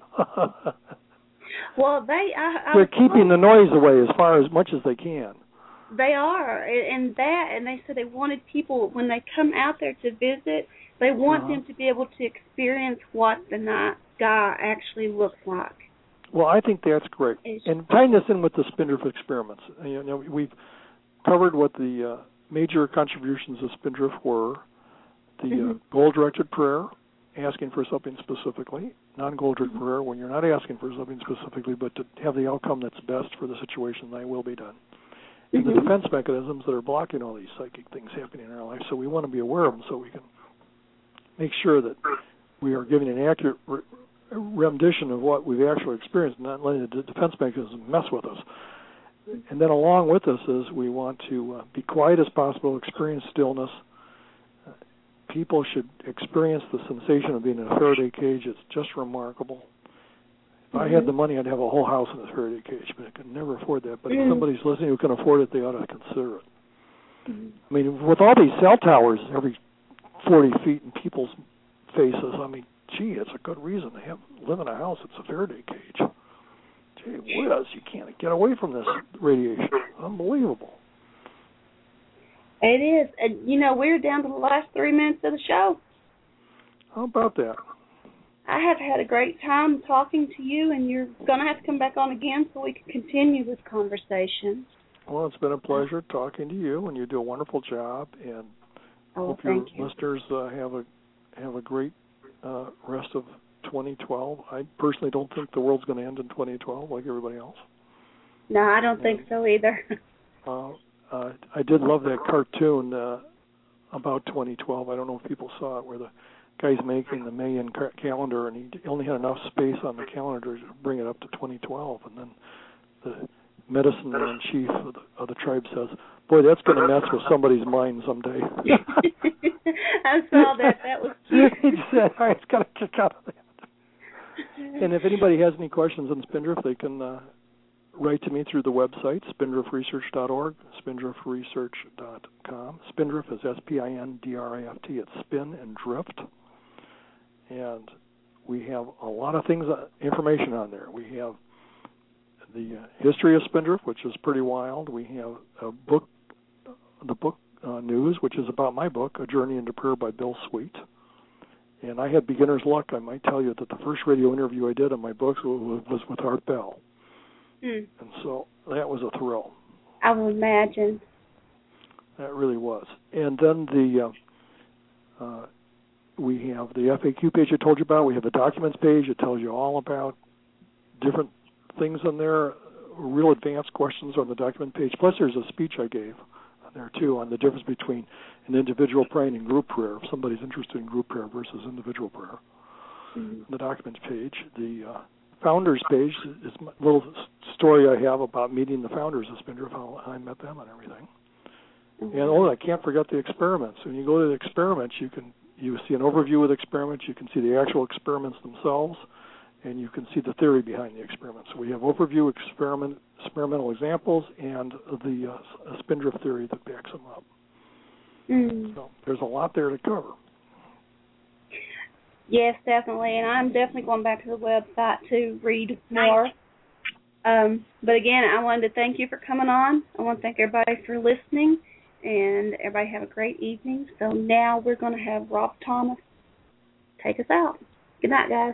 [SPEAKER 2] Well, they I, I
[SPEAKER 3] they're
[SPEAKER 2] was
[SPEAKER 3] keeping
[SPEAKER 2] told,
[SPEAKER 3] the noise away as far as much as they can.
[SPEAKER 2] They are, and that, and they said they wanted people when they come out there to visit, they want
[SPEAKER 3] uh-huh.
[SPEAKER 2] them to be able to experience what the night sky actually looks like.
[SPEAKER 3] Well, I think that's great.
[SPEAKER 2] It's,
[SPEAKER 3] and tying this in with the Spindrift experiments, you know, we've covered what the uh, major contributions of Spindrift were: the
[SPEAKER 2] mm-hmm.
[SPEAKER 3] uh, goal-directed prayer, asking for something specifically; non-goal-directed mm-hmm. prayer, when you're not asking for something specifically, but to have the outcome that's best for the situation, thy will be done. And
[SPEAKER 2] mm-hmm.
[SPEAKER 3] the defense mechanisms that are blocking all these psychic things happening in our life. So we want to be aware of them so we can make sure that we are giving an accurate re- rendition of what we've actually experienced, not letting the defense mechanism mess with us. And then along with this is we want to uh, be quiet as possible, experience stillness. Uh, people should experience the sensation of being in a Faraday cage. It's just remarkable. If mm-hmm. I had the money, I'd have a whole house in a Faraday cage, but I could never afford that. But mm-hmm. if somebody's listening who can afford it, they ought to consider it. Mm-hmm. I mean, with all these cell towers every forty feet in people's faces, I mean, gee, it's a good reason to have live in a house that's a Faraday cage. Gee whiz, you can't get away from this radiation. Unbelievable.
[SPEAKER 2] It is. And, you know, we're down to the last three minutes of the show.
[SPEAKER 3] How about that?
[SPEAKER 2] I have had a great time talking to you, and you're going to have to come back on again so we can continue this conversation.
[SPEAKER 3] Well, it's been a pleasure talking to you, and you do a wonderful job. And
[SPEAKER 2] oh,
[SPEAKER 3] hope
[SPEAKER 2] thank
[SPEAKER 3] your
[SPEAKER 2] you.
[SPEAKER 3] listeners uh, have a have a great uh, rest of twenty twelve. I personally don't think the world's going to end in twenty twelve like everybody else.
[SPEAKER 2] No, I don't think
[SPEAKER 3] and,
[SPEAKER 2] so either.
[SPEAKER 3] uh, uh, I did love that cartoon uh, about twenty twelve. I don't know if people saw it, where the guy's making the Mayan car- calendar, and he only had enough space on the calendar to bring it up to twenty twelve. And then the medicine man in chief of the, of the tribe says, "Boy, that's going to mess with somebody's mind someday."
[SPEAKER 2] I saw that. That was cute.
[SPEAKER 3] He said, "All right, it's got to kick out of that." And if anybody has any questions on Spindrift, they can uh, write to me through the website, spindrift research dot org, spindrift research dot com. Spindrift is S P I N D R I F T. It's spin and drift. And we have a lot of things, uh, information on there. We have the uh, history of Spindrift, which is pretty wild. We have a book, the book uh, news, which is about my book, A Journey into Prayer by Bill Sweet. And I had beginner's luck. I might tell you that the first radio interview I did on my books was, was with Art Bell. Mm. And so that was a thrill.
[SPEAKER 2] I will imagine.
[SPEAKER 3] That really was. And then the uh, uh, we have the F A Q page I told you about. We have the documents page. It tells you all about different things on there, real advanced questions on the document page. Plus there's a speech I gave on there, too, on the difference between an individual praying and group prayer, if somebody's interested in group prayer versus individual prayer. Mm-hmm. The documents page. The uh, founders page is a little story I have about meeting the founders of Spindrift, how I met them and everything. Mm-hmm. And, oh, I can't forget the experiments. When you go to the experiments, you can you see an overview of the experiments, you can see the actual experiments themselves, and you can see the theory behind the experiments. So we have overview, experiment, experimental examples, and the uh, Spindrift theory that backs them up. Mm. So there's a lot there to cover.
[SPEAKER 2] Yes, definitely, and I'm definitely going back to the website to read more. Um, but again, I wanted to thank you for coming on. I want to thank everybody for listening, and everybody have a great evening. So now we're going to have Rob Thomas take us out. Good night, guys.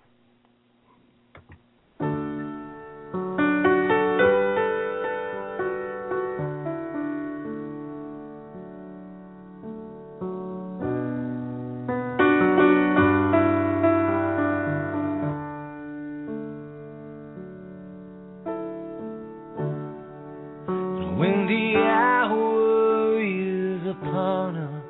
[SPEAKER 4] When the hour is upon us,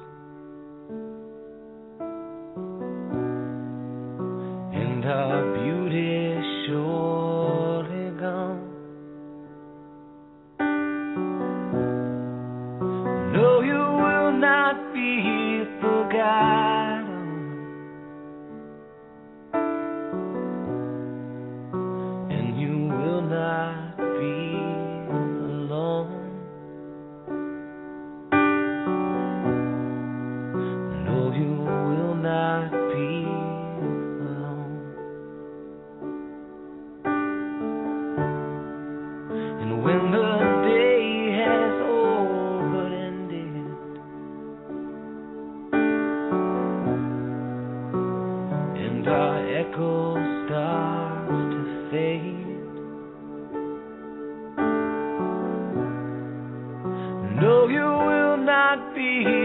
[SPEAKER 4] and our beauty is surely gone, no, you will not be forgotten. fade. No, you will not be